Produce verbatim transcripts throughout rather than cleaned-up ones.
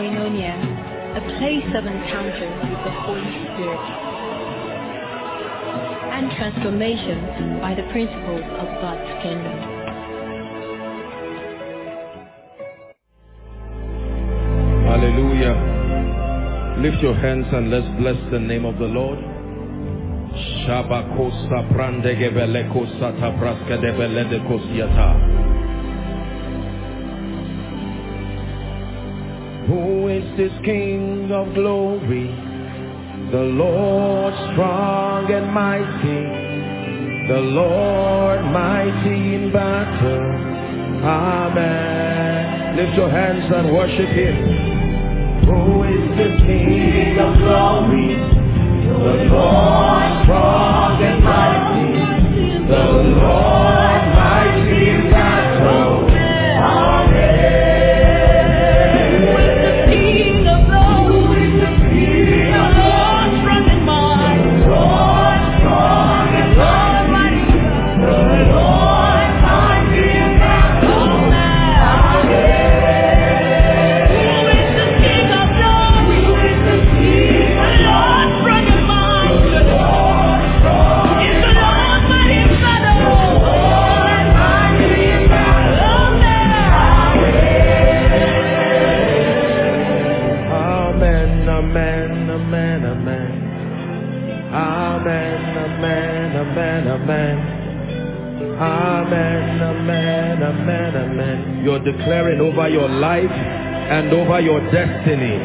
Koinonia, a place of encounter with the Holy Spirit and transformation by the principles of God's kingdom. Hallelujah. Lift your hands and let's bless the name of the Lord. Who is this King of glory? The Lord strong and mighty, the Lord mighty in battle. Amen. Lift your hands and worship Him. Who is the King of glory? The Lord strong and mighty, the Lord mighty in battle. Amen. You're declaring over your life and over your destiny.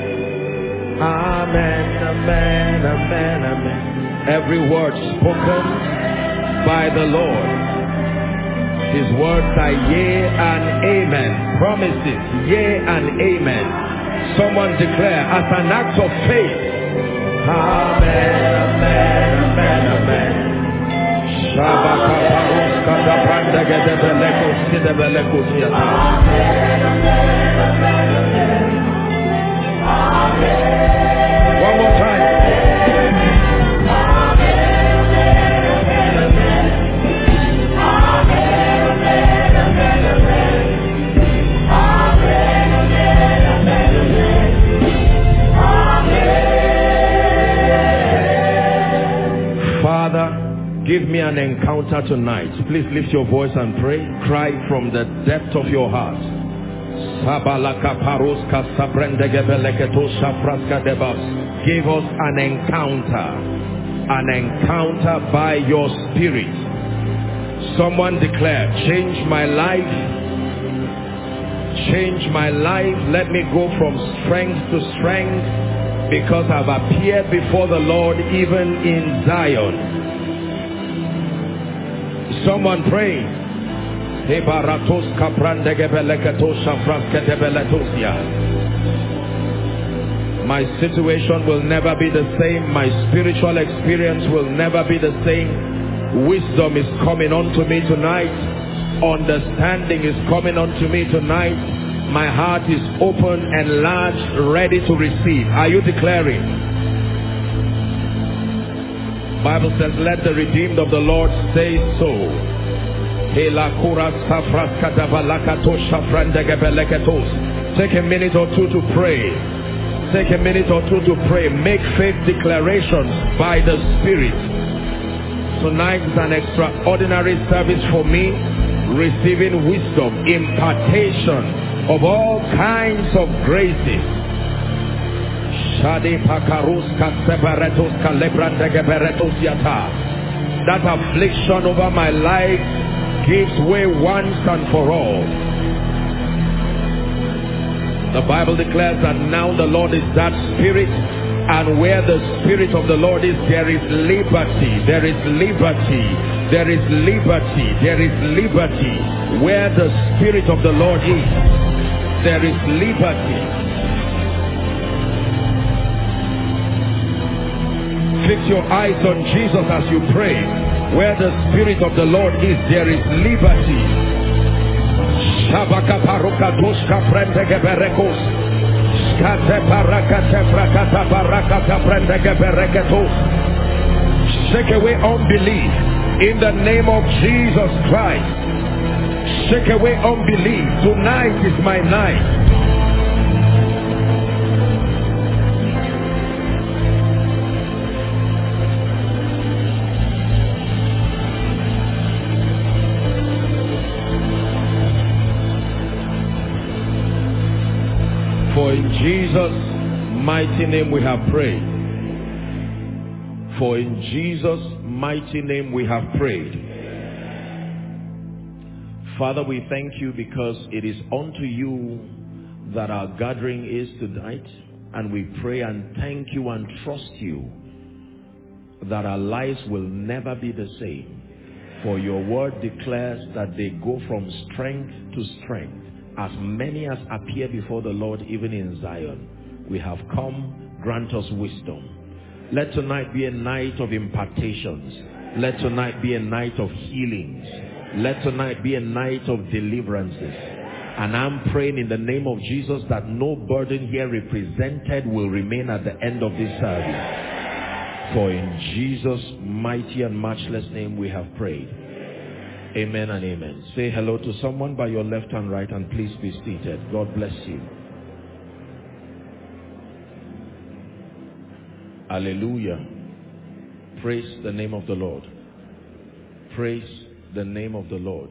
Amen, amen, amen, amen. Every word spoken by the Lord, His words are yea and amen. Promises, yea and amen. Someone declare as an act of faith. Amen, amen, amen, amen. One more time. Father, give me an encounter tonight. Please lift your voice and pray. Cry from the depth of your heart. Give us an encounter. An encounter by your Spirit. Someone declare, change my life. Change my life. Let me go from strength to strength, because I've appeared before the Lord even in Zion. Someone pray. My situation will never be the same. My spiritual experience will never be the same. Wisdom is coming unto me tonight. Understanding is coming unto me tonight. My heart is open, enlarged, ready to receive. Are you declaring? Bible says, let the redeemed of the Lord say so. Take a minute or two to pray. Take a minute or two to pray. Make faith declarations by the Spirit. Tonight is an extraordinary service for me, receiving wisdom, impartation of all kinds of graces. That affliction over my life gives way once and for all. The Bible declares that now the Lord is that Spirit, and where the Spirit of the Lord is, there is liberty. There is liberty. There is liberty. There is liberty. Where the Spirit of the Lord is, there is liberty. Fix your eyes on Jesus as you pray. Where the Spirit of the Lord is, there is liberty. Shabaka paruka tushka prendege berekos. Skate parakate prakata parakata prendege bereketos. Shake away unbelief in the name of Jesus Christ. Shake away unbelief. Tonight is my night. For in Jesus' mighty name we have prayed. For in Jesus' mighty name we have prayed. Father, we thank you because it is unto you that our gathering is tonight. And we pray and thank you and trust you that our lives will never be the same. For your word declares that they go from strength to strength. As many as appear before the Lord, even in Zion, we have come, grant us wisdom. Let tonight be a night of impartations. Let tonight be a night of healings. Let tonight be a night of deliverances. And I'm praying in the name of Jesus that no burden here represented will remain at the end of this service. For in Jesus' mighty and matchless name we have prayed. Amen and amen. Say hello to someone by your left and right, and please be seated. God bless you. Hallelujah. Praise the name of the Lord. Praise the name of the Lord.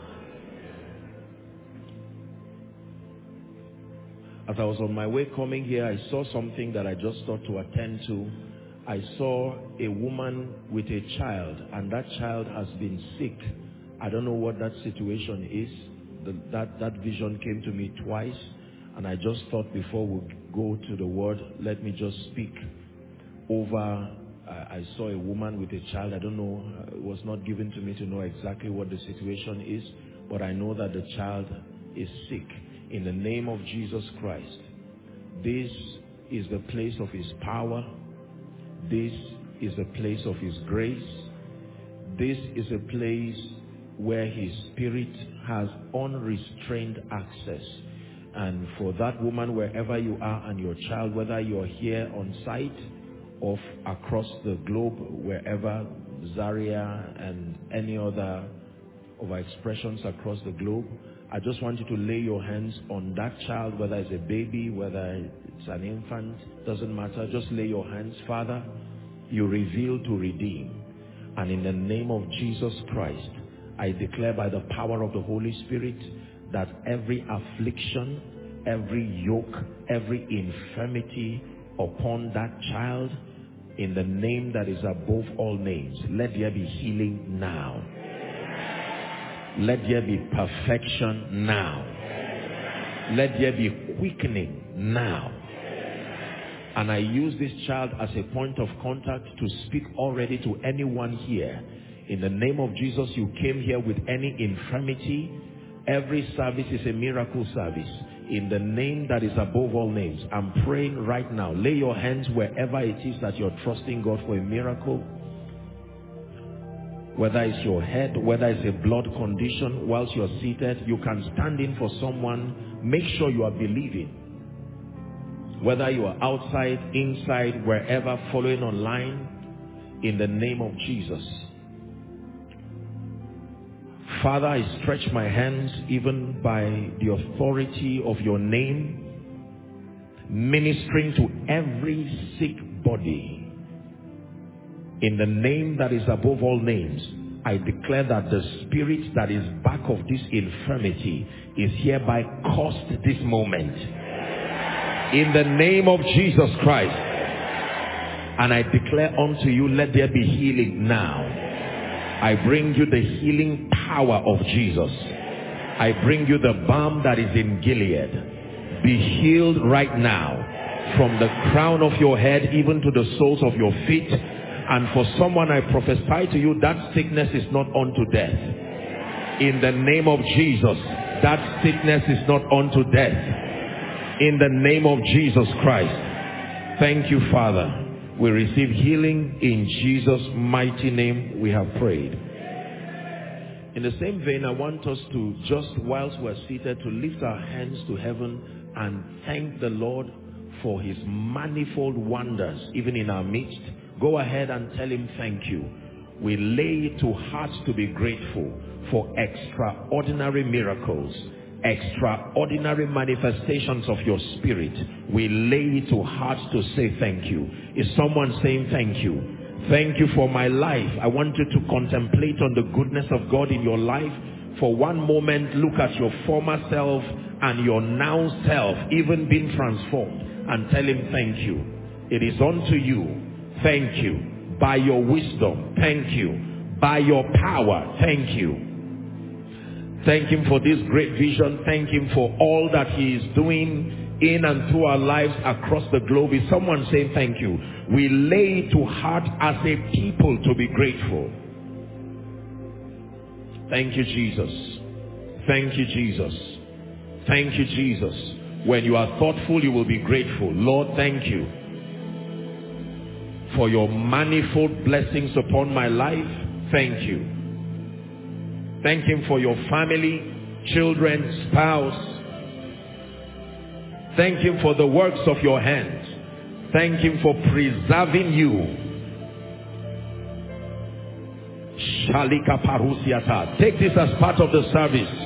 As I was on my way coming here, I saw something that I just thought to attend to. I saw a woman with a child, and that child has been sick. I don't know what that situation is. The, that, that vision came to me twice, and I just thought before we go to the word, let me just speak over. Uh, I saw a woman with a child. I don't know, it was not given to me to know exactly what the situation is, but I know that the child is sick. In the name of Jesus Christ, this is the place of his power. This is the place of his grace. This is a place where his spirit has unrestrained access. And for that woman, wherever you are, and your child, whether you're here on site or across the globe, wherever, Zaria and any other of our expressions across the globe, I just want you to lay your hands on that child, whether it's a baby, whether it's an infant, doesn't matter. Just lay your hands. Father, you reveal to redeem. And in the name of Jesus Christ, I declare by the power of the Holy Spirit that every affliction, every yoke, every infirmity upon that child, in the name that is above all names, let there be healing now. Let there be perfection now. Let there be quickening now. And I use this child as a point of contact to speak already to anyone here. In the name of Jesus, you came here with any infirmity. Every service is a miracle service. In the name that is above all names, I'm praying right now. Lay your hands wherever it is that you're trusting God for a miracle. Whether it's your head, whether it's a blood condition, whilst you're seated, you can stand in for someone. Make sure you are believing. Whether you are outside, inside, wherever, following online, in the name of Jesus. Father, I stretch my hands even by the authority of your name, ministering to every sick body. In the name that is above all names, I declare that the spirit that is back of this infirmity is hereby cursed this moment. In the name of Jesus Christ. And I declare unto you, let there be healing now. I bring you the healing power of Jesus. I bring you the balm that is in Gilead. Be healed right now, from the crown of your head even to the soles of your feet. And for someone, I prophesy to you, that sickness is not unto death. In the name of Jesus, that sickness is not unto death. In the name of Jesus Christ. Thank you, Father. We receive healing in Jesus' mighty name we have prayed. In the same vein, I want us to, just whilst we're seated, to lift our hands to heaven and thank the Lord for his manifold wonders, even in our midst. Go ahead and tell him thank you. We lay it to heart to be grateful for extraordinary miracles, extraordinary manifestations of your spirit. We lay it to heart to say thank you. Is someone saying thank you? Thank you for my life. I want you to contemplate on the goodness of God in your life. For one moment, look at your former self and your now self even being transformed, and tell him thank you. It is unto you. Thank you. By your wisdom, thank you. By your power, thank you. Thank him for this great vision. Thank him for all that he is doing in and through our lives across the globe. Is someone saying thank you? We lay to heart as a people to be grateful. Thank you, Jesus. Thank you, Jesus. Thank you, Jesus. When you are thoughtful, you will be grateful. Lord, thank you for your manifold blessings upon my life. Thank you. Thank him for your family, children, spouse. Thank him for the works of your hands. Thank him for preserving you. Shalika Parusiata. Take this as part of the service.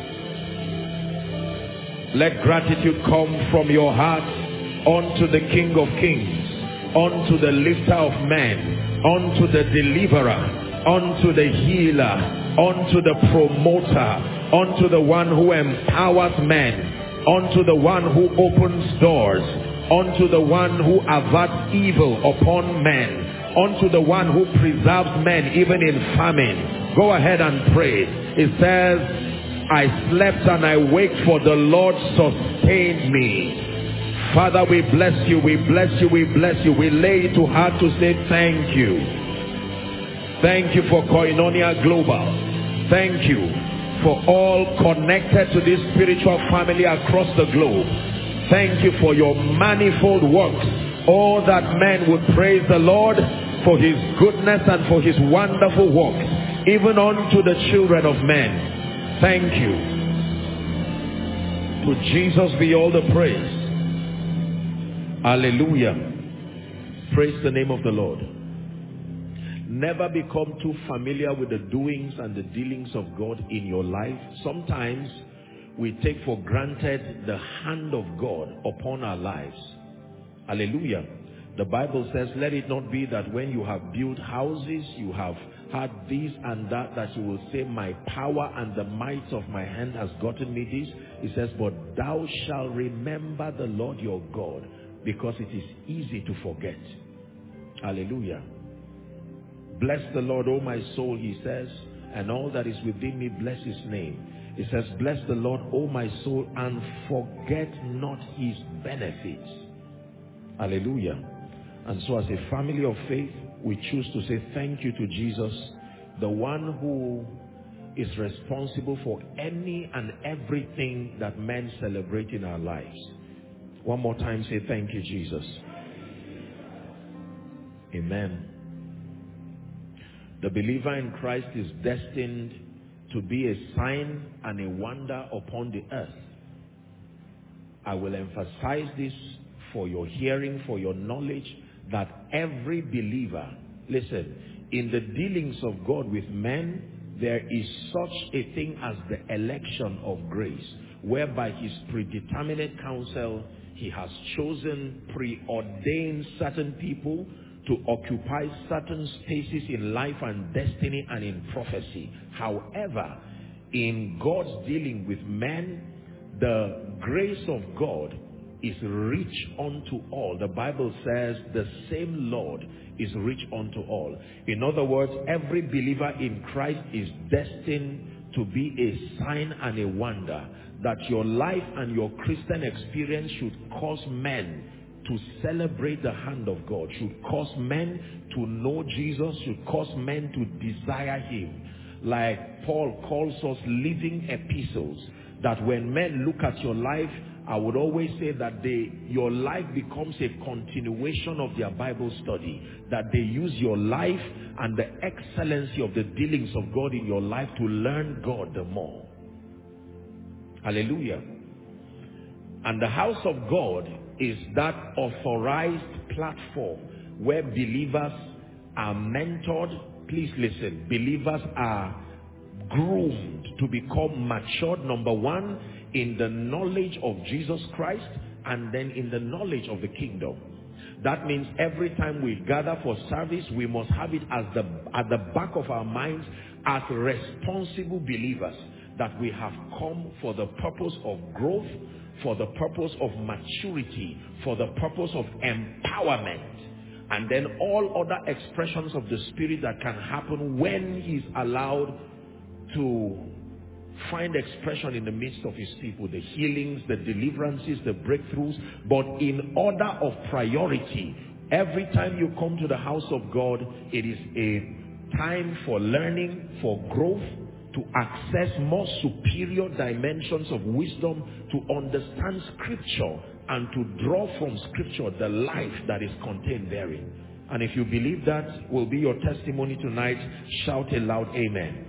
Let gratitude come from your heart unto the King of Kings, unto the lifter of men, unto the deliverer, unto the healer, unto the promoter, unto the one who empowers men, unto the one who opens doors, unto the one who averts evil upon men, unto the one who preserves men even in famine. Go ahead and pray. It says, I slept and I waked, for the Lord sustained me. Father, we bless you, we bless you, we bless you. We lay it to heart to say thank you. Thank you for Koinonia Global. Thank you for all connected to this spiritual family across the globe. Thank you for your manifold works. Oh, that men would praise the Lord for his goodness and for his wonderful works, even unto the children of men. Thank you. To Jesus be all the praise. Hallelujah. Praise the name of the Lord. Never become too familiar with the doings and the dealings of God in your life. Sometimes we take for granted the hand of God upon our lives. Hallelujah. The Bible says, let it not be that when you have built houses, you have had this and that, that you will say, my power and the might of my hand has gotten me this. It says, but thou shalt remember the Lord your God, because it is easy to forget. Hallelujah. Bless the Lord, O my soul, he says, and all that is within me, bless his name. It says, bless the Lord, O my soul, and forget not his benefits. Hallelujah. And so as a family of faith, we choose to say thank you to Jesus, the one who is responsible for any and everything that men celebrate in our lives. One more time, say thank you, Jesus. Amen. The believer in Christ is destined to be a sign and a wonder upon the earth. I will emphasize this for your hearing, for your knowledge, that every believer, listen, in the dealings of God with men, there is such a thing as the election of grace, whereby his predeterminate counsel, he has chosen, preordained certain people to occupy certain spaces in life and destiny and in prophecy. However, in God's dealing with men, the grace of God is rich unto all. The Bible says the same Lord is rich unto all. In other words, every believer in Christ is destined to be a sign and a wonder, that your life and your Christian experience should cause men to celebrate the hand of God, should cause men to know Jesus, should cause men to desire him. Like Paul calls us living epistles, that when men look at your life, I would always say that they, your life becomes a continuation of their Bible study, that they use your life and the excellency of the dealings of God in your life to learn God the more. Hallelujah. And the house of God is that authorized platform where believers are mentored. Please listen, believers are groomed to become matured, number one, in the knowledge of Jesus Christ, and then in the knowledge of the kingdom. That means every time we gather for service, we must have it as the at the back of our minds as responsible believers, that we have come for the purpose of growth, for the purpose of maturity, for the purpose of empowerment, and then all other expressions of the Spirit that can happen when he's allowed to find expression in the midst of his people, the healings, the deliverances, the breakthroughs. But in order of priority, every time you come to the house of God, it is a time for learning, for growth, to access more superior dimensions of wisdom, to understand Scripture, and to draw from Scripture the life that is contained therein. And if you believe that will be your testimony tonight, shout a loud amen.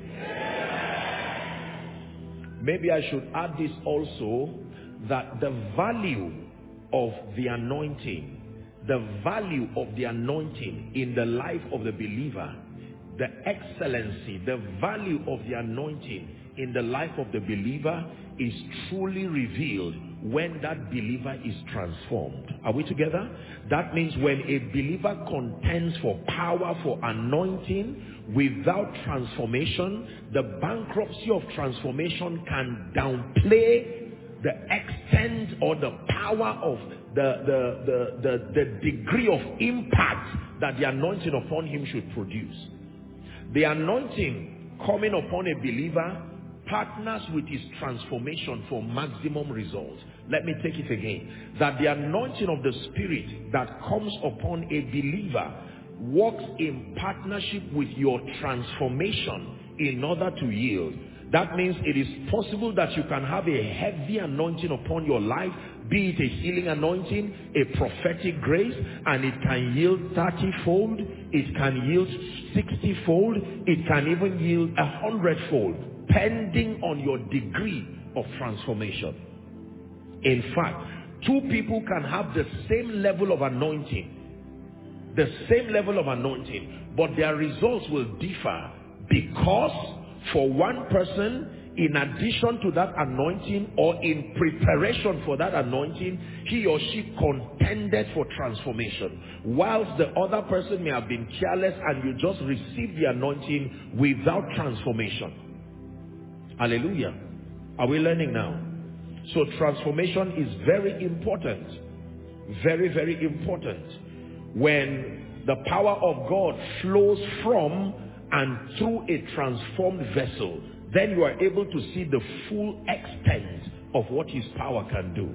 Maybe I should add this also, that the value of the anointing, the value of the anointing in the life of the believer, the excellency, the value of the anointing in the life of the believer is truly revealed when that believer is transformed. Are we together? That means when a believer contends for power, for anointing, without transformation, the bankruptcy of transformation can downplay the extent or the power of the, the, the, the, the degree of impact that the anointing upon him should produce. The anointing coming upon a believer partners with his transformation for maximum results. Let me take it again. That the anointing of the Spirit that comes upon a believer works in partnership with your transformation in order to yield. That means it is possible that you can have a heavy anointing upon your life, be it a healing anointing, a prophetic grace, and it can yield thirty-fold, it can yield sixty-fold, it can even yield a hundred-fold, depending on your degree of transformation. In fact, two people can have the same level of anointing, the same level of anointing, but their results will differ because for one person, in addition to that anointing or in preparation for that anointing, he or she contended for transformation, whilst the other person may have been careless and you just received the anointing without transformation. Hallelujah. Are we learning now? So transformation is very important. Very, very important. When the power of God flows from and through a transformed vessel, then you are able to see the full extent of what his power can do.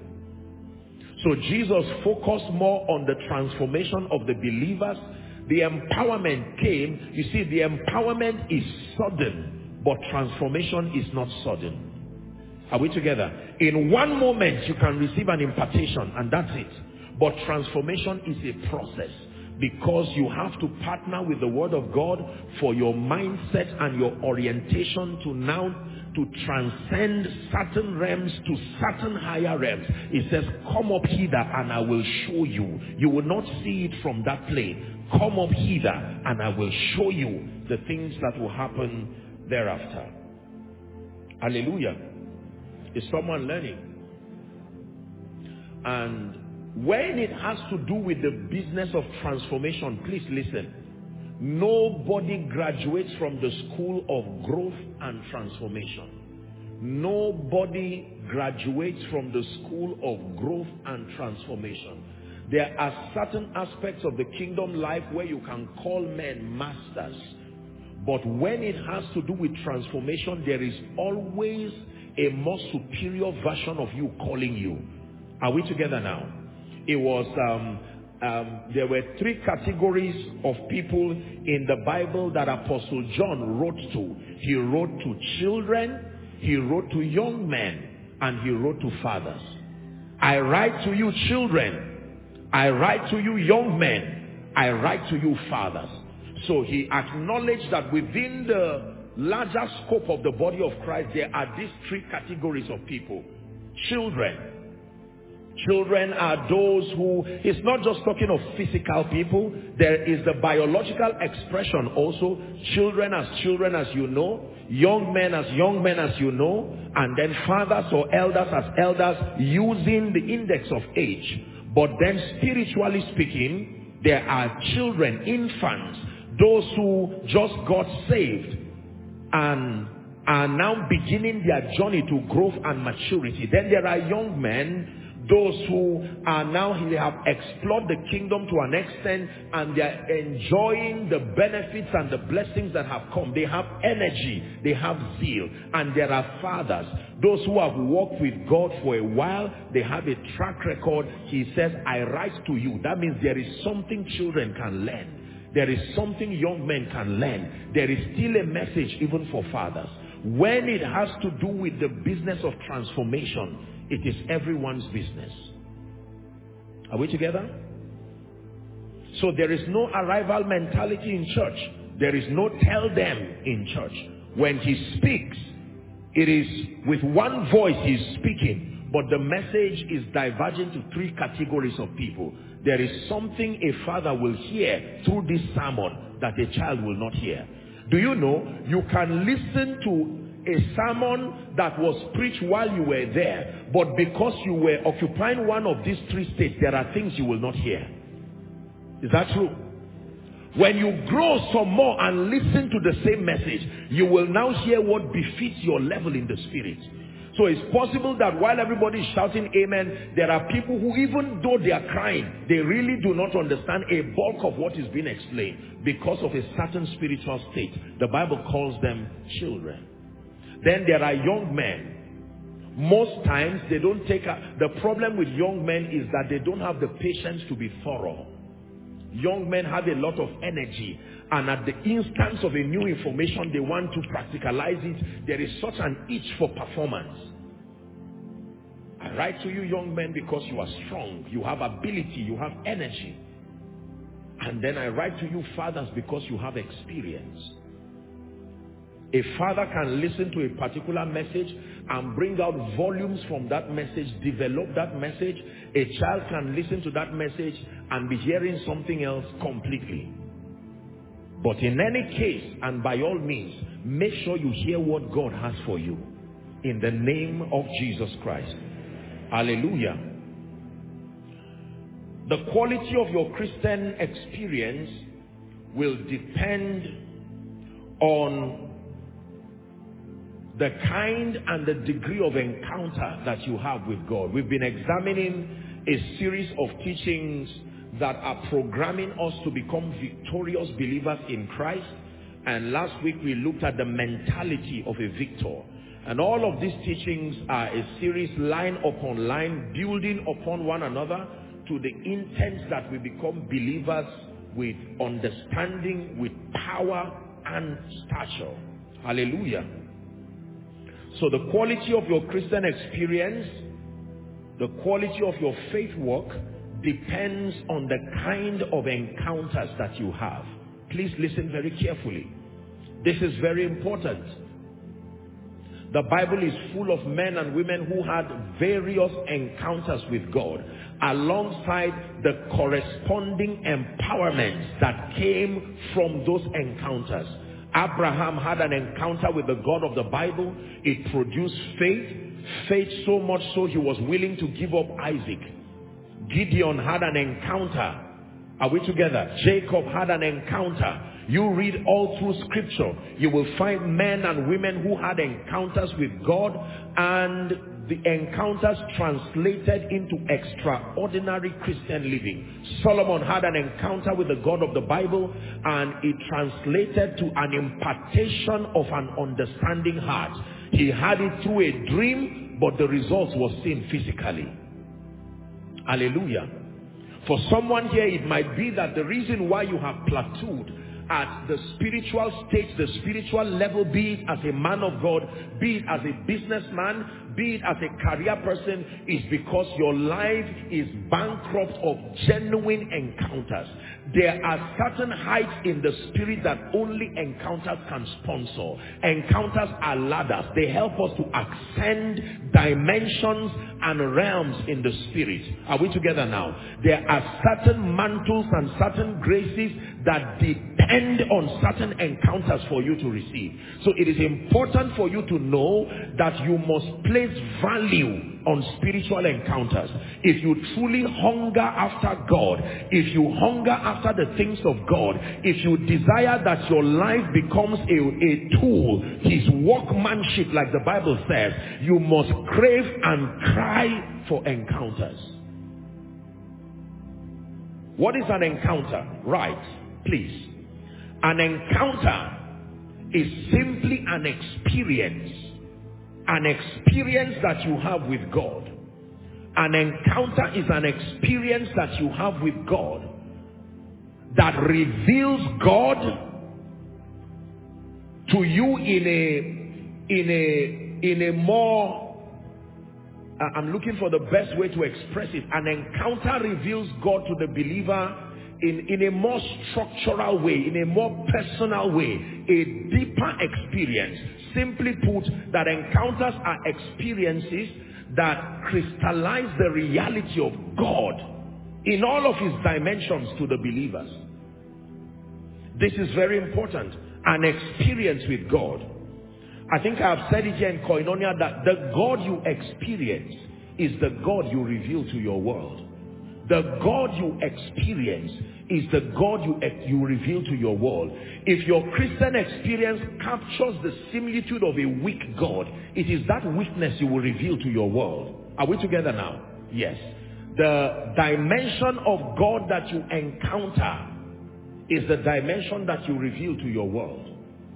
So Jesus focused more on the transformation of the believers. The empowerment came. You see, the empowerment is sudden, but transformation is not sudden. Are we together? In one moment, you can receive an impartation, and that's it. But transformation is a process, because you have to partner with the Word of God for your mindset and your orientation to now to transcend certain realms to certain higher realms. It says, come up hither and I will show you. You will not see it from that plane. Come up hither and I will show you the things that will happen thereafter. Hallelujah. Is someone learning? And when it has to do with the business of transformation, please listen. Nobody graduates from the school of growth and transformation. Nobody graduates from the school of growth and transformation. There are certain aspects of the kingdom life where you can call men masters. But when it has to do with transformation, there is always a more superior version of you calling you. Are we together now? It was, um, um, there were three categories of people in the Bible that Apostle John wrote to. He wrote to children, he wrote to young men, and he wrote to fathers. I write to you children, I write to you young men, I write to you fathers. So he acknowledged that within the larger scope of the body of Christ, there are these three categories of people. Children. Children are those who, it's not just talking of physical people. There is the biological expression also. Children as children as you know. Young men as young men as you know. And then fathers or elders as elders, using the index of age. But then spiritually speaking, there are children, infants, those who just got saved and are now beginning their journey to growth and maturity. Then there are young men, those who are now, they have explored the kingdom to an extent and they are enjoying the benefits and the blessings that have come. They have energy, they have zeal. And there are fathers, those who have walked with God for a while, they have a track record. He says, I write to you. That means there is something children can learn. There is something young men can learn. There is still a message even for fathers. When it has to do with the business of transformation, it is everyone's business. Are we together? So there is no arrival mentality in church. There is no tell them in church. When he speaks, it is with one voice he's speaking, but the message is diverging to three categories of people. There is something a father will hear through this sermon that a child will not hear. Do you know, you can listen to a sermon that was preached while you were there, but because you were occupying one of these three states, there are things you will not hear. Is that true? When you grow some more and listen to the same message, you will now hear what befits your level in the spirit. So it's possible that while everybody is shouting amen, there are people who, even though they are crying, they really do not understand a bulk of what is being explained because of a certain spiritual state. The Bible calls them children. Then there are young men. Most times they don't take a, the problem with young men is that they don't have the patience to be thorough. Young men have a lot of energy, and at the instance of a new information they want to practicalize it. There is such an itch for performance. I write to you young men because you are strong, you have ability, you have energy. And then I write to you fathers because you have experience. A father can listen to a particular message and bring out volumes from that message, develop that message. A child can listen to that message and be hearing something else completely. But in any case, and by all means, make sure you hear what God has for you. In the name of Jesus Christ. Hallelujah. The quality of your Christian experience will depend on the kind and the degree of encounter that you have with God. We've been examining a series of teachings that are programming us to become victorious believers in Christ. And last week we looked at the mentality of a victor. And all of these teachings are a series line upon line, building upon one another to the intent that we become believers with understanding, with power and stature. Hallelujah. So the quality of your Christian experience, the quality of your faith work depends on the kind of encounters that you have. Please listen very carefully. This is very important. The Bible is full of men and women who had various encounters with God, alongside the corresponding empowerments that came from those encounters. Abraham had an encounter with the God of the Bible. It produced faith. Faith so much so he was willing to give up Isaac. Gideon had an encounter. Are we together? Jacob had an encounter. You read all through scripture, you will find men and women who had encounters with God, and the encounters translated into extraordinary Christian living. Solomon had an encounter with the God of the Bible, and it translated to an impartation of an understanding heart. He had it through a dream, but the result was seen physically. Hallelujah. For someone here, it might be that the reason why you have plateaued at the spiritual stage, the spiritual level, be it as a man of God, be it as a businessman, be it as a career person, is because your life is bankrupt of genuine encounters. There are certain heights in the spirit that only encounters can sponsor. Encounters are ladders. They help us to ascend dimensions and realms in the spirit. Are we together now? There are certain mantles and certain graces that depend depend on certain encounters for you to receive. So it is important for you to know that you must place value on spiritual encounters. If you truly hunger after God, if you hunger after the things of God, if you desire that your life becomes a, a tool, his workmanship, like the Bible says, you must crave and cry for encounters. What is an encounter? Right, please. An encounter is simply an experience. An experience that you have with God. An encounter is an experience that you have with God that reveals God to you in a in a in a more I'm looking for the best way to express it. An encounter reveals God to the believer in, in a more structural way, in a more personal way, a deeper experience. Simply put, that encounters are experiences that crystallize the reality of God in all of his dimensions to the believers. This is very important. An experience with God. I think I have said it here in Koinonia that the God you experience is the God you reveal to your world. The God you experience is the God you, you reveal to your world. If your Christian experience captures the similitude of a weak God, it is that weakness you will reveal to your world. Are we together now? Yes. The dimension of God that you encounter is the dimension that you reveal to your world.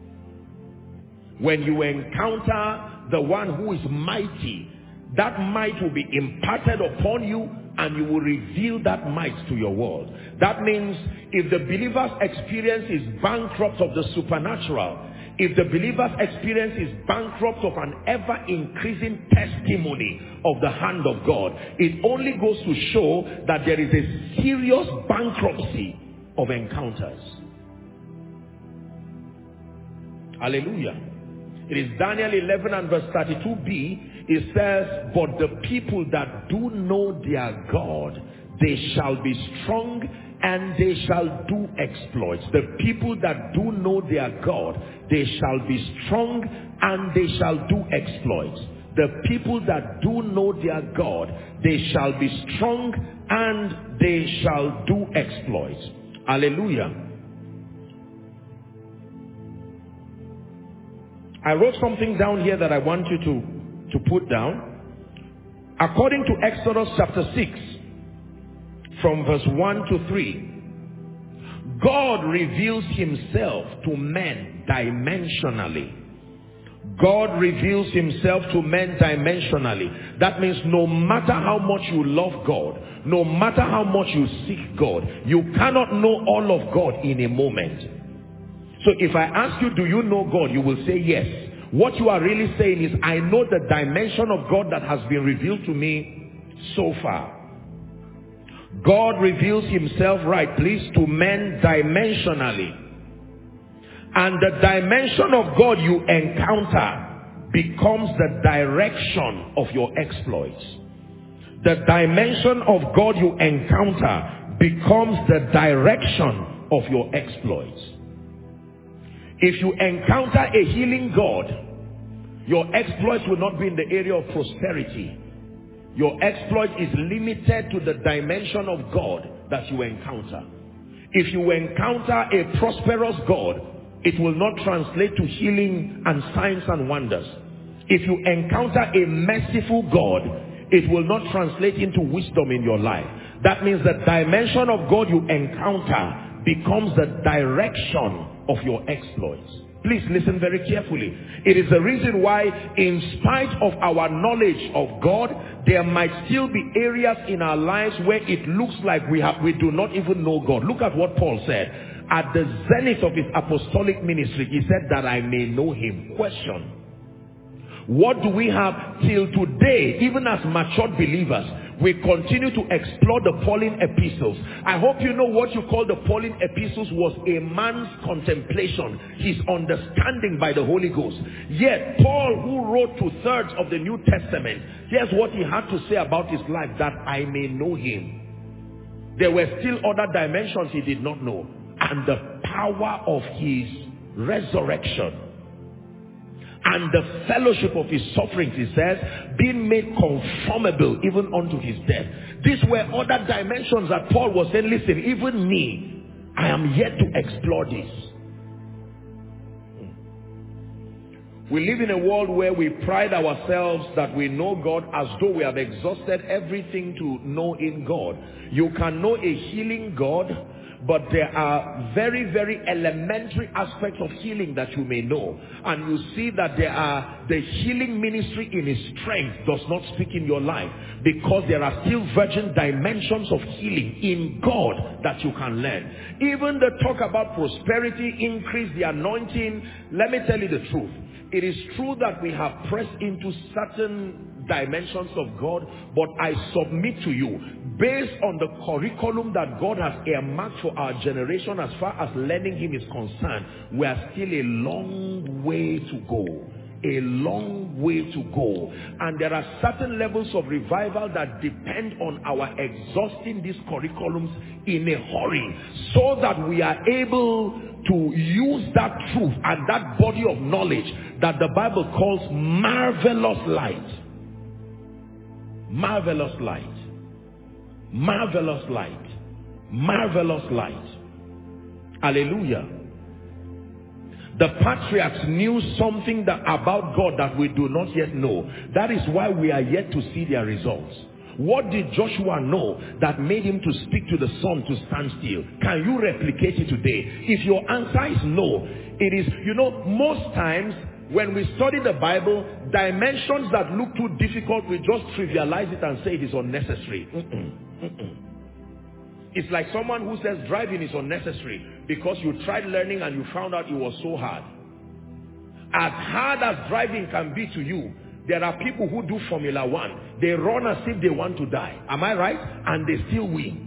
When you encounter the one who is mighty, that might will be imparted upon you and you will reveal that might to your world. That means if the believer's experience is bankrupt of the supernatural, if the believer's experience is bankrupt of an ever-increasing testimony of the hand of God, it only goes to show that there is a serious bankruptcy of encounters. Hallelujah. It is Daniel eleven and verse thirty-two b. It says, but the people that do know their God, they shall be strong and they shall do exploits. The people that do know their God, they shall be strong and they shall do exploits. The people that do know their God, they shall be strong and they shall do exploits. Hallelujah. I wrote something down here that I want you to, to put down. According to Exodus chapter six, from verse one to three, God reveals himself to men dimensionally. God reveals himself to men dimensionally. That means no matter how much you love God, no matter how much you seek God, you cannot know all of God in a moment. So if I ask you, do you know God? You will say yes. What you are really saying is, I know the dimension of God that has been revealed to me so far. God reveals himself, right, please, to men dimensionally. And the dimension of God you encounter becomes the direction of your exploits. The dimension of God you encounter becomes the direction of your exploits. If you encounter a healing God, your exploits will not be in the area of prosperity. Your exploit is limited to the dimension of God that you encounter. If you encounter a prosperous God, it will not translate to healing and signs and wonders. If you encounter a merciful God, it will not translate into wisdom in your life. That means the dimension of God you encounter becomes the direction of your exploits. Please listen very carefully. It is the reason why, in spite of our knowledge of God, there might still be areas in our lives where it looks like we have we do not even know God. Look at what Paul said. At the zenith of his apostolic ministry, he said that I may know him. Question. What do we have till today, even as matured believers? We continue to explore the Pauline epistles. I hope you know what you call the Pauline epistles was a man's contemplation, his understanding by the Holy Ghost. Yet Paul, who wrote two-thirds of the New Testament, here's what he had to say about his life, that I may know him. There were still other dimensions he did not know. And the power of his resurrection and the fellowship of his sufferings, he says, being made conformable even unto his death. These were other dimensions that Paul was saying, listen, even me, I am yet to explore this. We live in a world where we pride ourselves that we know God as though we have exhausted everything to know in God. You can know a healing God, but there are very, very elementary aspects of healing that you may know. And you see that there are, the healing ministry in his strength does not speak in your life, because there are still virgin dimensions of healing in God that you can learn. Even the talk about prosperity, increase, the anointing, let me tell you the truth. It is true that we have pressed into certain dimensions of God, but I submit to you, based on the curriculum that God has earmarked for our generation as far as learning him is concerned, we are still a long way to go. A long way to go. And there are certain levels of revival that depend on our exhausting these curriculums in a hurry, so that we are able to use that truth and that body of knowledge that the Bible calls marvelous light. Marvelous light. Marvelous light. Marvelous light. Hallelujah. The patriarchs knew something that about God that we do not yet know. That is why we are yet to see their results. What did Joshua know that made him to speak to the sun to stand still? Can you replicate it today? If your answer is no, it is, you know, most times when we study the Bible, dimensions that look too difficult, we just trivialize it and say it is unnecessary. Mm-mm, mm-mm. It's like someone who says driving is unnecessary because you tried learning and you found out it was so hard. As hard as driving can be to you, there are people who do Formula One. They run as if they want to die. Am I right? And they still win.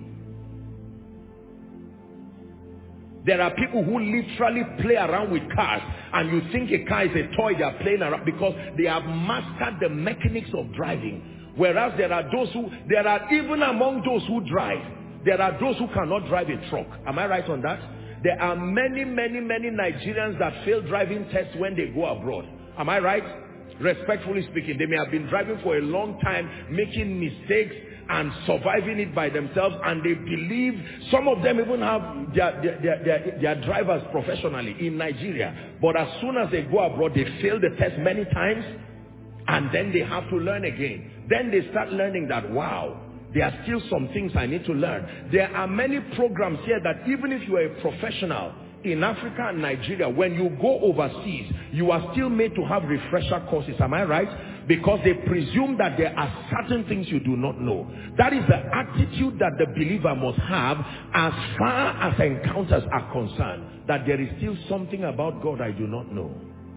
There are people who literally play around with cars, and you think a car is a toy they are playing around because they have mastered the mechanics of driving. Whereas there are those who, there are even among those who drive, there are those who cannot drive a truck. Am I right on that? There are many, many, many Nigerians that fail driving tests when they go abroad. Am I right? Respectfully speaking, they may have been driving for a long time, making mistakes and surviving it by themselves, and they believe, some of them even have their, their, their, their, their drivers professionally in Nigeria. But as soon as they go abroad, they fail the test many times, and then they have to learn again. Then they start learning that, wow, there are still some things I need to learn. There are many programs here that even if you are a professional in Africa and Nigeria, when you go overseas, you are still made to have refresher courses. Am I right? Because they presume that there are certain things you do not know. That is the attitude that the believer must have as far as encounters are concerned. That there is still something about God I do not know.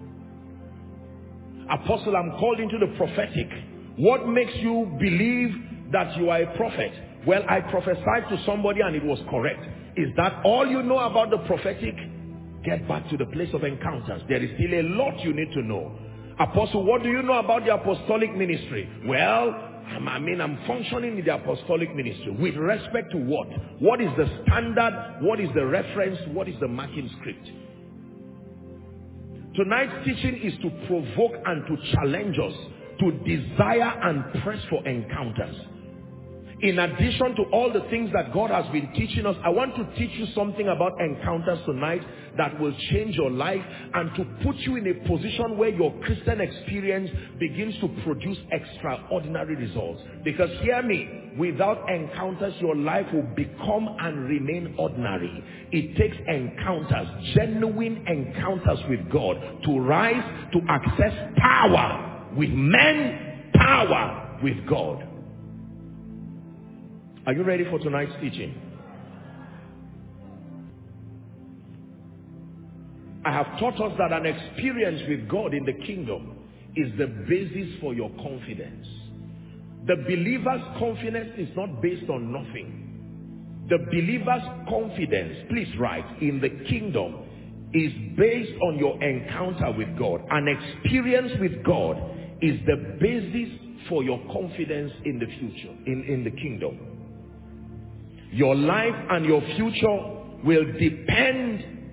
Apostle, I'm called into the prophetic. What makes you believe that you are a prophet? Well, I prophesied to somebody and it was correct. Is that all you know about the prophetic? Get back to the place of encounters. There is still a lot you need to know. Apostle, what do you know about the apostolic ministry? Well, I mean, I'm functioning in the apostolic ministry. With respect to what? What is the standard? What is the reference? What is the marking script? Tonight's teaching is to provoke and to challenge us to desire and press for encounters. In addition to all the things that God has been teaching us, I want to teach you something about encounters tonight that will change your life and to put you in a position where your Christian experience begins to produce extraordinary results. Because hear me, without encounters, your life will become and remain ordinary. It takes encounters, genuine encounters with God, to rise to access power with men, power with God. Are you ready for tonight's teaching? I have taught us that an experience with God in the kingdom is the basis for your confidence. The believer's confidence is not based on nothing. The believer's confidence, please write, in the kingdom is based on your encounter with God. An experience with God is the basis for your confidence in the future, in, in the kingdom. Your life and your future will depend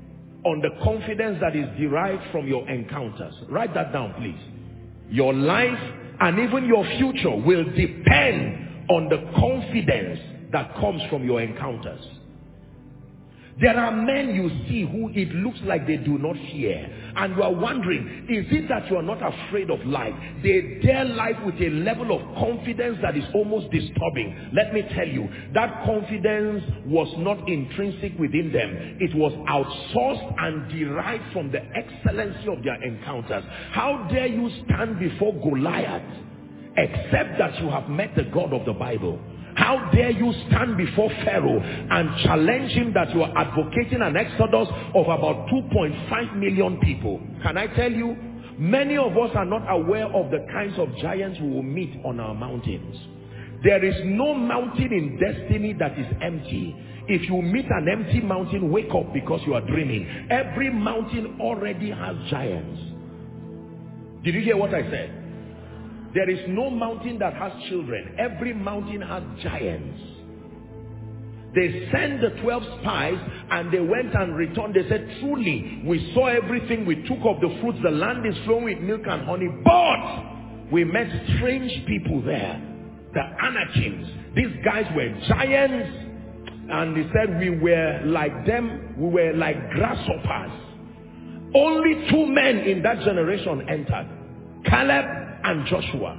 on the confidence that is derived from your encounters. Write that down, please. Your life and even your future will depend on the confidence that comes from your encounters. There are men you see who it looks like they do not fear. And you are wondering, is it that you are not afraid of life? They dare life with a level of confidence that is almost disturbing. Let me tell you, that confidence was not intrinsic within them. It was outsourced and derived from the excellency of their encounters. How dare you stand before Goliath except that you have met the God of the Bible? How dare you stand before Pharaoh and challenge him that you are advocating an exodus of about two point five million people? Can I tell you, many of us are not aware of the kinds of giants we will meet on our mountains. There is no mountain in destiny that is empty. If you meet an empty mountain, wake up, because you are dreaming. Every mountain already has giants. Did you hear what I said? There is no mountain that has children. Every mountain has giants. They sent the twelve spies and they went and returned. They said, truly, we saw everything. We took of the fruits. The land is flowing with milk and honey. But we met strange people there. The Anakims. These guys were giants. And they said we were like them. We were like grasshoppers. Only two men in that generation entered. Caleb and Joshua.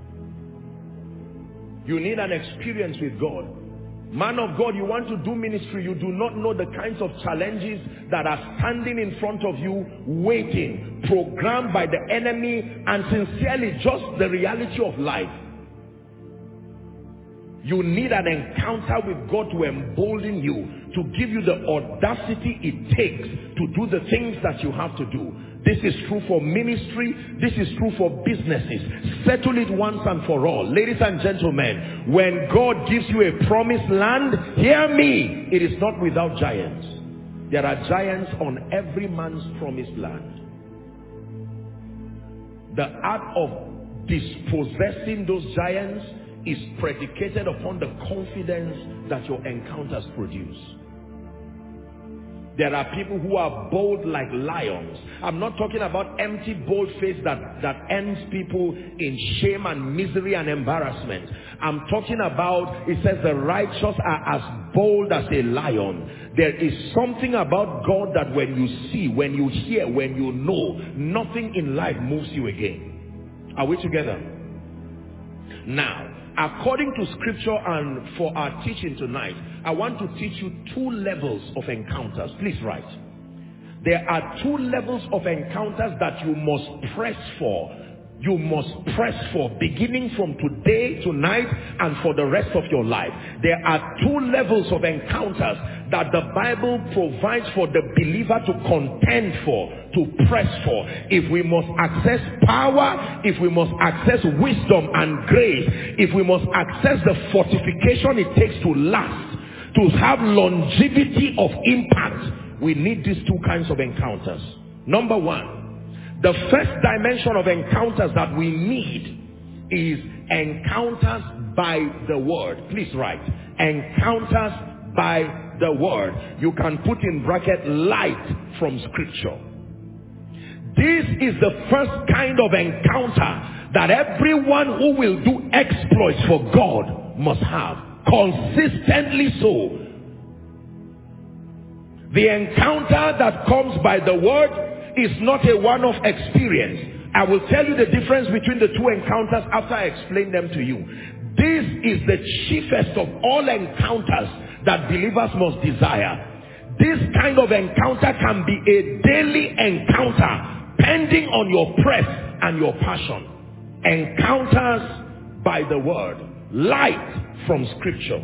You need an experience with God. Man of God, you want to do ministry, you do not know the kinds of challenges that are standing in front of you, waiting, programmed by the enemy, and sincerely just the reality of life. You need an encounter with God to embolden you, to give you the audacity it takes to do the things that you have to do. This is true for ministry. This is true for businesses. Settle it once and for all. Ladies and gentlemen, when God gives you a promised land, hear me, it is not without giants. There are giants on every man's promised land. The art of dispossessing those giants is predicated upon the confidence that your encounters produce. There are people who are bold like lions. I'm not talking about empty bold face that, that ends people in shame and misery and embarrassment. I'm talking about, it says the righteous are as bold as a lion. There is something about God that when you see, when you hear, when you know, nothing in life moves you again. Are we together? Now, according to scripture and for our teaching tonight, I want to teach you two levels of encounters. Please write. There are two levels of encounters that you must press for. You must press for, beginning from today, tonight, and for the rest of your life. There are two levels of encounters that the Bible provides for the believer to contend for, to press for. If we must access power, if we must access wisdom and grace, if we must access the fortification it takes to last, to have longevity of impact, we need these two kinds of encounters. Number one, the first dimension of encounters that we need is encounters by the word. Please write. Encounters by the word. You can put in bracket light from scripture. This is the first kind of encounter that everyone who will do exploits for God must have. Consistently so. The encounter that comes by the word is not a one-off experience. I will tell you the difference between the two encounters after I explain them to you. This is the chiefest of all encounters that believers must desire. This kind of encounter can be a daily encounter pending on your press and your passion. Encounters by the word. Light from scripture.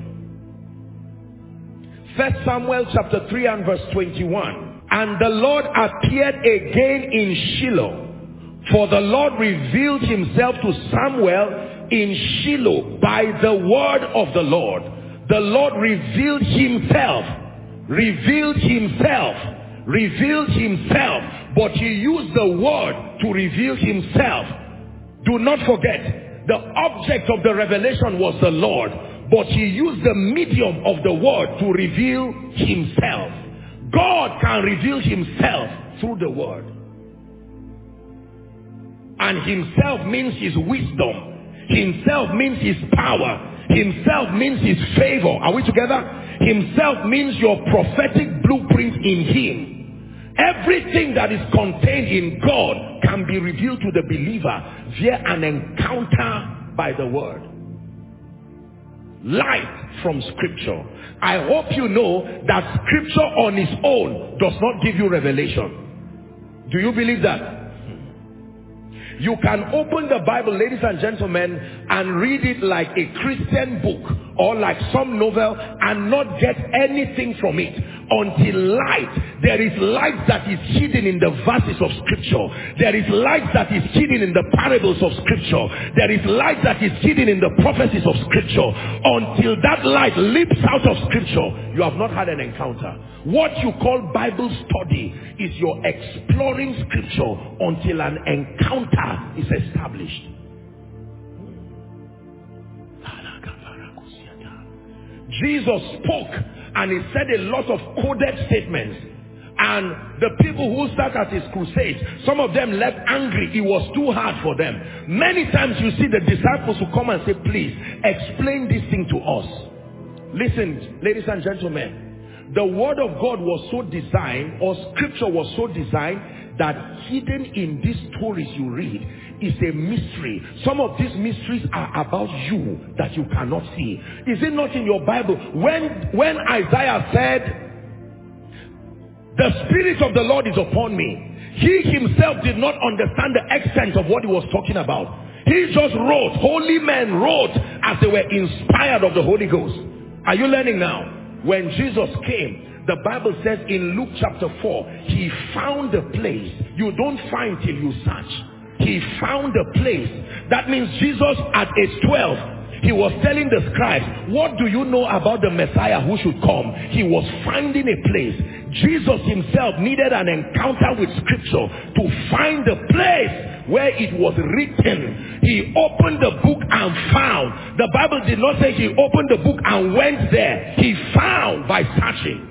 First Samuel chapter three and verse twenty-one. And the Lord appeared again in Shiloh, for the Lord revealed himself to Samuel in Shiloh by the word of the Lord. The Lord revealed himself, revealed himself, revealed himself, but he used the word to reveal himself. Do not forget, the object of the revelation was the Lord, but he used the medium of the word to reveal himself. God can reveal himself through the word. And himself means his wisdom. Himself means his power. Himself means his favor. Are we together? Himself means your prophetic blueprint in him. Everything that is contained in God can be revealed to the believer via an encounter by the word. Light from scripture. I hope you know that scripture on its own does not give you revelation. Do you believe that? You can open the Bible, ladies and gentlemen, and read it like a Christian book or like some novel and not get anything from it until light. There is light that is hidden in the verses of scripture. There is light that is hidden in the parables of scripture. There is light that is hidden in the prophecies of scripture. Until that light leaps out of scripture, you have not had an encounter. What you call Bible study is your exploring scripture until an encounter is established. Jesus spoke and he said a lot of coded statements. And the people who sat at his crusade, some of them left angry. It was too hard for them. Many times you see the disciples who come and say, please explain this thing to us. Listen, ladies and gentlemen, the word of God was so designed, or scripture was so designed, that hidden in these stories you read is a mystery. Some of these mysteries are about you that you cannot see. Is it not in your Bible? When, when Isaiah said, the Spirit of the Lord is upon me, he himself did not understand the extent of what he was talking about. He just wrote, holy men wrote as they were inspired of the Holy Ghost. Are you learning now? When Jesus came, the Bible says in Luke chapter four, he found a place. You don't find till you search. He found a place. That means Jesus at age twelve, he was telling the scribes, what do you know about the Messiah who should come? He was finding a place. Jesus himself needed an encounter with scripture to find the place where it was written. He opened the book and found. The Bible did not say he opened the book and went there. He found by searching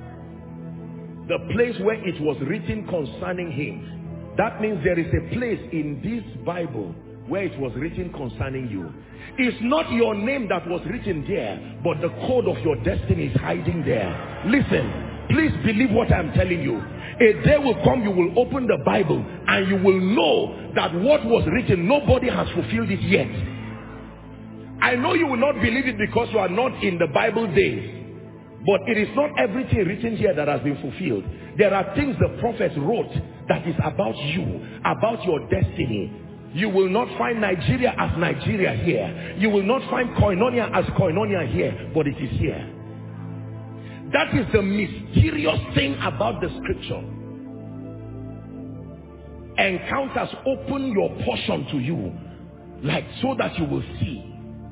the place where it was written concerning him. That means there is a place in this Bible where it was written concerning you. It's not your name that was written there, but the code of your destiny is hiding there. Listen, please believe what I'm telling you. A day will come, you will open the Bible and you will know that what was written, nobody has fulfilled it yet. I know you will not believe it because you are not in the Bible days. But it is not everything written here that has been fulfilled. There are things the prophets wrote that is about you, about your destiny. You will not find Nigeria as Nigeria here. You will not find Koinonia as Koinonia here, but it is here. That is the mysterious thing about the scripture. Encounters open your portion to you, like so that you will see.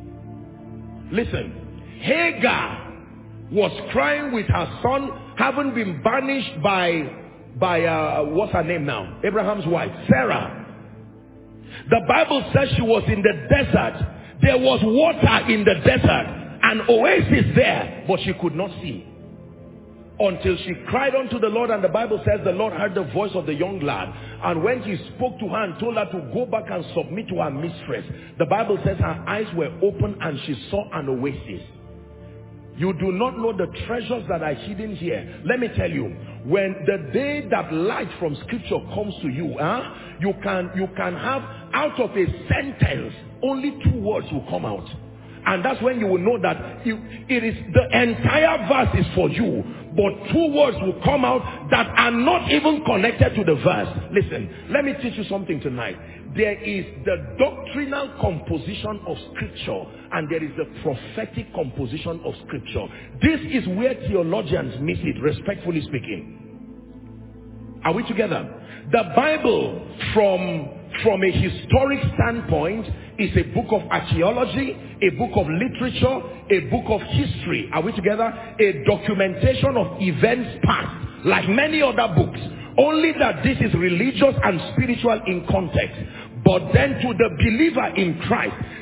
Listen, Hagar was crying with her son, having been banished by, by uh, what's her name now? Abraham's wife, Sarah. The Bible says she was in the desert. There was water in the desert, an oasis there, but she could not see. Until she cried unto the Lord, and the Bible says the Lord heard the voice of the young lad. And when he spoke to her and told her to go back and submit to her mistress, the Bible says her eyes were open and she saw an oasis. You do not know the treasures that are hidden here. Let me tell you, when the day that light from scripture comes to you, huh, you can, you can have out of a sentence, only two words will come out. And that's when you will know that you, it is the entire verse is for you, but two words will come out that are not even connected to the verse. Listen, let me teach you something tonight. There is the doctrinal composition of scripture and there is the prophetic composition of scripture. This is where theologians miss it, respectfully speaking. Are we together? The Bible from, from a historic standpoint is a book of archaeology, a book of literature, a book of history. Are we together? A documentation of events past, like many other books. Only that this is religious and spiritual in context. But then to the believer in Christ,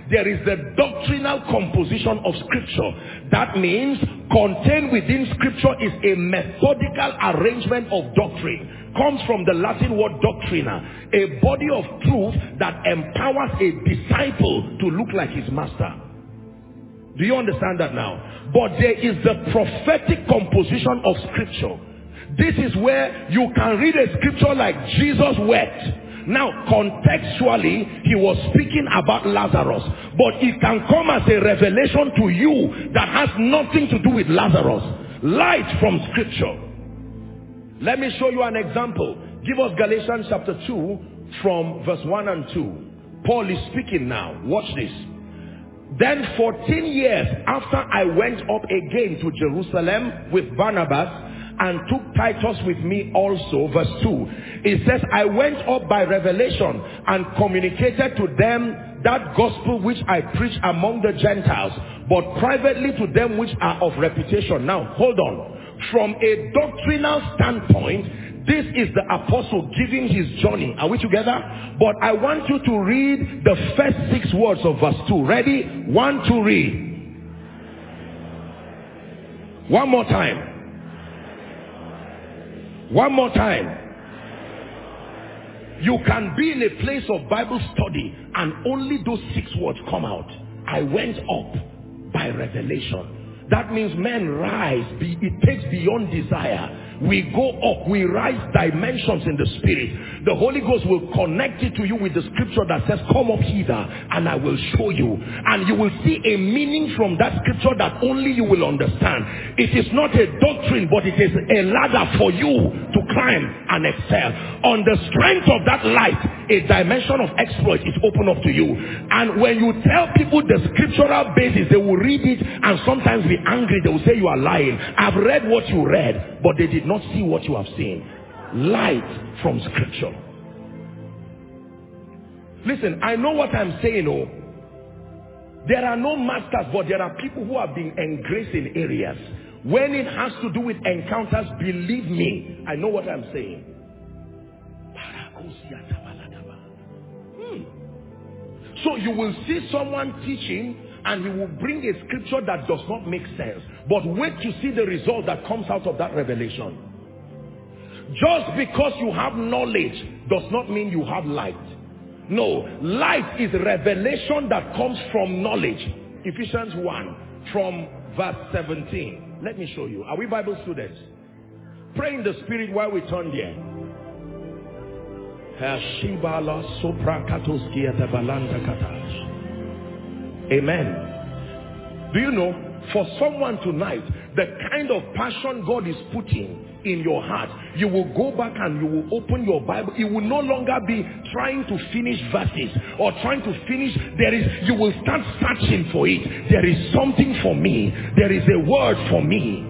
there is the doctrinal composition of scripture. That means contained within scripture is a methodical arrangement of doctrine. Comes from the Latin word doctrina, a body of truth that empowers a disciple to look like his master. Do you understand that now? But there is the prophetic composition of scripture. This is where you can read a scripture like Jesus wept. Now, contextually, he was speaking about Lazarus. But it can come as a revelation to you that has nothing to do with Lazarus. Light from scripture. Let me show you an example. Give us Galatians chapter two from verse one and two. Paul is speaking now. Watch this. Then fourteen years after I went up again to Jerusalem with Barnabas, and took Titus with me also, verse two. It says, I went up by revelation and communicated to them that gospel which I preach among the Gentiles, but privately to them which are of reputation. Now, hold on. From a doctrinal standpoint, this is the apostle giving his journey. Are we together? But I want you to read the first six words of verse two. Ready? One, two, read. One more time. One more time. You can be in a place of Bible study and only those six words come out. I went up by revelation. That means men rise. It takes beyond desire. We go up, we rise dimensions in the spirit. The Holy Ghost will connect it to you with the scripture that says, come up hither and I will show you. And you will see a meaning from that scripture that only you will understand. It is not a doctrine, but it is a ladder for you to climb and excel. On the strength of that light, a dimension of exploit is open up to you. And when you tell people the scriptural basis, they will read it and sometimes be angry. They will say you are lying. I've read what you read, but they did not see what you have seen. Light from scripture. Listen, I know what I'm saying. Oh, there are no masters, but there are people who have been engraced in areas. When it has to do with encounters, believe me, I know what I'm saying. Hmm. So you will see someone teaching and he will bring a scripture that does not make sense. But wait to see the result that comes out of that revelation. Just because you have knowledge does not mean you have light. No, light is revelation that comes from knowledge. Ephesians one from verse seventeen. Let me show you. Are we Bible students? Pray in the spirit while we turn there. Amen. Do you know, for someone tonight, the kind of passion God is putting in your heart, you will go back and you will open your Bible. It will no longer be trying to finish verses or trying to finish. There is, you will start searching for it. There is something for me. There is a word for me.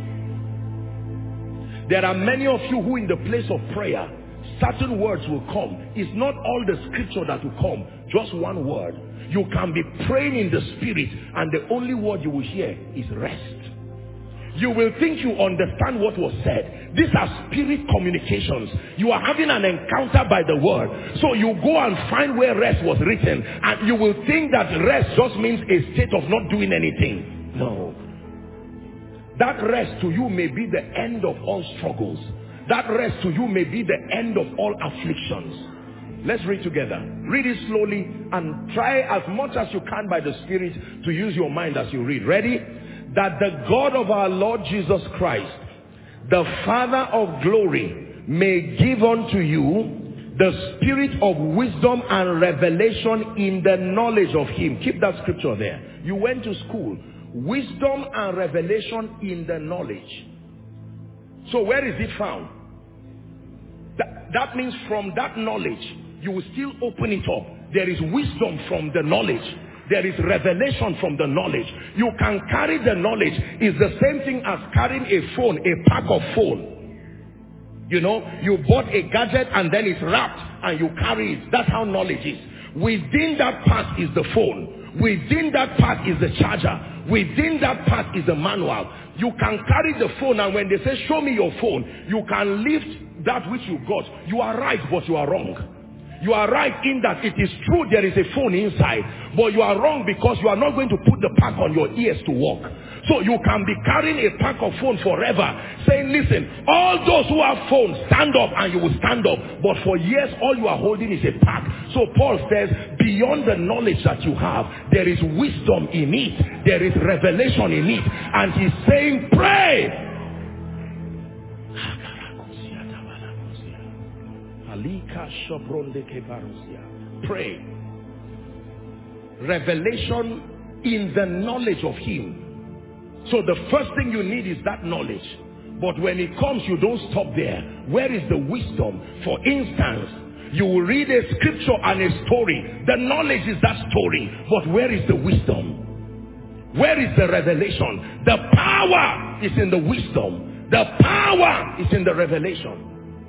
There are many of you who in the place of prayer, certain words will come. It's not all the scripture that will come, just one word. You can be praying in the spirit and the only word you will hear is rest. You will think you understand what was said. These are spirit communications. You are having an encounter by the word. So you go and find where rest was written and you will think that rest just means a state of not doing anything. No. That rest to you may be the end of all struggles. That rest to you may be the end of all afflictions. Let's read together. Read it slowly and try as much as you can by the Spirit to use your mind as you read. Ready? That the God of our Lord Jesus Christ, the Father of glory, may give unto you the spirit of wisdom and revelation in the knowledge of him. Keep that scripture there. You went to school. Wisdom and revelation in the knowledge. So where is it found? That, that means from that knowledge, you will still open it up. There is wisdom from the knowledge. There is revelation from the knowledge. You can carry the knowledge. It's the same thing as carrying a phone, a pack of phone. You know, you bought a gadget and then it's wrapped and you carry it. That's how knowledge is. Within that pack is the phone. Within that pack is the charger. Within that pack is the manual. You can carry the phone and when they say, show me your phone, you can lift that which you got. You are right, but you are wrong. You are right in that it is true there is a phone inside, but you are wrong because you are not going to put the pack on your ears to walk. So you can be carrying a pack of phone forever, saying, listen, all those who have phones, stand up, and you will stand up. But for years, all you are holding is a pack. So Paul says, beyond the knowledge that you have, there is wisdom in it. There is revelation in it. And he's saying, pray. Pray. Revelation in the knowledge of him. So the first thing you need is that knowledge. But when it comes, you don't stop there. Where is the wisdom? For instance, you will read a scripture and a story. The knowledge is that story. But where is the wisdom? Where is the revelation? The power is in the wisdom. The power is in the revelation.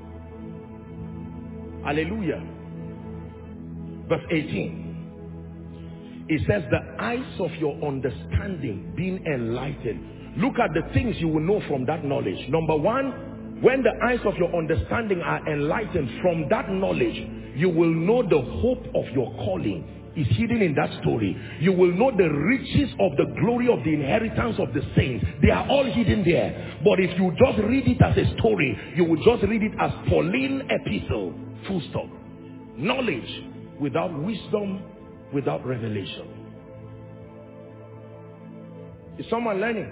Hallelujah. Verse eighteen. It says, the eyes of your understanding being enlightened. Look at the things you will know from that knowledge. Number one, when the eyes of your understanding are enlightened from that knowledge, you will know the hope of your calling is hidden in that story. You will know the riches of the glory of the inheritance of the saints. They are all hidden there. But if you just read it as a story, you will just read it as Pauline epistle. Full stop. Knowledge without wisdom, without revelation. Is someone learning?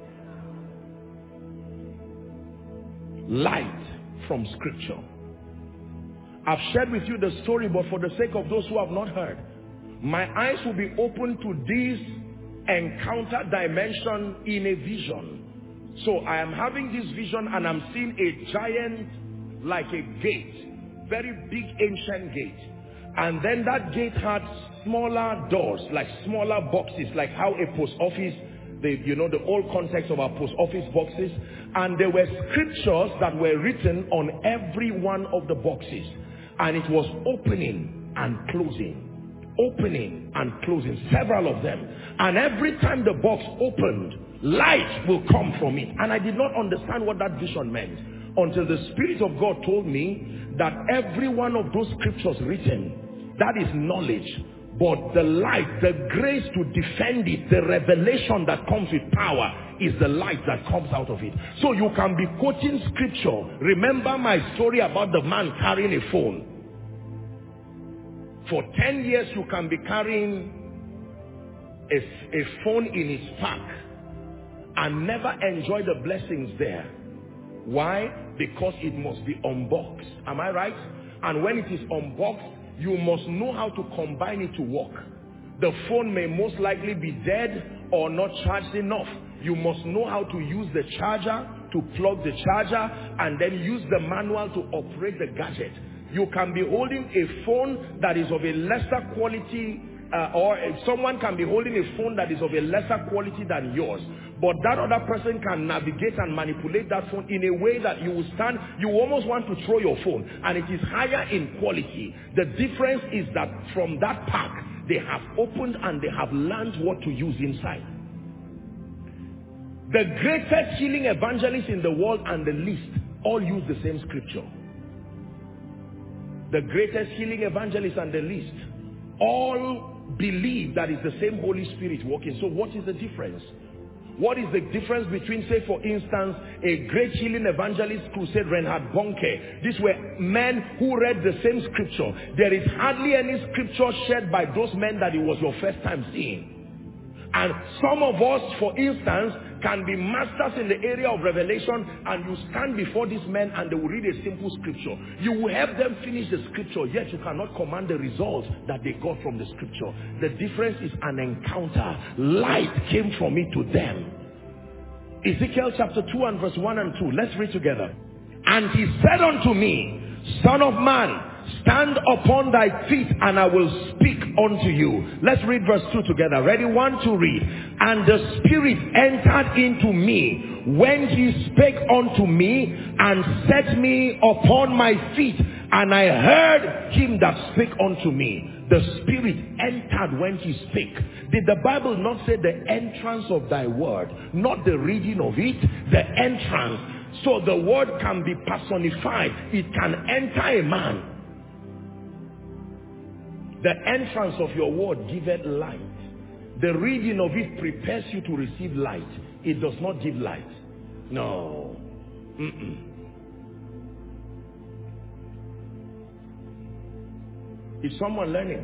Light from scripture. I've shared with you the story, but for the sake of those who have not heard, my eyes will be open to this encounter dimension in a vision. So I am having this vision and I'm seeing a giant, like a gate, very big ancient gate. And then that gate had smaller doors, like smaller boxes, like how a post office, the, you know, the old context of our post office boxes. And there were scriptures that were written on every one of the boxes. And it was opening and closing, opening and closing, several of them. And every time the box opened, light will come from it. And I did not understand what that vision meant until the Spirit of God told me that every one of those scriptures written, that is knowledge. But the light, the grace to defend it, the revelation that comes with power is the light that comes out of it. So you can be quoting scripture. Remember my story about the man carrying a phone. For ten years you can be carrying a, a phone in his pack and never enjoy the blessings there. Why? Because it must be unboxed. Am I right? And when it is unboxed, you must know how to combine it to work. The phone may most likely be dead or not charged enough. You must know how to use the charger, to plug the charger, and then use the manual to operate the gadget. You can be holding a phone that is of a lesser quality, uh, or if someone can be holding a phone that is of a lesser quality than yours. But that other person can navigate and manipulate that phone in a way that you will stand, you almost want to throw your phone. And it is higher in quality. The difference is that from that pack, they have opened and they have learned what to use inside. The greatest healing evangelists in the world and the least all use the same scripture. The greatest healing evangelists and the least all believe that it's the same Holy Spirit working. So what is the difference? What is the difference between, say for instance, a great healing evangelist crusade, Reinhard Bonnke? These were men who read the same scripture. There is hardly any scripture shared by those men that it was your first time seeing. And some of us, for instance, can be masters in the area of revelation, and you stand before these men and they will read a simple scripture. You will help them finish the scripture, yet you cannot command the results that they got from the scripture. The difference is an encounter. Light came from it to them. Ezekiel chapter two and verse one and two. Let's read together. And he said unto me, Son of man, stand upon thy feet and I will speak unto you. Let's read verse two together. Ready? One, two, read. And the Spirit entered into me when he spake unto me and set me upon my feet. And I heard him that spake unto me. The Spirit entered when he spake. Did the Bible not say the entrance of thy word? Not the reading of it, the entrance. So the word can be personified. It can enter a man. The entrance of your word giveth light. The reading of it prepares you to receive light. It does not give light. No. Mm-mm. Is someone learning?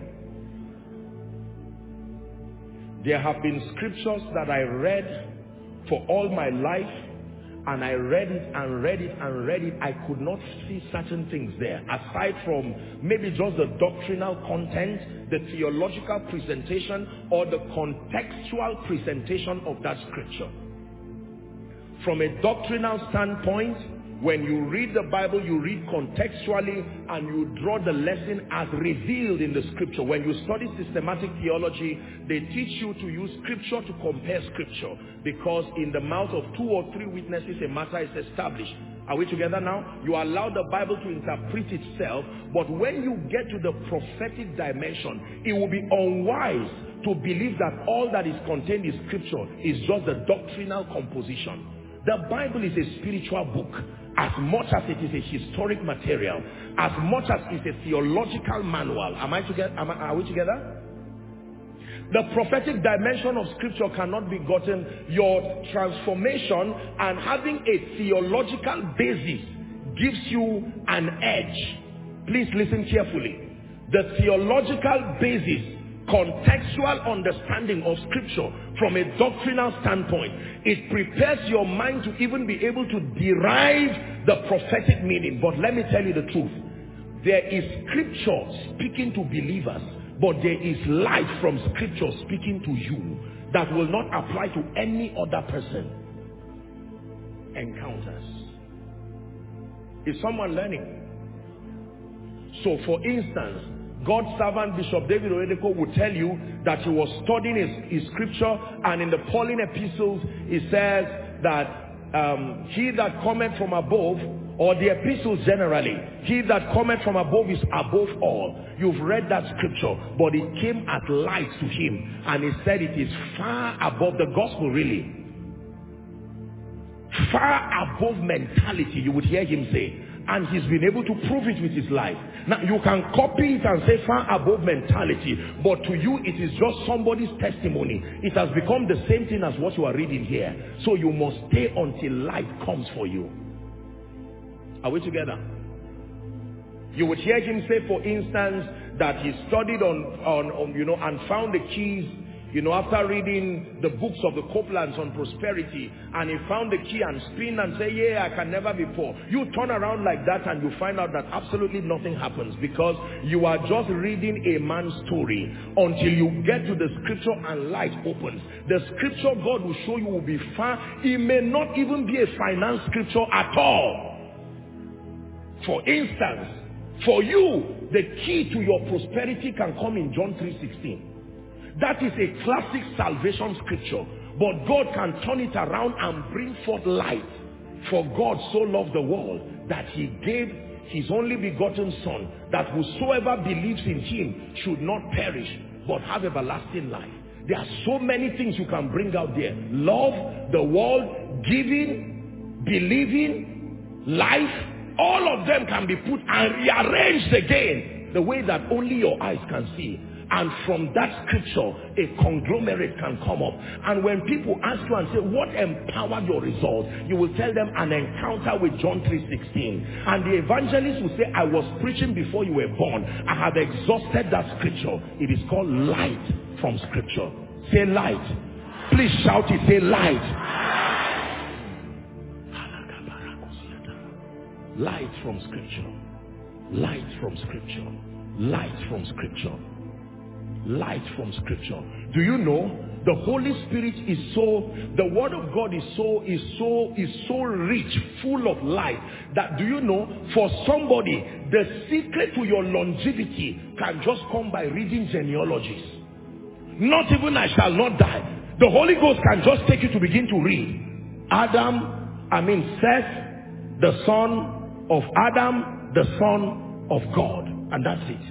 There have been scriptures that I read for all my life, and I read it and read it and read it. I could not see certain things there, aside from maybe just the doctrinal content, the theological presentation, or the contextual presentation of that scripture. From a doctrinal standpoint, when you read the Bible, you read contextually and you draw the lesson as revealed in the scripture. When you study systematic theology, they teach you to use scripture to compare scripture, because in the mouth of two or three witnesses a matter is established. Are we together now? You allow the Bible to interpret itself, but when you get to the prophetic dimension, it will be unwise to believe that all that is contained in scripture is just the doctrinal composition. The Bible is a spiritual book as much as it is a historic material, as much as it's a theological manual. Am I together? Am I, are we together? The prophetic dimension of scripture cannot be gotten. Your transformation and having a theological basis gives you an edge. Please listen carefully. The theological basis, contextual understanding of scripture from a doctrinal standpoint, it prepares your mind to even be able to derive the prophetic meaning. But let me tell you the truth. There is scripture speaking to believers, but there is light from scripture speaking to you that will not apply to any other person. Encounters. Is someone learning? So for instance, God's servant Bishop David Oyedepo would tell you that he was studying his, his scripture, and in the Pauline epistles he says that um, he that cometh from above, or the epistles generally, he that cometh from above is above all. You've read that scripture, but it came as light to him, and he said it is far above the gospel, really. Far above mentality, you would hear him say. And he's been able to prove it with his life. Now, you can copy it and say far above mentality, but to you it is just somebody's testimony. It has become the same thing as what you are reading here. So you must stay until light comes for you. Are we together? You would hear him say, for instance, that he studied on, on, on you know, and found the keys, you know, after reading the books of the Copelands on prosperity, and he found the key and spin and say, yeah, I can never be poor. You turn around like that and you find out that absolutely nothing happens, because you are just reading a man's story until you get to the scripture and light opens. The scripture God will show you will be far. It may not even be a finance scripture at all. For instance, for you, the key to your prosperity can come in John three sixteen. That is a classic salvation scripture. But God can turn it around and bring forth light. For God so loved the world that he gave his only begotten Son, that whosoever believes in him should not perish, but have everlasting life. There are so many things you can bring out there. Love, the world, giving, believing, life, all of them can be put and rearranged again the way that only your eyes can see. And from that scripture, a conglomerate can come up. And when people ask you and say, what empowered your result? You will tell them an encounter with John three sixteen. And the evangelist will say, I was preaching before you were born. I have exhausted that scripture. It is called light from scripture. Say light. Please shout it. Say light. Light from scripture. Light from scripture. Light from scripture. Light from scripture. Do you know the Holy Spirit is so, the word of God is so, is so, is so rich, full of light, that, do you know, for somebody, the secret to your longevity can just come by reading genealogies. Not even I shall not die. The Holy Ghost can just take you to begin to read. Adam, I mean Seth, the son of Adam, the son of God. And that's it.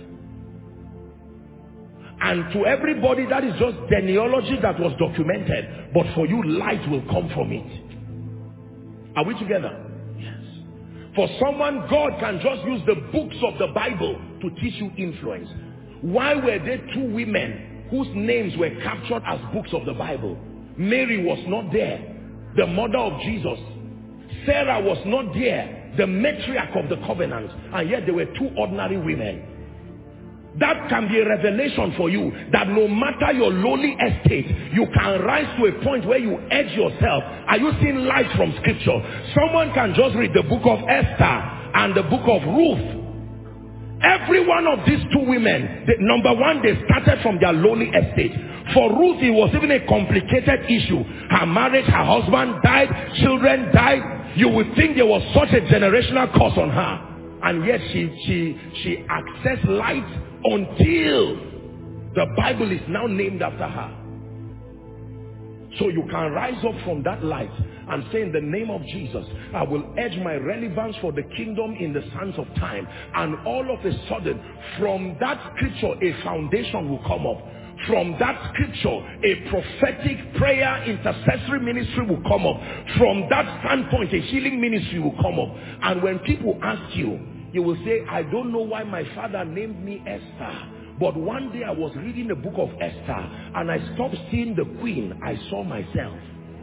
And to everybody, that is just genealogy that was documented. But for you, light will come from it. Are we together? Yes. For someone, God can just use the books of the Bible to teach you influence. Why were there two women whose names were captured as books of the Bible? Mary was not there, the mother of Jesus. Sarah was not there, the matriarch of the covenant. And yet there were two ordinary women. That can be a revelation for you, that no matter your lowly estate, you can rise to a point where you edge yourself. Are you seeing light from scripture? Someone can just read the book of Esther and the book of Ruth. Every one of these two women, the, number one, they started from their lowly estate. For Ruth, it was even a complicated issue. Her marriage, her husband died, children died. You would think there was such a generational curse on her. And yet she, she, she accessed light until the Bible is now named after her. So you can rise up from that light and say, in the name of Jesus, I will edge my relevance for the kingdom in the sands of time. And all of a sudden, from that scripture, a foundation will come up. From that scripture, a prophetic prayer intercessory ministry will come up. From that standpoint, a healing ministry will come up. And when people ask you, you will say, I don't know why my father named me Esther. But one day I was reading the book of Esther and I stopped seeing the queen. I saw myself.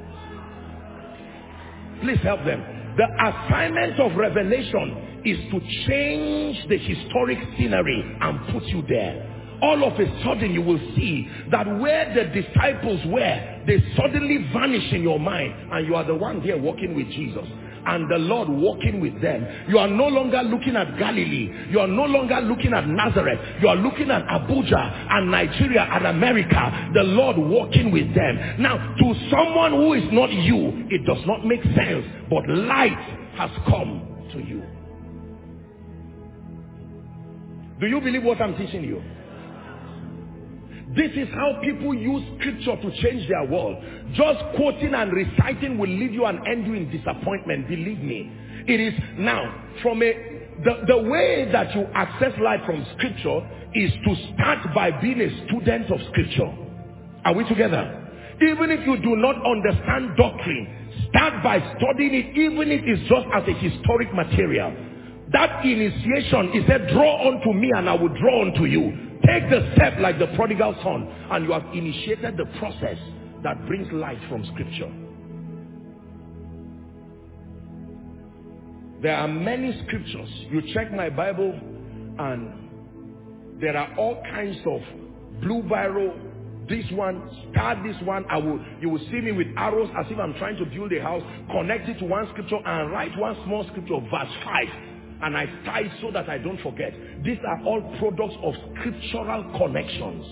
Please help them. The assignment of revelation is to change the historic scenery and put you there. All of a sudden you will see that where the disciples were, they suddenly vanish in your mind, and you are the one here walking with Jesus and the Lord walking with them. You are no longer looking at Galilee. You are no longer looking at Nazareth. You are looking at Abuja and Nigeria and America. The Lord walking with them. Now, to someone who is not you, it does not make sense, but light has come to you. Do you believe what I'm teaching you? This is how people use scripture to change their world. Just quoting and reciting will leave you and end you in disappointment. Believe me. It is now from a the, the way that you access light from scripture is to start by being a student of scripture. Are we together? Even if you do not understand doctrine, start by studying it, even if it's just as a historic material. That initiation, he said, draw unto me and I will draw unto you. Take the step like the prodigal son, and you have initiated the process that brings light from scripture. There are many scriptures. You check my Bible and there are all kinds of blue biro, this one, start this one. I will, you will see me with arrows as if I'm trying to build a house, connect it to one scripture and write one small scripture, verse five. And I tie it so that I don't forget. These are all products of scriptural connections.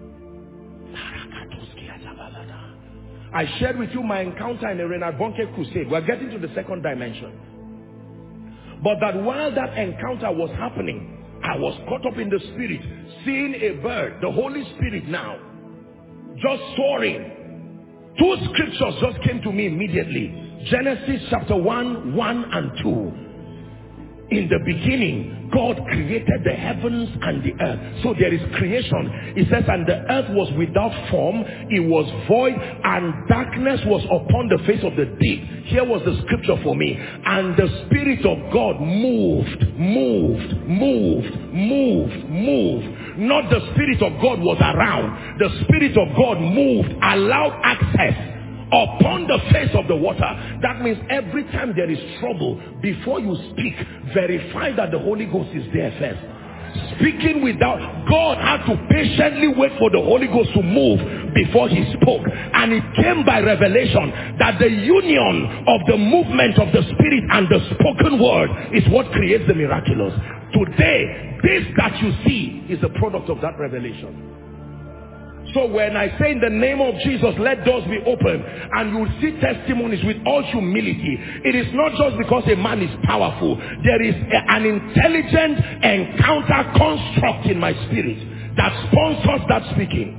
I shared with you my encounter in a Reinhard Bonnke crusade. We're getting to the second dimension. But that while that encounter was happening, I was caught up in the spirit, seeing a bird, the Holy Spirit now, just soaring. Two scriptures just came to me immediately. Genesis chapter one, one and two. In the beginning, God created the heavens and the earth. So there is creation. It says, and the earth was without form, it was void, and darkness was upon the face of the deep. Here was the scripture for me. And the Spirit of God moved, moved, moved, moved, moved. Not the Spirit of God was around. The Spirit of God moved, allowed access upon the face of the water. That means every time there is trouble, before you speak, verify that the Holy Ghost is there first. Speaking without, God had to patiently wait for the Holy Ghost to move before he spoke. And it came by revelation that the union of the movement of the Spirit and the spoken word is what creates the miraculous. Today, this that you see is a product of that revelation. So when I say in the name of Jesus, let doors be open, and you will see testimonies with all humility. It is not just because a man is powerful. There is a, an intelligent encounter construct in my spirit that sponsors that speaking.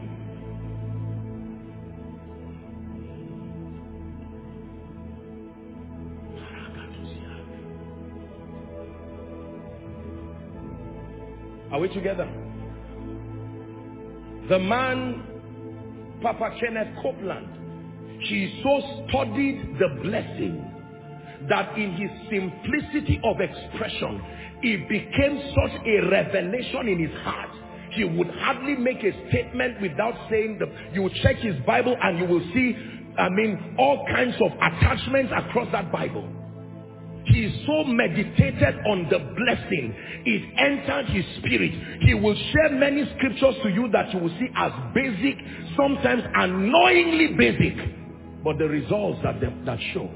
Are we together? The man, Papa Kenneth Copeland, he so studied the blessing that in his simplicity of expression, it became such a revelation in his heart. he would hardly make a statement without saying that. You will check his Bible and you will see, I mean, all kinds of attachments across that Bible. He is so meditated on the blessing, it entered his spirit. He will share many scriptures to you that you will see as basic, sometimes annoyingly basic, but the results that, they, that show.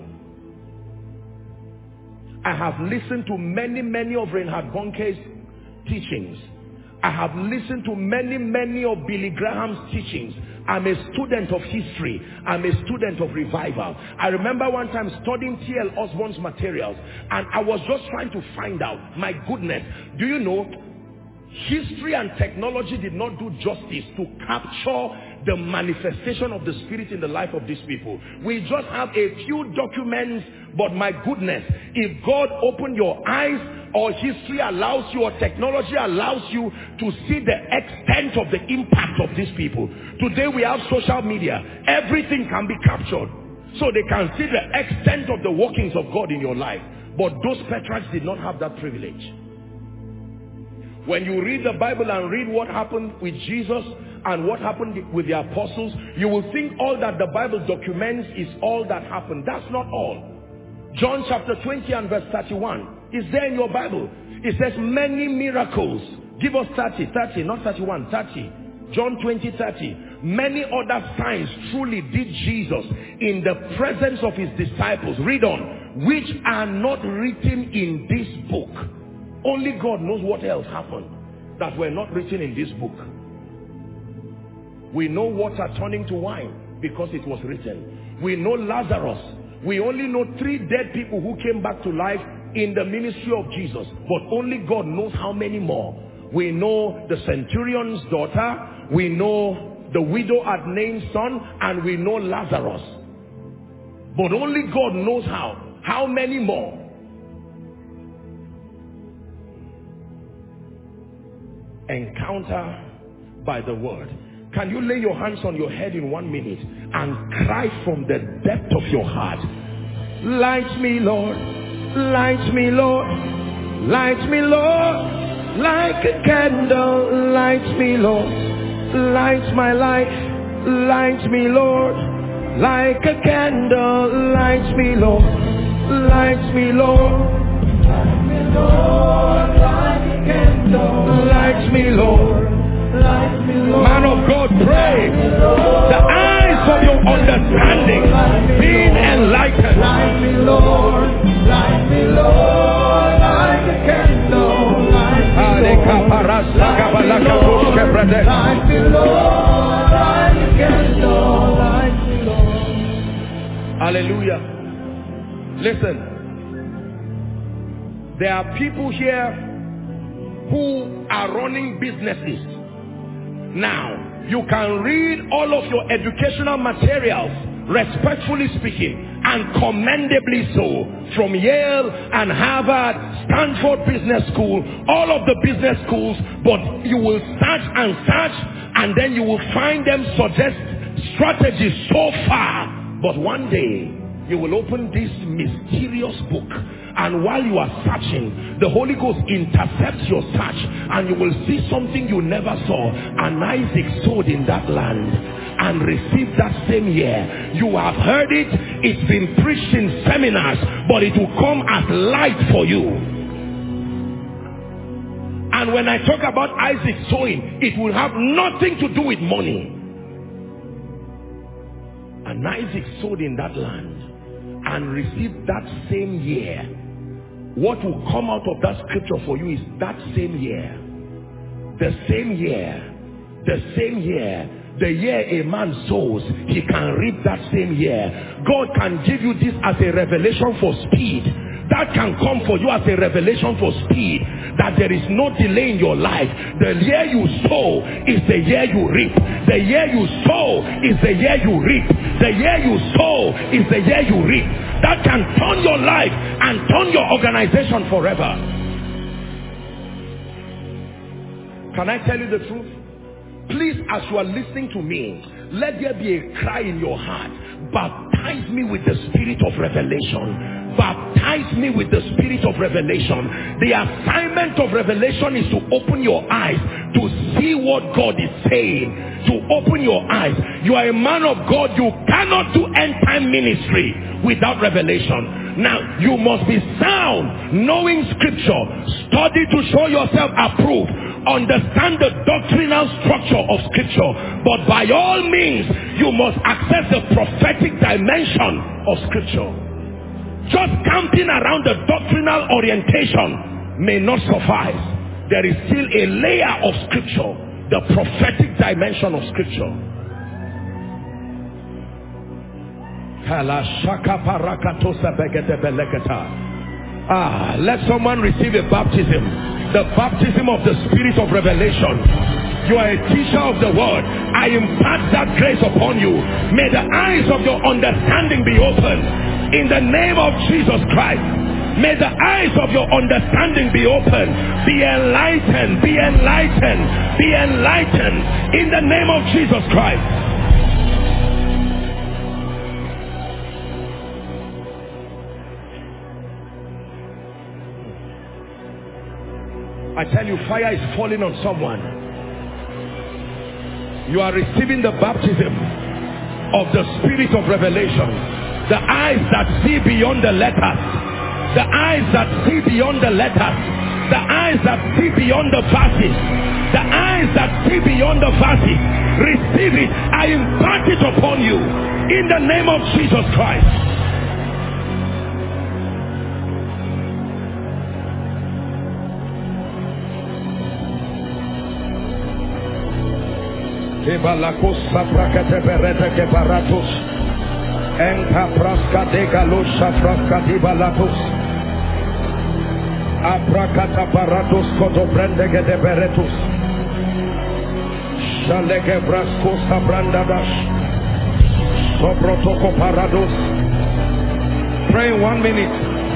I have listened to many, many of Reinhard Bonnke's teachings. I have listened to many, many of Billy Graham's teachings. I'm a student of history. I'm a student of revival. I remember one time studying T L Osborne's materials, and I was just trying to find out, my goodness, do you know, history and technology did not do justice to capture the manifestation of the Spirit in the life of these people. We just have a few documents, but my goodness, if God opened your eyes, or history allows you, or technology allows you to see the extent of the impact of these people. Today we have social media. Everything can be captured. So they can see the extent of the workings of God in your life. But those patriarchs did not have that privilege. When you read the Bible and read what happened with Jesus and what happened with the apostles, you will think all that the Bible documents is all that happened. That's not all. John chapter twenty and verse thirty-one is there in your Bible. It says many miracles. Give us thirty, thirty, not thirty-one, thirty. John twenty, thirty. Many other signs truly did Jesus in the presence of his disciples. Read on. Which are not written in this book. Only God knows what else happened that were not written in this book. We know water turning to wine because it was written. We know Lazarus. We only know three dead people who came back to life in the ministry of Jesus. But only God knows how many more. We know the centurion's daughter. We know the widow at Nain's son. And we know Lazarus. But only God knows how. How many more? Encounter by the word. Can you lay your hands on your head in one minute and cry from the depth of your heart? Light me, Lord. Light me, Lord. Light me, Lord. Like a candle. Light me, Lord. Light my life. Light me, Lord. Like a candle. Light me, Lord. Light me, Lord. Light me, Lord. Like a candle. Light me, Lord. Man of God, pray. The eyes of your understanding being enlightened. Light me, Lord. Light me, Lord. Like a candle. Light me, Lord. Light me, Lord. Like a candle. Light me, Lord. Hallelujah. Listen. There are people here who are running businesses. Now, you can read all of your educational materials, respectfully speaking, and commendably so, from Yale and Harvard, Stanford Business School, all of the business schools, but you will search and search, and then you will find them suggest strategies so far. But one day, you will open this mysterious book, and while you are searching, the Holy Ghost intercepts your search, and you will see something you never saw. And Isaac sowed in that land and received that same year. You have heard it, it's been preached in seminars, but it will come as light for you. And when I talk about Isaac sowing, it will have nothing to do with money. And Isaac sowed in that land and received that same year. What will come out of that scripture for you is that same year. The same year. The same year. The year a man sows, he can reap that same year. God can give you this as a revelation for speed. That can come for you as a revelation for speed. That there is no delay in your life. The year you sow is the year you reap. The year you sow is the year you reap. The year you sow is the year you reap. That can turn your life and turn your organization forever. Can I tell you the truth? Please, as you are listening to me, let there be a cry in your heart. Baptize me with the spirit of revelation. Baptize baptize me with the spirit of revelation. The assignment of revelation is to open your eyes to see what God is saying, to open your eyes. You are a man of God. You cannot do end time ministry without revelation. Now, you must be sound, knowing scripture, study to show yourself approved, understand the doctrinal structure of scripture, but by all means, you must access the prophetic dimension of scripture. Just camping around the doctrinal orientation may not suffice. There is still a layer of scripture, the prophetic dimension of scripture. Ah, let someone receive a baptism, the baptism of the spirit of revelation. You are a teacher of the word. I impart that grace upon you. May the eyes of your understanding be opened in the name of Jesus Christ. May the eyes of your understanding be opened. Be enlightened, be enlightened, be enlightened in the name of Jesus Christ. I tell you, fire is falling on someone. You are receiving the baptism of the spirit of revelation. The eyes that see beyond the letters. The eyes that see beyond the letters. The eyes that see beyond the verses. The eyes that see beyond the verses. Receive it. I impart it upon you in the name of Jesus Christ. Ebalakos saprakete berete ke baratus enka praska de galos safraska di balatus aprakata baratus koto brende ke de beretus shaleke brasko sabranda dash sobrotoko parados. Pray in one minute.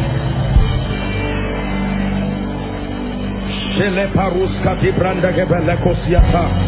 Shele paruska di branda ke belekos yata.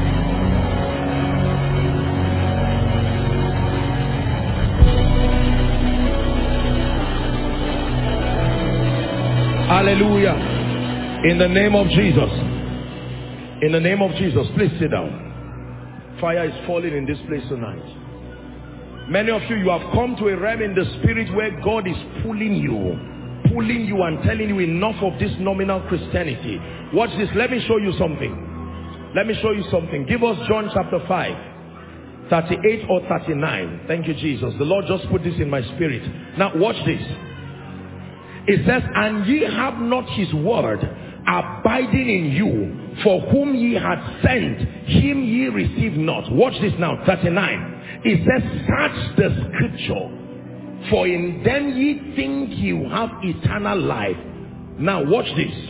Hallelujah. In the name of Jesus. In the name of Jesus. Please sit down. Fire is falling in this place tonight. Many of you, you have come to a realm in the spirit where God is pulling you. Pulling you and telling you enough of this nominal Christianity. Watch this. Let me show you something. Let me show you something. Give us John chapter five. thirty-eight or thirty-nine. Thank you, Jesus. The Lord just put this in my spirit. Now watch this. It says, and ye have not his word abiding in you, for whom ye had sent, him ye receive not. Watch this now, thirty-nine. It says, search the scripture, for in them ye think you have eternal life. Now watch this.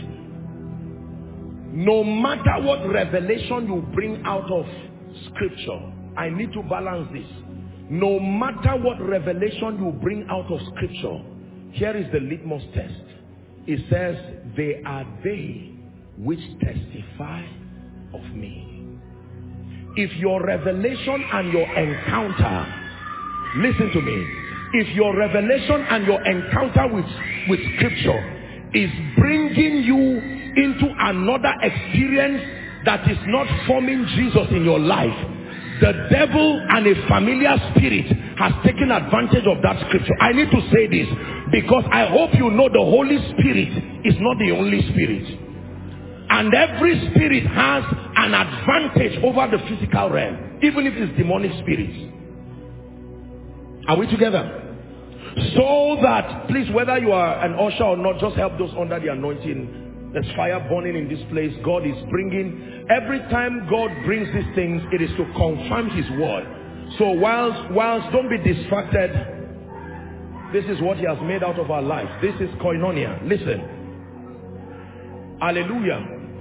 No matter what revelation you bring out of scripture, I need to balance this. No matter what revelation you bring out of scripture, here is the litmus test. It says, they are they which testify of me. If your revelation and your encounter, listen to me, if your revelation and your encounter with, with scripture is bringing you into another experience that is not forming Jesus in your life, the devil and a familiar spirit has taken advantage of that scripture. I need to say this because I hope you know the Holy Spirit is not the only spirit. And every spirit has an advantage over the physical realm, even if it's demonic spirits. Are we together? So that, please, whether you are an usher or not, just help those under the anointing. There's fire burning in this place. God is bringing, every time God brings these things, it is to confirm his word. So whilst, whilst don't be distracted, this is what he has made out of our lives. This is koinonia. Listen. Hallelujah.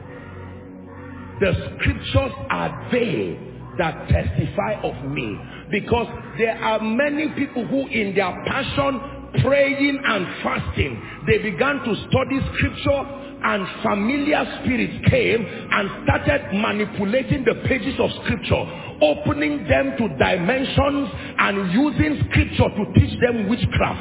The scriptures are they that testify of me. Because there are many people who in their passion, praying and fasting, they began to study scripture, and familiar spirits came and started manipulating the pages of scripture, opening them to dimensions and using scripture to teach them witchcraft.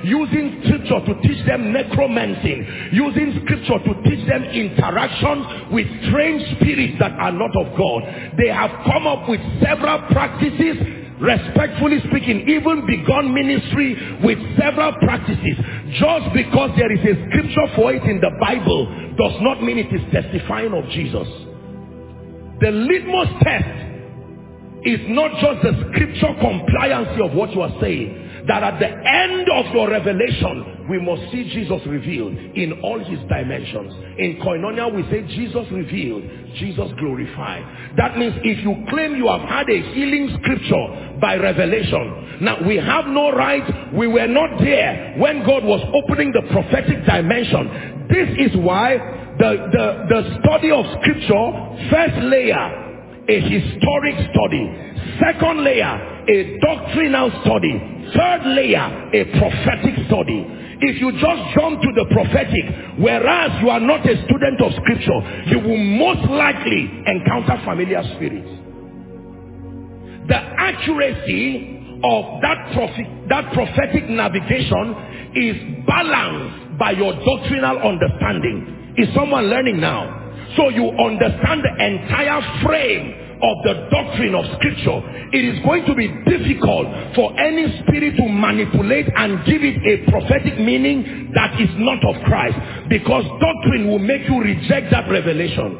using scripture to teach them necromancy, using scripture to teach them interactions with strange spirits that are not of God. They have come up with several practices, respectfully speaking, even begun ministry with several practices. Just because there is a scripture for it in the Bible does not mean it is testifying of Jesus. The litmus test is not just the scripture compliancy of what you are saying, that at the end of your revelation, we must see Jesus revealed in all his dimensions. In Koinonia, we say Jesus revealed, Jesus glorified. That means if you claim you have had a healing scripture by revelation, now we have no right, we were not there when God was opening the prophetic dimension. This is why the, the, the study of scripture, first layer, a historic study. Second layer, a doctrinal study. Third layer, a prophetic study. If you just jump to the prophetic, whereas you are not a student of scripture, you will most likely encounter familiar spirits. The accuracy of that, prophet, that prophetic navigation is balanced by your doctrinal understanding. Is someone learning now? So you understand the entire frame of the doctrine of scripture. It is going to be difficult for any spirit to manipulate and give it a prophetic meaning that is not of Christ, because doctrine will make you reject that revelation.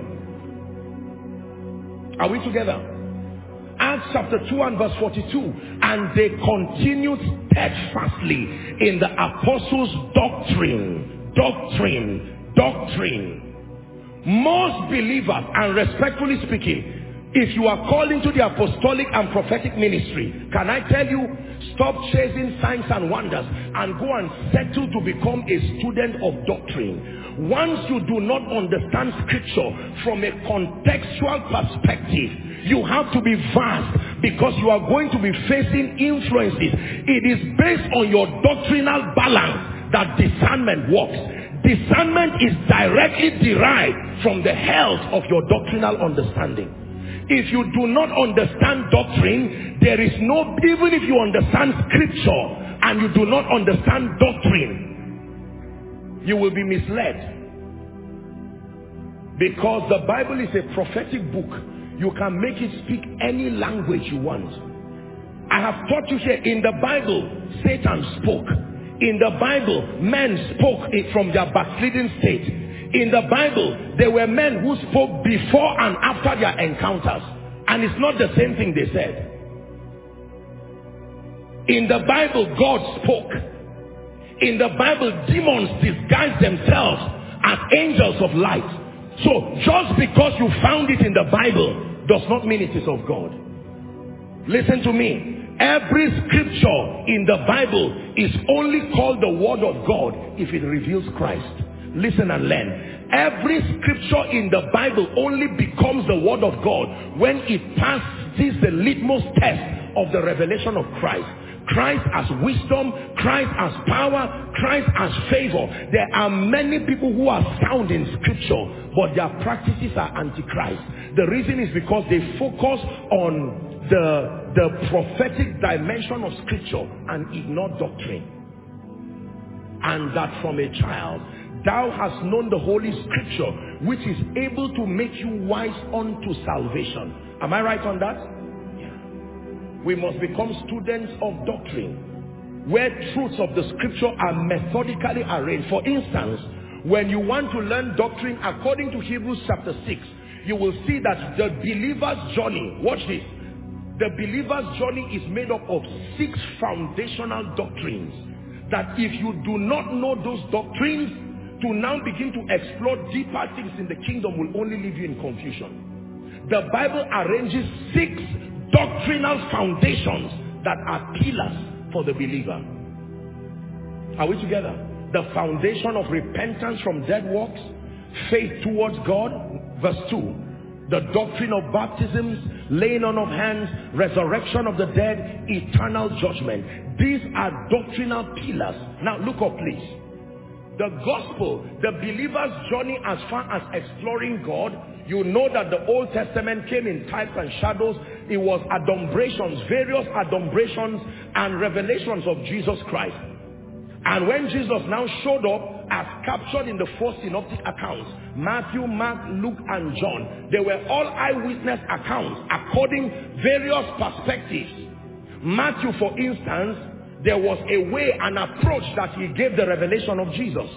Are we together? Acts chapter two and verse forty-two. And they continued steadfastly in the apostles' doctrine, doctrine, doctrine. Most believers, and respectfully speaking, if you are called into the apostolic and prophetic ministry, can I tell you, stop chasing signs and wonders and go and settle to become a student of doctrine. Once you do not understand scripture from a contextual perspective, you have to be vast, because you are going to be facing influences. It is based on your doctrinal balance that discernment works. Discernment is directly derived from the health of your doctrinal understanding. If you do not understand doctrine, there is no, even if you understand scripture and you do not understand doctrine, you will be misled. Because the Bible is a prophetic book. You can make it speak any language you want. I have taught you here, in the Bible, Satan spoke. In the Bible, men spoke it from their backsliding state. In the Bible, there were men who spoke before and after their encounters. And it's not the same thing they said. In the Bible, God spoke. In the Bible, demons disguise themselves as angels of light. So, just because you found it in the Bible does not mean it is of God. Listen to me. Every scripture in the Bible is only called the word of God if it reveals Christ. Listen and learn. Every scripture in the Bible only becomes the word of God when it passes the litmus test of the revelation of Christ. Christ as wisdom, Christ as power, Christ as favor. There are many people who are sound in scripture, but their practices are antichrist. The reason is because they focus on the, the prophetic dimension of scripture and ignore doctrine. And that from a child, thou hast known the Holy Scripture, which is able to make you wise unto salvation. Am I right on that? Yeah. We must become students of doctrine, where truths of the scripture are methodically arranged. For instance, when you want to learn doctrine according to Hebrews chapter six, you will see that the believer's journey, watch this, the believer's journey is made up of six foundational doctrines, that if you do not know those doctrines, to now begin to explore deeper things in the kingdom will only leave you in confusion. The Bible arranges six doctrinal foundations that are pillars for the believer. Are we together? The foundation of repentance from dead works, faith towards God, verse two. The doctrine of baptisms, laying on of hands, resurrection of the dead, eternal judgment. These are doctrinal pillars. Now look up please. The gospel, the believer's journey as far as exploring God, you know that the Old Testament came in types and shadows. It was adumbrations, various adumbrations and revelations of Jesus Christ. And when Jesus now showed up as captured in the four synoptic accounts, Matthew, Mark, Luke, and John, they were all eyewitness accounts according various perspectives. Matthew, for instance, there was a way, an approach that he gave the revelation of Jesus.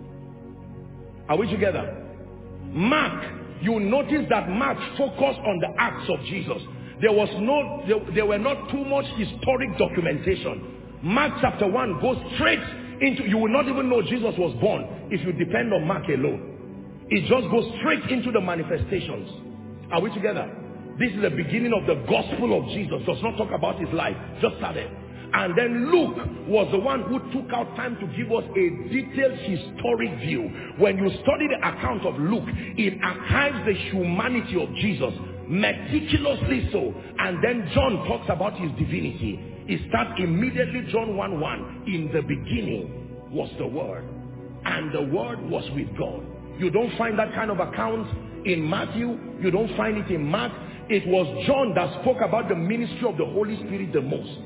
Are we together? Mark, you notice that Mark focused on the acts of Jesus. There was no, there, there were not too much historic documentation. Mark chapter one goes straight into, you will not even know Jesus was born if you depend on Mark alone. It just goes straight into the manifestations. Are we together? This is the beginning of the gospel of Jesus. Does not talk about his life, just started. And then Luke was the one who took out time to give us a detailed historic view. When you study the account of Luke, it archives the humanity of Jesus, meticulously so. And then John talks about his divinity. It starts immediately, John one one. In the beginning was the Word, and the Word was with God. You don't find that kind of account in Matthew. You don't find it in Mark. It was John that spoke about the ministry of the Holy Spirit the most.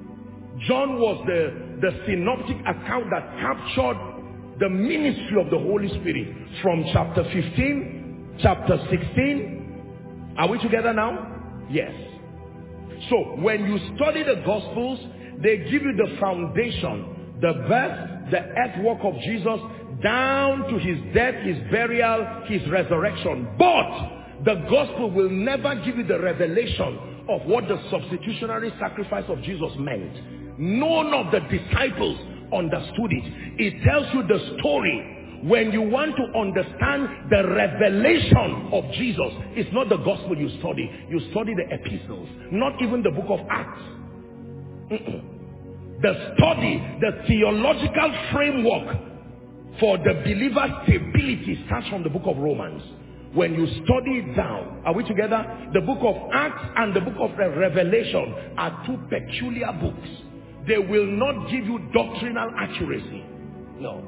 John was the, the synoptic account that captured the ministry of the Holy Spirit from chapter fifteen, chapter sixteen. Are we together now? Yes. So when you study the Gospels, they give you the foundation, the birth, the earthwork of Jesus, down to his death, his burial, his resurrection. But the Gospel will never give you the revelation of what the substitutionary sacrifice of Jesus meant. None of the disciples understood it. It tells you the story. When you want to understand the revelation of Jesus, it's not the gospel you study. You study the epistles, not even the book of Acts. Mm-mm. The study, the theological framework for the believer's stability starts from the book of Romans. When you study it down, are we together? The book of Acts and the book of Revelation are two peculiar books. They will not give you doctrinal accuracy. No.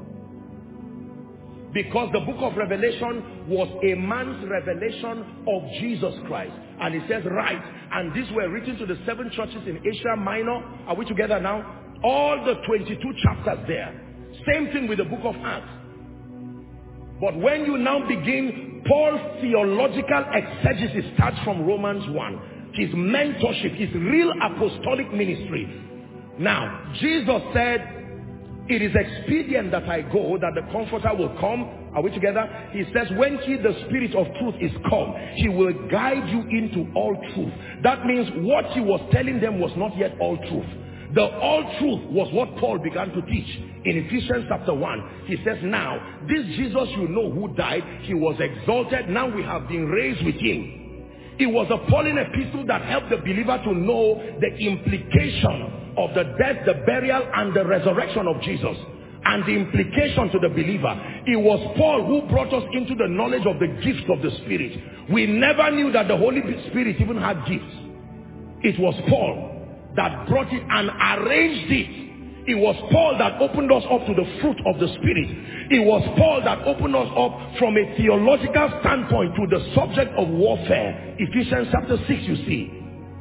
Because the book of Revelation was a man's revelation of Jesus Christ. And it says, right. And these were written to the seven churches in Asia Minor. Are we together now? All the twenty-two chapters there. Same thing with the book of Acts. But when you now begin, Paul's theological exegesis starts from Romans one. His mentorship, his real apostolic ministry. Now, Jesus said, it is expedient that I go, that the Comforter will come. Are we together? He says, when he, the Spirit of truth, is come, he will guide you into all truth. That means what he was telling them was not yet all truth. The all truth was what Paul began to teach in Ephesians chapter one. He says, now, this Jesus you know who died, he was exalted, now we have been raised with him. It was a Pauline epistle that helped the believer to know the implication of the death, the burial, and the resurrection of Jesus, and the implication to the believer. It was Paul who brought us into the knowledge of the gifts of the Spirit. We never knew that the Holy Spirit even had gifts. It was Paul that brought it and arranged it. It was Paul that opened us up to the fruit of the Spirit. It was Paul that opened us up from a theological standpoint to the subject of warfare. Ephesians chapter six, you see.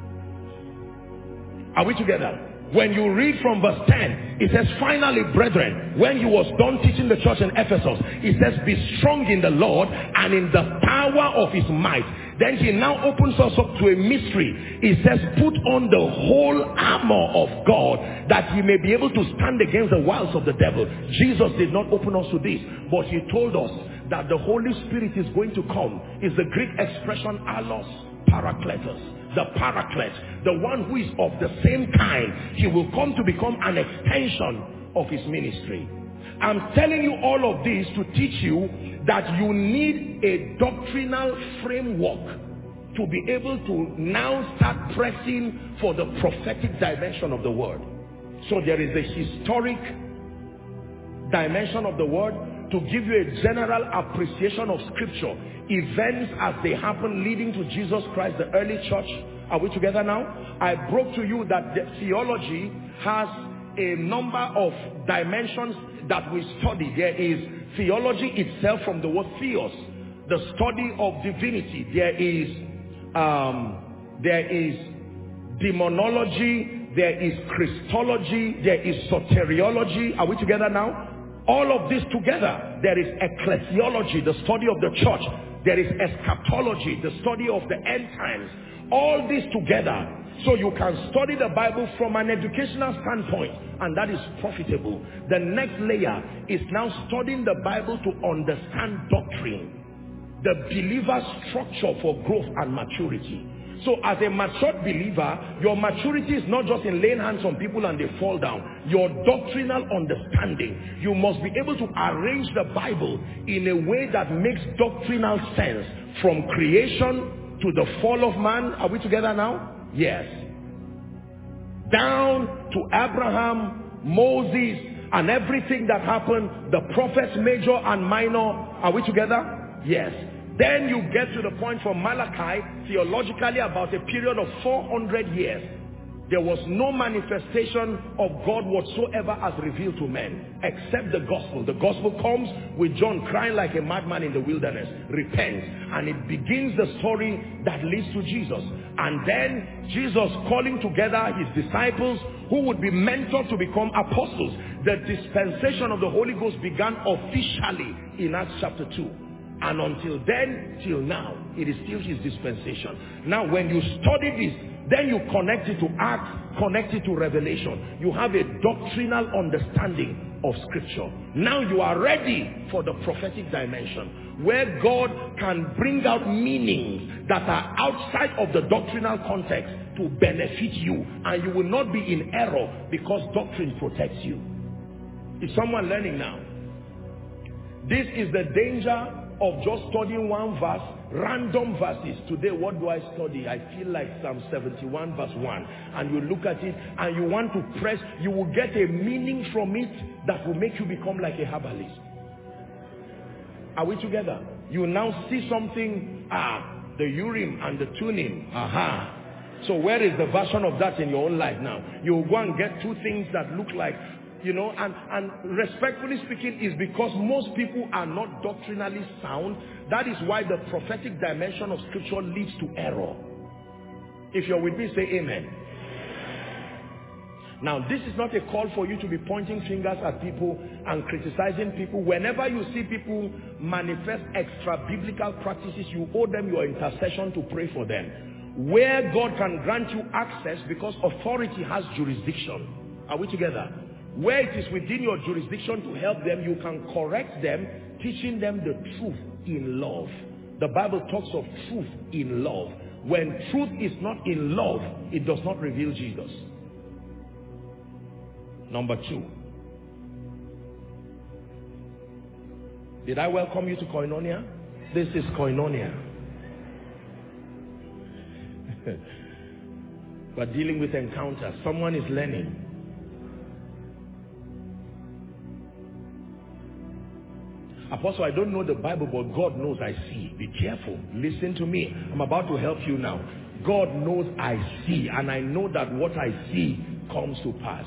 Are we together? When you read from verse ten, it says, finally, brethren, when he was done teaching the church in Ephesus, it says, be strong in the Lord and in the power of his might. Then he now opens us up to a mystery. It says, put on the whole armor of God, that ye may be able to stand against the wiles of the devil. Jesus did not open us to this, but he told us that the Holy Spirit is going to come. Is the Greek expression allos parakletos. The paraclete, the one who is of the same kind. He will come to become an extension of his ministry. I'm telling you all of this to teach you that you need a doctrinal framework to be able to now start pressing for the prophetic dimension of the word. So there is a historic dimension of the word to give you a general appreciation of scripture, events as they happen leading to Jesus Christ, the early church. Are we together now? I broke to you that the theology has a number of dimensions that we study. There is theology itself from the word theos, the study of divinity. There is um, there is demonology, there is Christology, there is soteriology. Are we together now? All of this together. There is ecclesiology, the study of the church. There is eschatology, the study of the end times. All this together. So you can study the Bible from an educational standpoint, and that is profitable. The next layer is now studying the Bible to understand doctrine, the believer's structure for growth and maturity. So as a matured believer, your maturity is not just in laying hands on people and they fall down. Your doctrinal understanding, you must be able to arrange the Bible in a way that makes doctrinal sense, from creation to the fall of man. Are we together now? Yes. Down to Abraham, Moses, and everything that happened, the prophets major and minor. Are we together? Yes. Then you get to the point from Malachi, theologically about a period of four hundred years. There was no manifestation of God whatsoever as revealed to men, except the gospel. The gospel comes with John crying like a madman in the wilderness, repent, and it begins the story that leads to Jesus. And then Jesus calling together his disciples who would be mentored to become apostles. The dispensation of the Holy Ghost began officially in Acts chapter two. And until then, till now, it is still his dispensation. Now, when you study this, then you connect it to Acts, connect it to Revelation. You have a doctrinal understanding of Scripture. Now you are ready for the prophetic dimension, where God can bring out meanings that are outside of the doctrinal context to benefit you. And you will not be in error because doctrine protects you. Is someone learning now? This is the danger of just studying one verse, random verses. Today, what do I study? I feel like Psalm seventy-one verse one. And you look at it and you want to press, you will get a meaning from it that will make you become like a herbalist. Are we together? You now see something, ah, the Urim and the Tunim. Aha. So where is the version of that in your own life now? You go and get two things that look like, you know, and, and respectfully speaking, is because most people are not doctrinally sound. That is why the prophetic dimension of Scripture leads to error. If you're with me, say amen. Now, this is not a call for you to be pointing fingers at people and criticizing people. Whenever you see people manifest extra-biblical practices, you owe them your intercession to pray for them. Where God can grant you access, because authority has jurisdiction. Are we together? Where it is within your jurisdiction to help them, you can correct them, teaching them the truth in love. The Bible talks of truth in love. When truth is not in love, it does not reveal Jesus. Number two. Did I welcome you to Koinonia? This is Koinonia. But dealing with encounters. Someone is learning. Apostle, I don't know the Bible, but God knows I see. Be careful. Listen to me. I'm about to help you now. God knows I see, and I know that what I see comes to pass.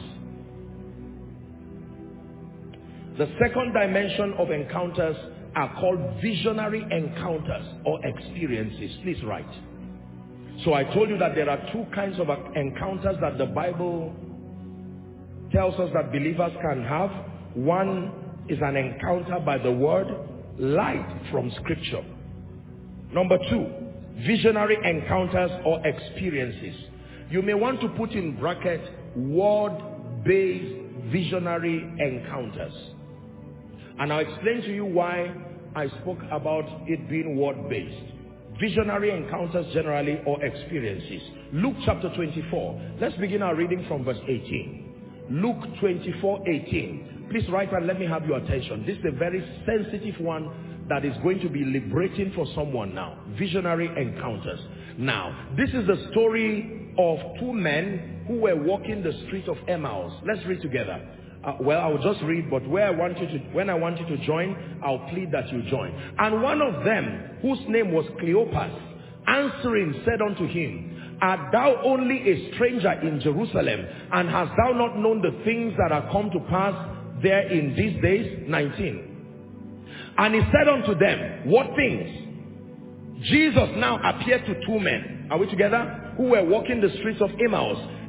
The second dimension of encounters are called visionary encounters or experiences. Please write. So I told you that there are two kinds of encounters that the Bible tells us that believers can have. One is an encounter by the word, light from Scripture. Number two, visionary encounters or experiences. You may want to put in bracket word-based visionary encounters. And I'll explain to you why I spoke about it being word-based. Visionary encounters generally or experiences. Luke chapter twenty-four. Let's begin our reading from verse eighteen. Luke twenty-four eighteen. Please write and let me have your attention. This is a very sensitive one that is going to be liberating for someone now. Visionary encounters. Now, this is the story of two men who were walking the street of Emmaus. Let's read together. Uh, well, I will just read, but where I want you to, when I want you to join, I'll plead that you join. And one of them, whose name was Cleopas, answering said unto him, Art thou only a stranger in Jerusalem, and hast thou not known the things that are come to pass there in these days? nineteen. And he said unto them, what things? Jesus now appeared to two men. Are we together? Who were walking the streets of Emmaus.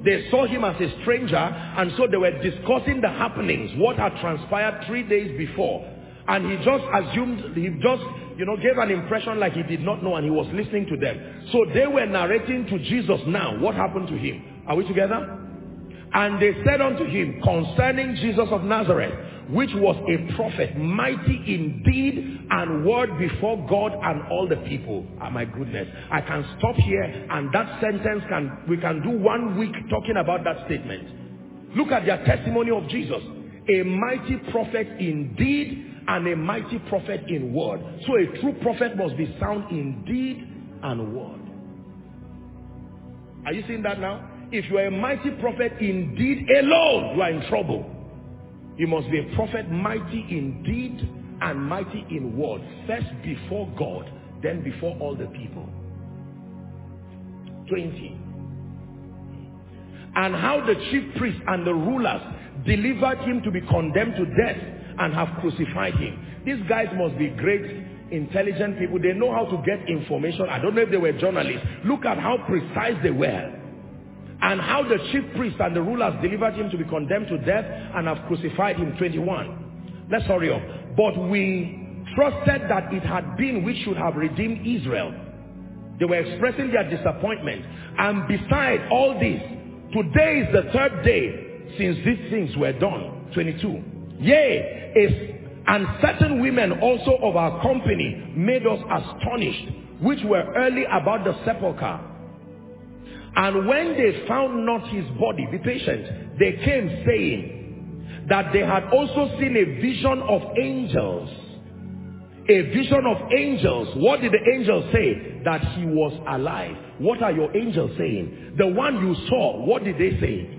They saw him as a stranger, and so they were discussing the happenings, what had transpired three days before. And he just assumed, he just, you know, gave an impression like he did not know, and he was listening to them. So they were narrating to Jesus now what happened to him. Are we together? And they said unto him, concerning Jesus of Nazareth, which was a prophet, mighty in deed and word before God and all the people. Ah, my goodness. I can stop here, and that sentence can, we can do one week talking about that statement. Look at their testimony of Jesus. A mighty prophet in deed and a mighty prophet in word. So a true prophet must be sound in deed and word. Are you seeing that now? If you are a mighty prophet in deed alone, you are in trouble. You must be a prophet mighty in deed and mighty in word. First before God, then before all the people. twenty. And how the chief priests and the rulers delivered him to be condemned to death and have crucified him. These guys must be great, intelligent people. They know how to get information. I don't know if they were journalists. Look at how precise they were. And how the chief priests and the rulers delivered him to be condemned to death and have crucified him. twenty-one. Let's hurry up. But we trusted that it had been which should have redeemed Israel. They were expressing their disappointment. And beside all this, today is the third day since these things were done. twenty-two. Yea, a, and certain women also of our company made us astonished, which were early about the sepulchre. And when they found not his body, be patient, they came saying that they had also seen a vision of angels. A vision of angels. What did the angels say? That he was alive. What are your angels saying? The one you saw, what did they say?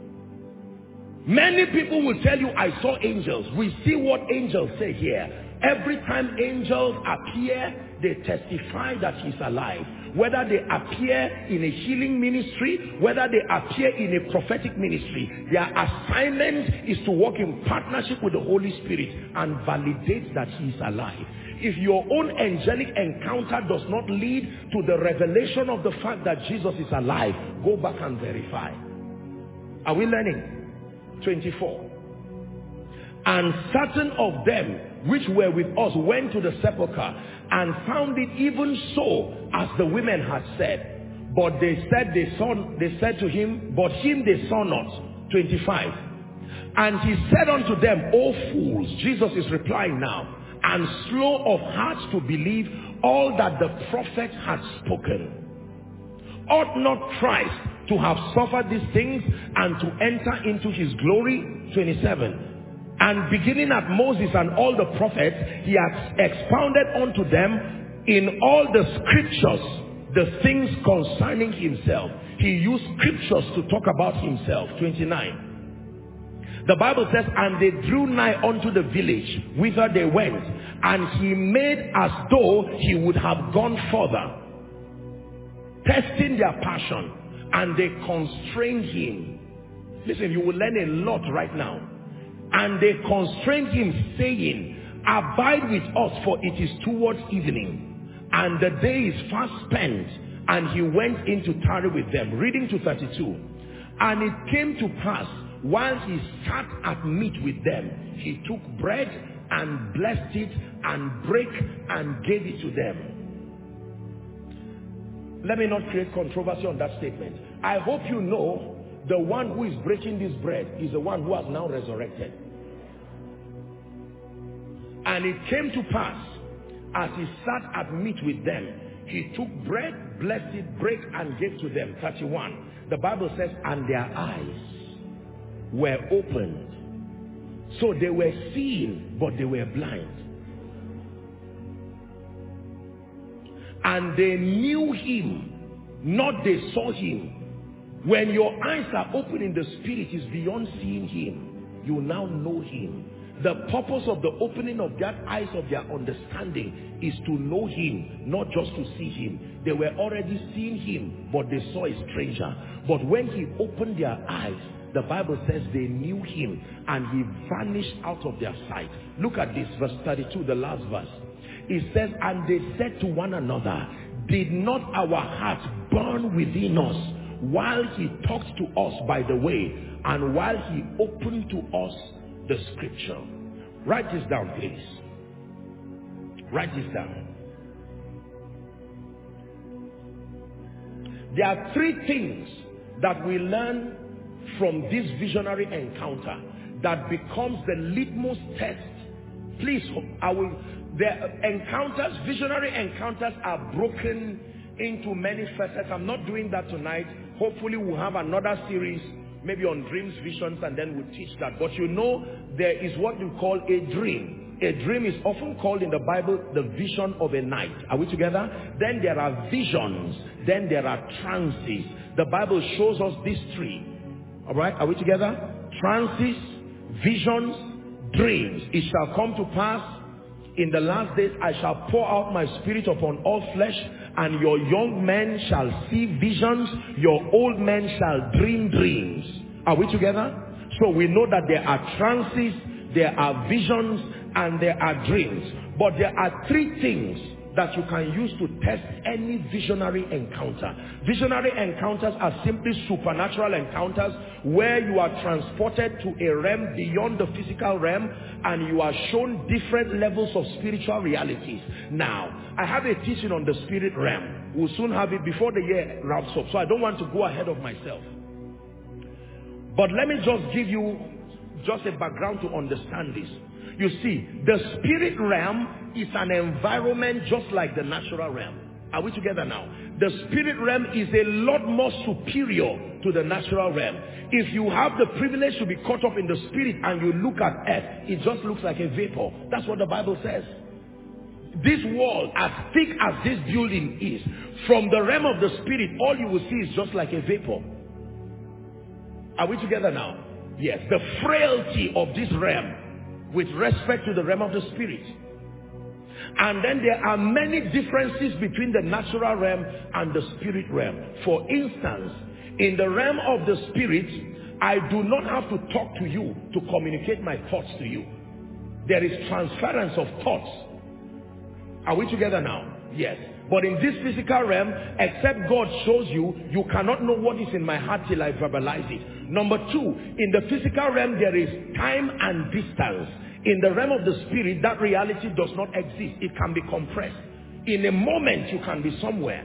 Many people will tell you, I saw angels. We see what angels say here. Every time angels appear, they testify that he's alive. Whether they appear in a healing ministry, whether they appear in a prophetic ministry, their assignment is to work in partnership with the Holy Spirit and validate that he is alive. If your own angelic encounter does not lead to the revelation of the fact that Jesus is alive, go back and verify. Are we learning? twenty-four. And certain of them which were with us went to the sepulchre and found it even so as the women had said. But they said they saw, they said to him, but him they saw not. twenty-five. And he said unto them, O fools, Jesus is replying now, and slow of heart to believe all that the prophet had spoken. Ought not Christ to have suffered these things and to enter into his glory? twenty-seven. And beginning at Moses and all the prophets, he has expounded unto them in all the scriptures the things concerning himself. He used scriptures to talk about himself. twenty-nine. The Bible says, and they drew nigh unto the village whither they went, and he made as though he would have gone further, testing their passion, and they constrained him. Listen, you will learn a lot right now. And they constrained him, saying, abide with us, for it is towards evening, and the day is fast spent. And he went in to tarry with them. Reading to thirty-two. And it came to pass, while he sat at meat with them, he took bread and blessed it and brake and gave it to them. Let me not create controversy on that statement. I hope you know the one who is breaking this bread is the one who has now resurrected. And it came to pass, as he sat at meat with them, he took bread, blessed it, brake and gave to them. thirty-one. The Bible says, and their eyes were opened. So they were seeing, but they were blind. And they knew him, not they saw him. When your eyes are open in the spirit, is beyond seeing him. You now know him. The purpose of the opening of that eyes of their understanding is to know him, not just to see him. They were already seeing him, but they saw a stranger. But when he opened their eyes, the Bible says they knew him, and he vanished out of their sight. Look at this, verse thirty-two, the last verse. It says, and they said to one another, did not our hearts burn within us while he talked to us by the way, and while he opened to us the scripture. Write this down, please. Write this down. There are three things that we learn from this visionary encounter that becomes the litmus test. Please, I will, the encounters, visionary encounters are broken into many facets. I'm not doing that tonight. Hopefully we'll have another series, maybe on dreams, visions, and then we'll teach that. But you know, there is what you call a dream. A dream is often called in the Bible the vision of a night. Are we together? Then there are visions. Then there are trances. The Bible shows us these three. All right? Are we together? Trances, visions, dreams. It shall come to pass in the last days, I shall pour out my spirit upon all flesh, and your young men shall see visions, your old men shall dream dreams. Are we together? So we know that there are trances, there are visions, and there are dreams. But there are three things that you can use to test any visionary encounter. Visionary encounters are simply supernatural encounters where you are transported to a realm beyond the physical realm and you are shown different levels of spiritual realities. Now, I have a teaching on the spirit realm. We'll soon have it before the year wraps up, so I don't want to go ahead of myself. But let me just give you just a background to understand this. You see, the spirit realm is an environment just like the natural realm. Are we together now? The spirit realm is a lot more superior to the natural realm. If you have the privilege to be caught up in the spirit and you look at earth, it just looks like a vapor. That's what the Bible says. This wall, as thick as this building is, from the realm of the spirit, all you will see is just like a vapor. Are we together now? Yes. The frailty of this realm with respect to the realm of the spirit. And then there are many differences between the natural realm and the spirit realm. For instance, in the realm of the spirit, I do not have to talk to you to communicate my thoughts to you. There is transference of thoughts. Are we together now? Yes. But in this physical realm, except God shows you, you cannot know what is in my heart till I verbalize it. Number two, in the physical realm, there is time and distance. In the realm of the spirit, that reality does not exist. It can be compressed. In a moment, you can be somewhere.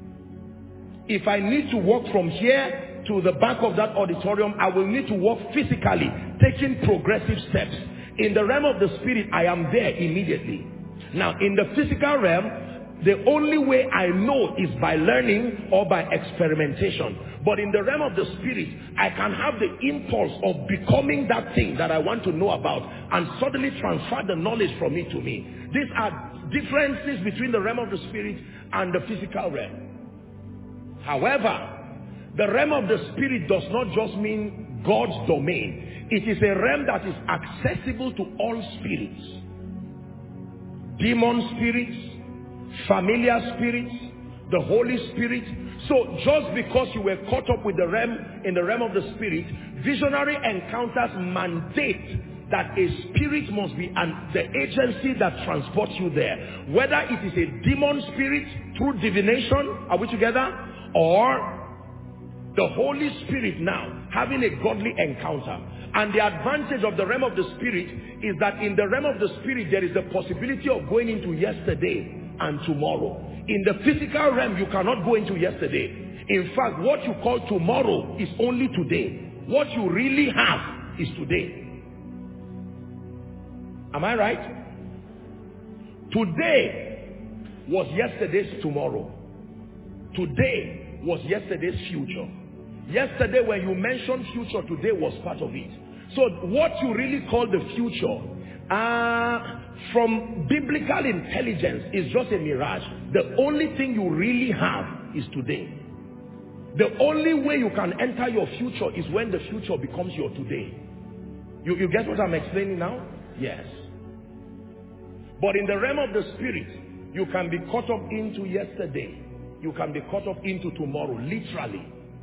If I need to walk from here to the back of that auditorium, I will need to walk physically, taking progressive steps. In the realm of the spirit, I am there immediately. Now, in the physical realm, the only way I know is by learning or by experimentation. But in the realm of the spirit, I can have the impulse of becoming that thing that I want to know about and suddenly transfer the knowledge from it to me. These are differences between the realm of the spirit and the physical realm. However, the realm of the spirit does not just mean God's domain. It is a realm that is accessible to all spirits. Demon spirits, familiar spirits, the Holy Spirit. So just because you were caught up with the realm, in the realm of the spirit, visionary encounters mandate that a spirit must be an, the agency that transports you there. Whether it is a demon spirit through divination, are we together? Or the Holy Spirit now having a godly encounter. And the advantage of the realm of the spirit is that in the realm of the spirit there is the possibility of going into yesterday and tomorrow. In the physical realm, you cannot go into yesterday. In fact, what you call tomorrow is only today. What you really have is today. Am I right? Today was yesterday's tomorrow. Today was yesterday's future. Yesterday when you mentioned future, today was part of it. So what you really call the future, uh, from biblical intelligence, is just a mirage. The only thing you really have is today. The only way you can enter your future is when the future becomes your today. You, you get what I'm explaining now? Yes. But in the realm of the spirit, you can be caught up into yesterday. You can be caught up into tomorrow, literally.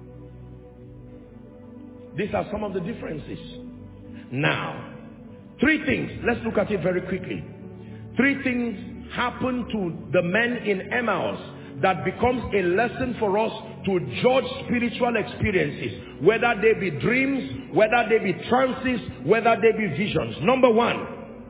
These are some of the differences. Now, three things. Let's look at it very quickly. Three things happened to the men in Emmaus that becomes a lesson for us to judge spiritual experiences, whether they be dreams, whether they be trances, whether they be visions. Number one,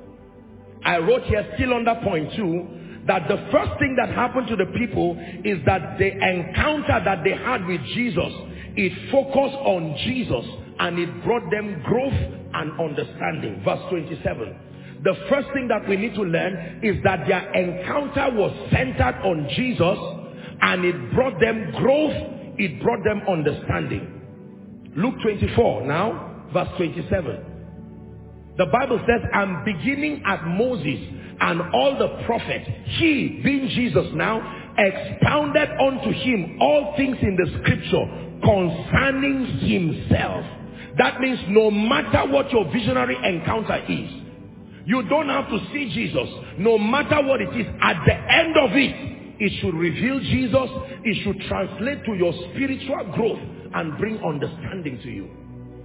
I wrote here still under point two, that the first thing that happened to the people is that the encounter that they had with Jesus, it focused on Jesus and it brought them growth and understanding. Verse twenty-seven. The first thing that we need to learn is that their encounter was centered on Jesus and it brought them growth, it brought them understanding. Luke twenty-four now, verse twenty-seven. The Bible says, and beginning at Moses and all the prophets, he, being Jesus now, expounded unto him all things in the scripture concerning himself. That means no matter what your visionary encounter is, you don't have to see Jesus. No matter what it is, at the end of it, it should reveal Jesus. It should translate to your spiritual growth and bring understanding to you.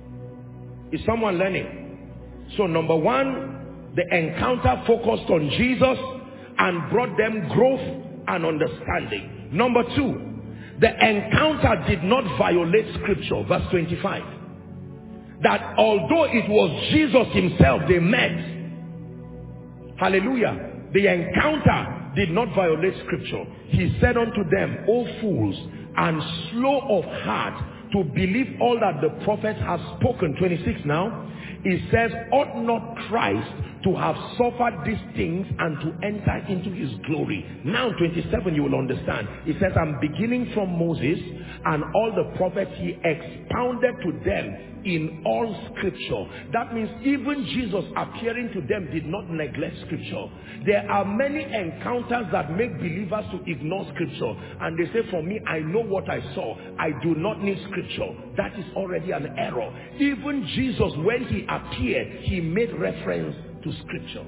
Is someone learning? So number one, the encounter focused on Jesus and brought them growth and understanding. Number two, the encounter did not violate scripture. Verse twenty-five. That although it was Jesus himself they met, hallelujah, the encounter did not violate scripture. He said unto them, O fools, and slow of heart to believe all that the prophet has spoken. twenty-six now. It says, ought not Christ to have suffered these things and to enter into his glory? Now twenty-seven, you will understand. It says, I'm beginning from Moses and all the prophets, he expounded to them in all scripture. That means even Jesus appearing to them did not neglect scripture. There are many encounters that make believers to ignore scripture, and they say, for me, I know what I saw, I do not need scripture. That is already an error. Even Jesus, when he appeared, he made reference to scripture.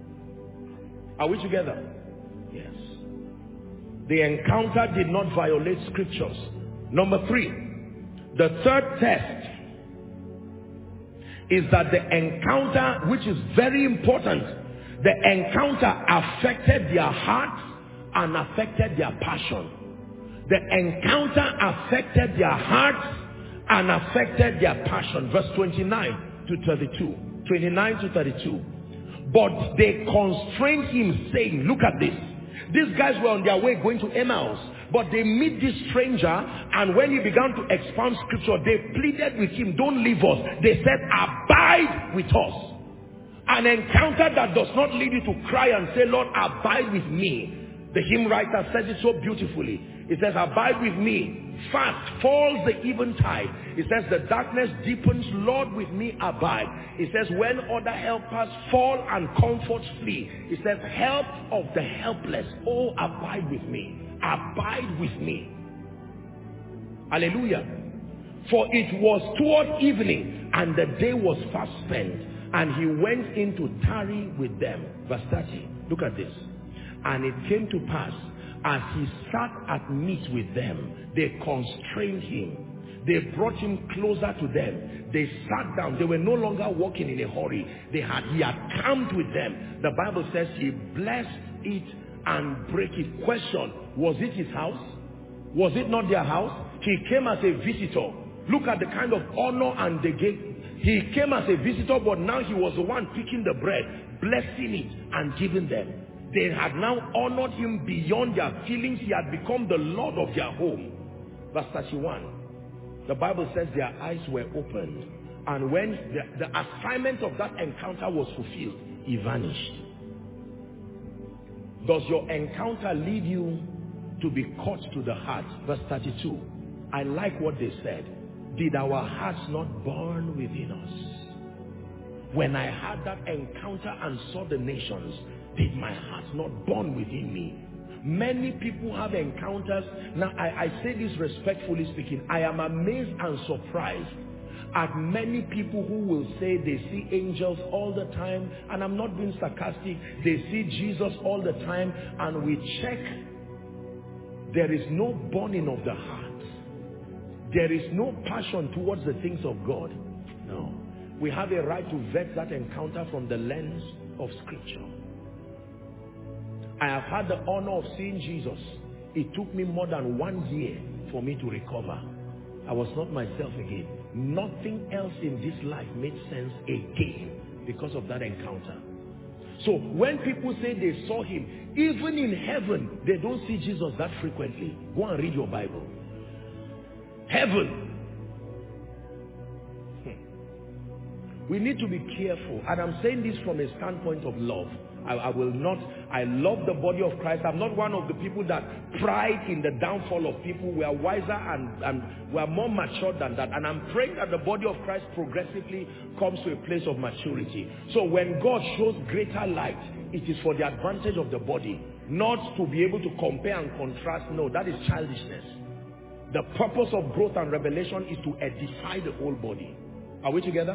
Are we together? Yes. The encounter did not violate scriptures. Number three, the third test is that the encounter, which is very important, the encounter affected their hearts and affected their passion. The encounter affected their hearts and affected their passion. Verse twenty-nine to thirty-two. twenty-nine to thirty-two. But they constrained him, saying, look at this. These guys were on their way going to Emmaus, but they meet this stranger, and when he began to expound scripture, they pleaded with him, don't leave us. They said, abide with us. An encounter that does not lead you to cry and say, Lord, abide with me. The hymn writer says it so beautifully. It says, abide with me. Fast falls the eventide. It says, the darkness deepens. Lord, with me abide. It says, when other helpers fall and comforts flee. It says, help of the helpless. Oh, abide with me. Abide with me. Hallelujah. For it was toward evening, and the day was fast spent, and he went in to tarry with them. Verse thirty. Look at this. And it came to pass, as he sat at meat with them, they constrained him. They brought him closer to them. They sat down. They were no longer walking in a hurry. They had, he had camped with them. The Bible says he blessed it and break it. Question, was it his house? Was it not their house? He came as a visitor. Look at the kind of honor and they gave. He came as a visitor, but now he was the one picking the bread, blessing it and giving them. They had now honored him beyond their feelings. He had become the Lord of their home. Verse thirty-one. The Bible says their eyes were opened. And when the, the assignment of that encounter was fulfilled, he vanished. Does your encounter lead you to be caught to the heart? Verse thirty-two. I like what they said. Did our hearts not burn within us? When I had that encounter and saw the nations, did my heart not burn within me? Many people have encounters. Now, I, I say this respectfully speaking. I am amazed and surprised at many people who will say they see angels all the time. And I'm not being sarcastic. They see Jesus all the time. And we check. There is no burning of the heart. There is no passion towards the things of God. No. We have a right to vet that encounter from the lens of Scripture. I have had the honor of seeing Jesus It took me more than one year for me to recover. I was not myself again. Nothing else in this life made sense again because of that encounter. So when people say they saw him, even in heaven, they don't see Jesus that frequently. Go and read your Bible. Heaven. Hmm. We need to be careful. And I'm saying this from a standpoint of love. I, I will not, I love the body of Christ. I'm not one of the people that pride in the downfall of people. We are wiser and, and we are more mature than that. And I'm praying that the body of Christ progressively comes to a place of maturity. So when God shows greater light, it is for the advantage of the body, not to be able to compare and contrast. No, that is childishness. The purpose of growth and revelation is to edify the whole body. Are we together?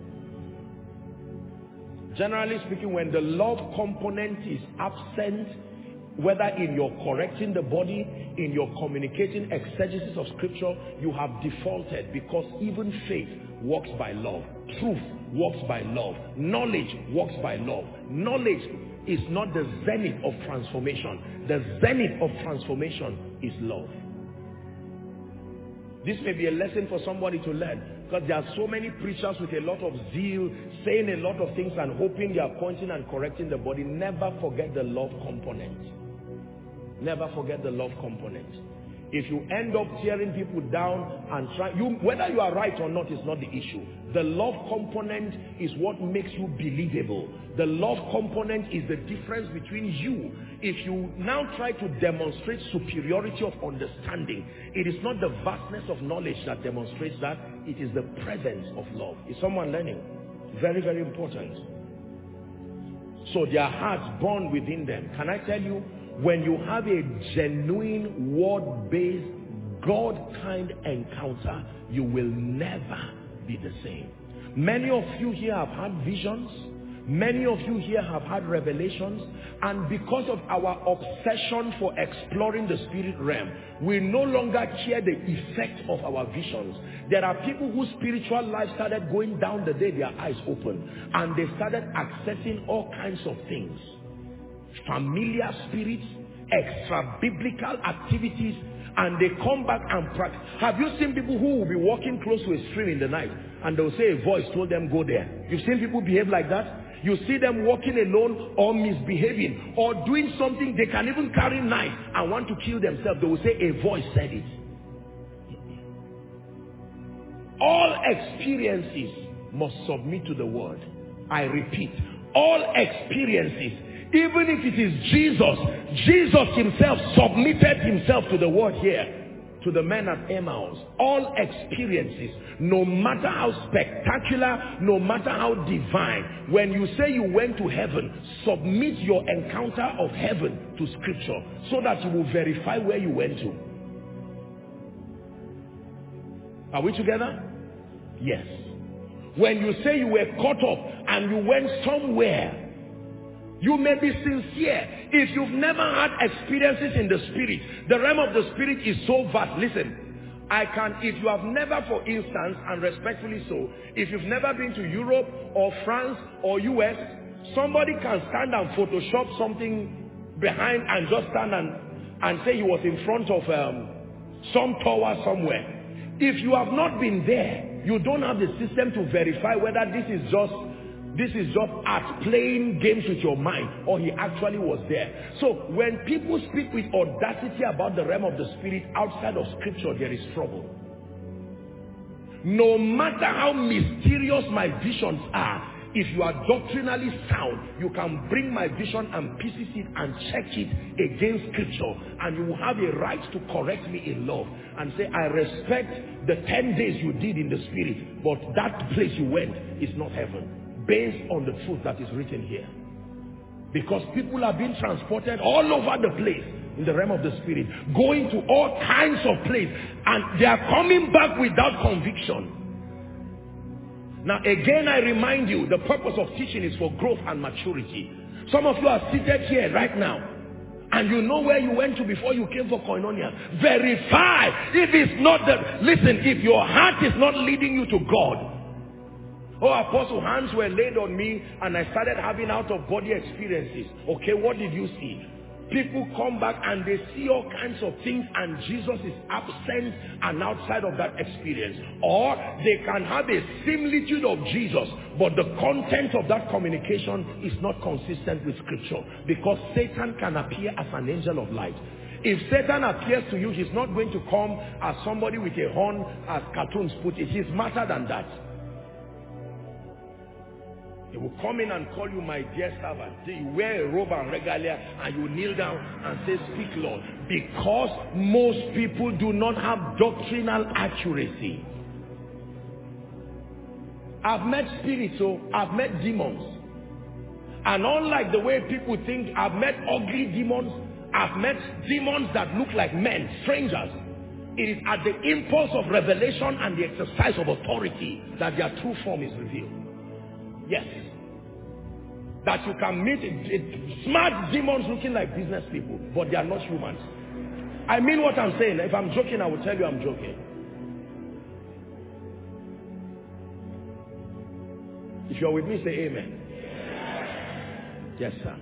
Generally speaking, when the love component is absent, whether in your correcting the body, in your communicating exegesis of scripture, you have defaulted, because even faith works by love. Truth works by love. Knowledge works by love. Knowledge is not the zenith of transformation. The zenith of transformation is love. This may be a lesson for somebody to learn, because there are so many preachers with a lot of zeal, saying a lot of things and hoping they are pointing and correcting the body. Never forget the love component. Never forget the love component. If you end up tearing people down and try, you, whether you are right or not is not the issue. The love component is what makes you believable. The love component is the difference between you. If you now try to demonstrate superiority of understanding, it is not the vastness of knowledge that demonstrates that. It is the presence of love. Is someone learning? Very, very important. So their hearts burn within them. Can I tell you, when you have a genuine word-based God-kind encounter, you will never be the same. Many of you here have had visions. Many of you here have had revelations. And because of our obsession for exploring the spirit realm, we no longer care the effect of our visions. There are people whose spiritual life started going down the day their eyes opened, and they started accessing all kinds of things. Familiar spirits, extra biblical activities, and they come back and practice. Have you seen people who will be walking close to a stream in the night and they'll say a voice told them go there? You've seen people behave like that? You see them walking alone or misbehaving or doing something. They can even carry knife and want to kill themselves. They will say a voice said it. All experiences must submit to the word. I repeat, all experiences. Even if it is Jesus, Jesus himself submitted himself to the word here, to the men at Emmaus. All experiences, no matter how spectacular, no matter how divine, when you say you went to heaven, submit your encounter of heaven to scripture so that you will verify where you went to. Are we together? Yes. When you say you were caught up and you went somewhere, you may be sincere. If you've never had experiences in the spirit, the realm of the spirit is so vast. Listen, I can, if you have never, for instance, and respectfully so, if you've never been to Europe or France or U S, somebody can stand and Photoshop something behind and just stand and, and say he was in front of um, some tower somewhere. If you have not been there, you don't have the system to verify whether this is just This is just art, playing games with your mind, or he actually was there. So when people speak with audacity about the realm of the spirit outside of scripture, there is trouble. No matter how mysterious my visions are, if you are doctrinally sound, you can bring my vision and pieces it and check it against scripture, and you will have a right to correct me in love and say, I respect the ten days you did in the spirit, but that place you went is not heaven. Based on the truth that is written here. Because people are being transported all over the place in the realm of the spirit, going to all kinds of places, and they are coming back without conviction. Now again, I remind you, the purpose of teaching is for growth and maturity. Some of you are seated here right now, and you know where you went to before you came for koinonia. Verify if it's not that. Listen, if your heart is not leading you to God. Oh, Apostle, hands were laid on me and I started having out-of-body experiences. Okay, what did you see? People come back and they see all kinds of things and Jesus is absent and outside of that experience. Or they can have a similitude of Jesus, but the content of that communication is not consistent with scripture, because Satan can appear as an angel of light. If Satan appears to you, he's not going to come as somebody with a horn, as cartoons put it. He's smarter than that. He will come in and call you my dear servant. You wear a robe and regalia and you kneel down and say, speak Lord. Because most people do not have doctrinal accuracy. I've met spirits, so I've met demons. And unlike the way people think, I've met ugly demons. I've met demons that look like men, strangers. It is at the impulse of revelation and the exercise of authority that their true form is revealed. Yes. That you can meet it, it, smart demons looking like business people, but they are not humans. I mean what I'm saying. If I'm joking, I will tell you I'm joking. If you're with me, say amen. Yes, sir.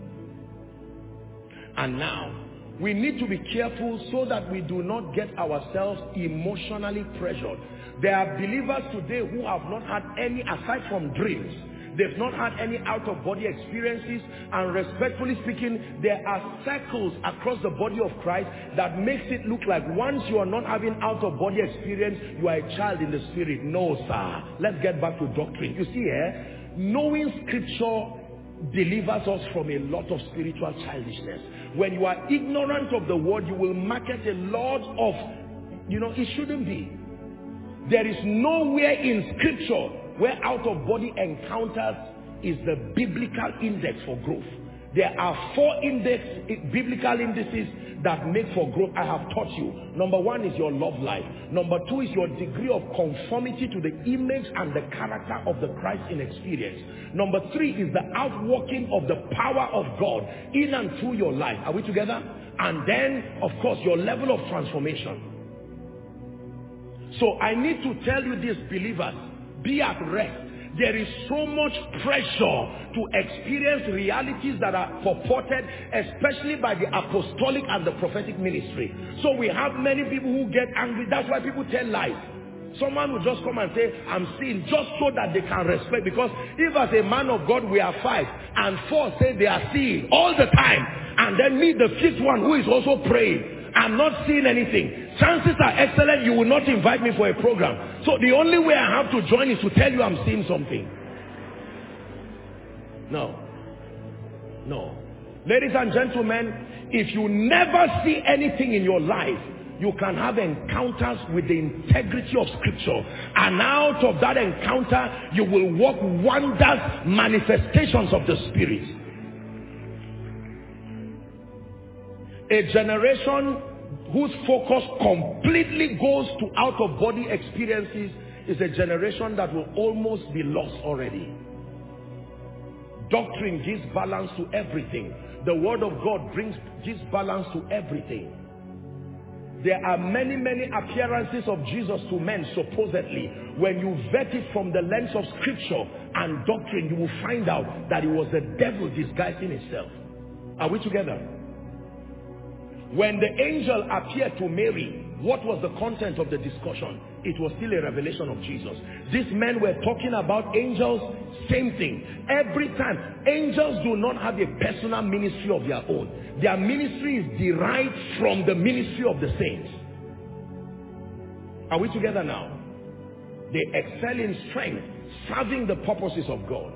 And now, we need to be careful so that we do not get ourselves emotionally pressured. There are believers today who have not had any, aside from dreams, they've not had any out-of-body experiences, and respectfully speaking, there are circles across the body of Christ that makes it look like once you are not having out-of-body experience, you are a child in the spirit. No, sir. Let's get back to doctrine. You see, eh, knowing scripture delivers us from a lot of spiritual childishness. When you are ignorant of the word, you will market a lot of, you know, it shouldn't be. There is nowhere in scripture where out-of-body encounters is the biblical index for growth. There are four index, biblical indices that make for growth. I have taught you. Number one is your love life. Number two is your degree of conformity to the image and the character of the Christ in experience. Number three is the outworking of the power of God in and through your life. Are we together? And then, of course, your level of transformation. So I need to tell you this, believers, be at rest. There is so much pressure to experience realities that are purported, especially by the apostolic and the prophetic ministry. So we have many people who get angry. That's why people tell lies. Someone will just come and say, I'm seeing, just so that they can respect. Because if as a man of God we are five and four say they are seeing all the time, and then me, the fifth one, who is also praying, I'm not seeing anything, chances are excellent you will not invite me for a program. So the only way I have to join is to tell you I'm seeing something. No. No. Ladies and gentlemen, if you never see anything in your life, you can have encounters with the integrity of scripture. And out of that encounter, you will work wonders, manifestations of the Spirit. A generation whose focus completely goes to out-of-body experiences is a generation that will almost be lost already. Doctrine gives balance to everything. The word of God brings gives balance to everything. There are many, many appearances of Jesus to men, supposedly. When you vet it from the lens of scripture and doctrine, you will find out that it was the devil disguising himself. Are we together? When the angel appeared to Mary, what was the content of the discussion? It was still a revelation of Jesus. These men were talking about angels, same thing. Every time, angels do not have a personal ministry of their own. Their ministry is derived from the ministry of the saints. Are we together now? They excel in strength, serving the purposes of God.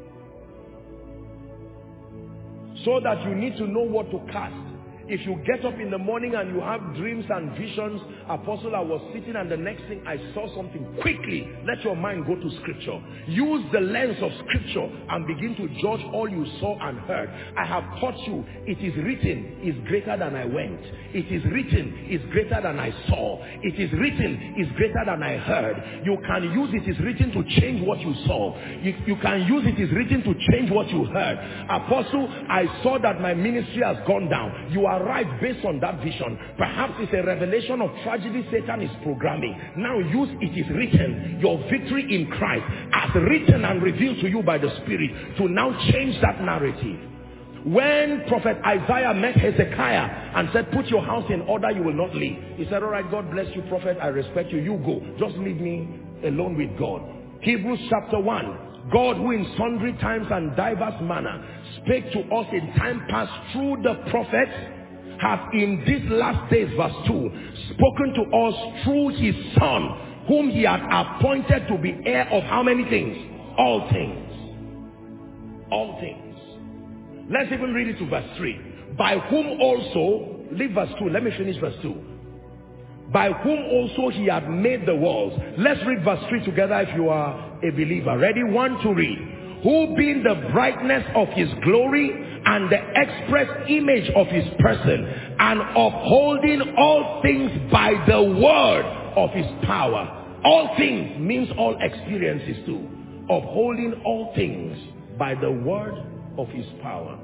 So that you need to know what to cast. If you get up in the morning and you have dreams and visions, Apostle, I was sitting and the next thing I saw something, quickly let your mind go to scripture. Use the lens of scripture and begin to judge all you saw and heard. I have taught you, it is written, is greater than I went. It is written, is greater than I saw. It is written, is greater than I heard. You can use it is written to change what you saw. You, you can use it is written to change what you heard. Apostle, I saw that my ministry has gone down. You are right based on that vision. Perhaps it's a revelation of tragedy Satan is programming. Now use it is written, your victory in Christ, as written and revealed to you by the Spirit, to now change that narrative. When Prophet Isaiah met Hezekiah and said, put your house in order, you will not leave. He said, all right, God bless you, prophet. I respect you. You go. Just leave me alone with God. Hebrews chapter one. God, who in sundry times and diverse manner spake to us in time past through the prophets, hath in these last days, verse two, spoken to us through his Son, whom he had appointed to be heir of how many things? All things. All things. Let's even read it to verse three. By whom also, leave verse two, let me finish verse two. By whom also he had made the worlds. Let's read verse three together if you are a believer. Ready? One to read. Who being the brightness of his glory and the express image of his person, and upholding all things by the word of his power. All things means all experiences too. Upholding all things by the word of his power.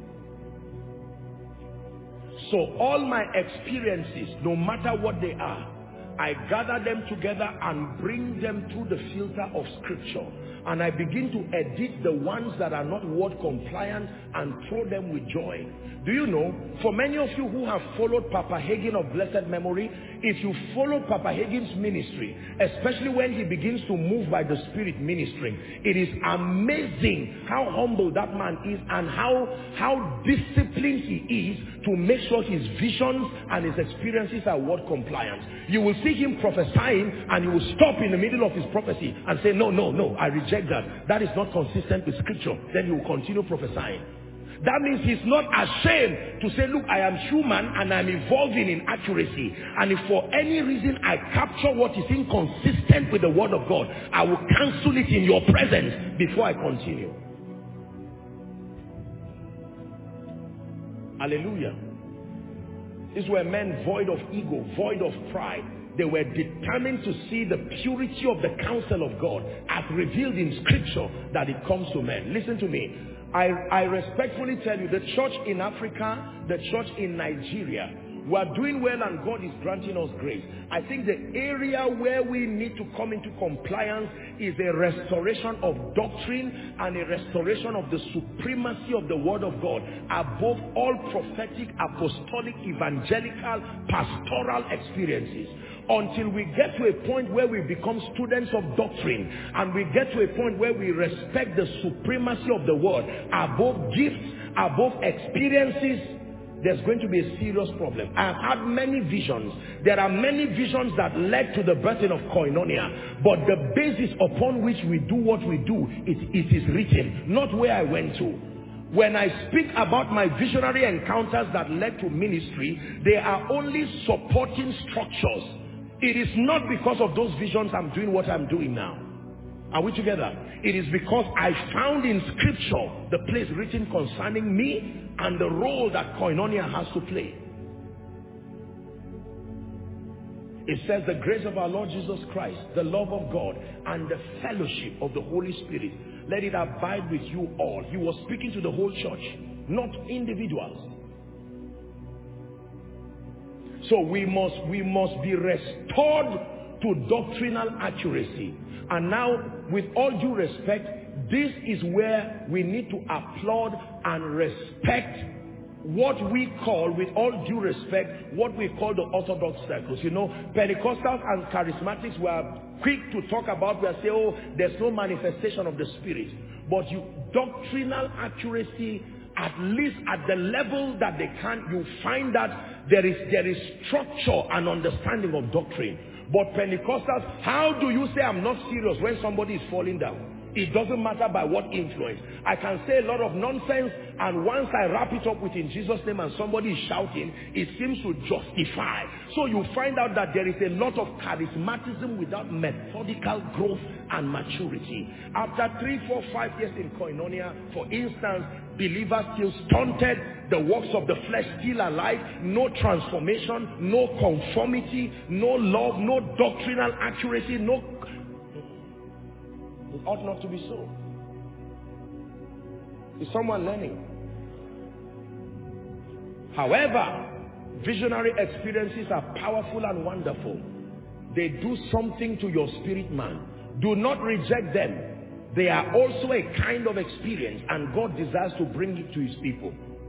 So all my experiences, no matter what they are, I gather them together and bring them through the filter of scripture. And I begin to edit the ones that are not word compliant and throw them with joy. Do you know, for many of you who have followed Papa Hagin of blessed memory, if you follow Papa Hagin's ministry, especially when he begins to move by the Spirit ministering, it is amazing how humble that man is and how, how disciplined he is to make sure his visions and his experiences are word compliant. You will see him prophesying and he will stop in the middle of his prophecy and say, no, no, no, I reject that. That is not consistent with scripture. Then he will continue prophesying. That means he's not ashamed to say, look, I am human and I'm evolving in accuracy. And if for any reason I capture what is inconsistent with the word of God, I will cancel it in your presence before I continue. Hallelujah. These were men void of ego, void of pride. They were determined to see the purity of the counsel of God as revealed in scripture, that it comes to men. Listen to me. I, I respectfully tell you, the church in Africa, the church in Nigeria, we are doing well and God is granting us grace. I think the area where we need to come into compliance is a restoration of doctrine and a restoration of the supremacy of the word of God above all prophetic, apostolic, evangelical, pastoral experiences. Until we get to a point where we become students of doctrine and we get to a point where we respect the supremacy of the word above gifts, above experiences, there's going to be a serious problem. I have had many visions. There are many visions that led to the birthing of Koinonia. But the basis upon which we do what we do, it, it is written, not where I went to. When I speak about my visionary encounters that led to ministry, they are only supporting structures. It is not because of those visions I'm doing what I'm doing now. Are we together? It is because I found in scripture the place written concerning me and the role that Koinonia has to play. It says the grace of our Lord Jesus Christ, the love of God, and the fellowship of the Holy Spirit, let it abide with you all. He was speaking to the whole church, not individuals. So we must, we must be restored to doctrinal accuracy. And now, with all due respect, this is where we need to applaud and respect what we call, with all due respect, what we call the orthodox circles. You know, Pentecostals and charismatics were quick to talk about, we say, oh, there's no manifestation of the Spirit. But you, doctrinal accuracy, at least at the level that they can, you find that there is, there is structure and understanding of doctrine. But Pentecostals, how do you say I'm not serious when somebody is falling down? It doesn't matter by what influence. I can say a lot of nonsense, and once I wrap it up with in Jesus' name and somebody is shouting, it seems to justify. So you find out that there is a lot of charismatism without methodical growth and maturity. After three, four, five years in Koinonia, for instance, believers still stunted, the works of the flesh still alive, no transformation, no conformity, no love, no doctrinal accuracy, no... It ought not to be so. Is someone learning? However, visionary experiences are powerful and wonderful. They do something to your spirit man. Do not reject them. They are also a kind of experience, and God desires to bring it to his people.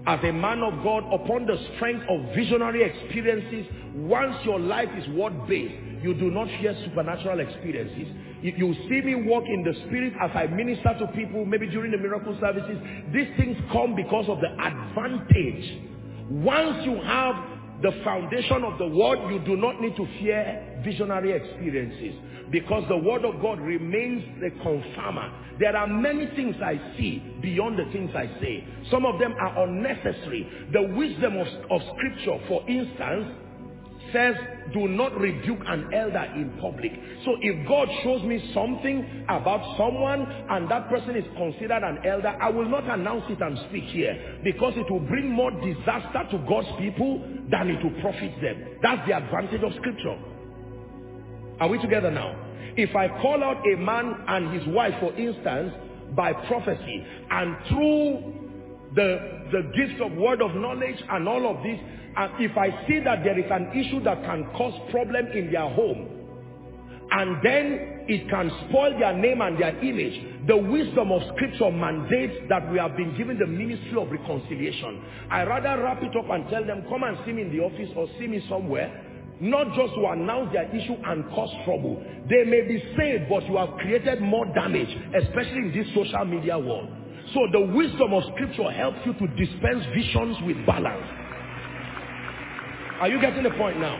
as a man of God, upon the strength of visionary experiences, once your life is word-based, you do not fear supernatural experiences. If you see me walk in the spirit as I minister to people, maybe during the miracle services, these things come because of the advantage. Once you have the foundation of the word, you do not need to fear visionary experiences, because the word of God remains the confirmer. There are many things I see beyond the things I say. Some of them are unnecessary. The wisdom of, of scripture, for instance, says do not rebuke an elder in public. So if God shows me something about someone and that person is considered an elder, I will not announce it and speak here, because it will bring more disaster to God's people than it will profit them. That's the advantage of scripture. Are we together now? If I call out a man and his wife, for instance, by prophecy, and through the, the gift of word of knowledge and all of this, and if I see that there is an issue that can cause problem in their home, and then it can spoil their name and their image, the wisdom of scripture mandates that we have been given the ministry of reconciliation. I rather wrap it up and tell them, come and see me in the office or see me somewhere, not just to announce their issue and cause trouble. They may be saved, but you have created more damage, especially in this social media world. So the wisdom of scripture helps you to dispense visions with balance. Are you getting the point now?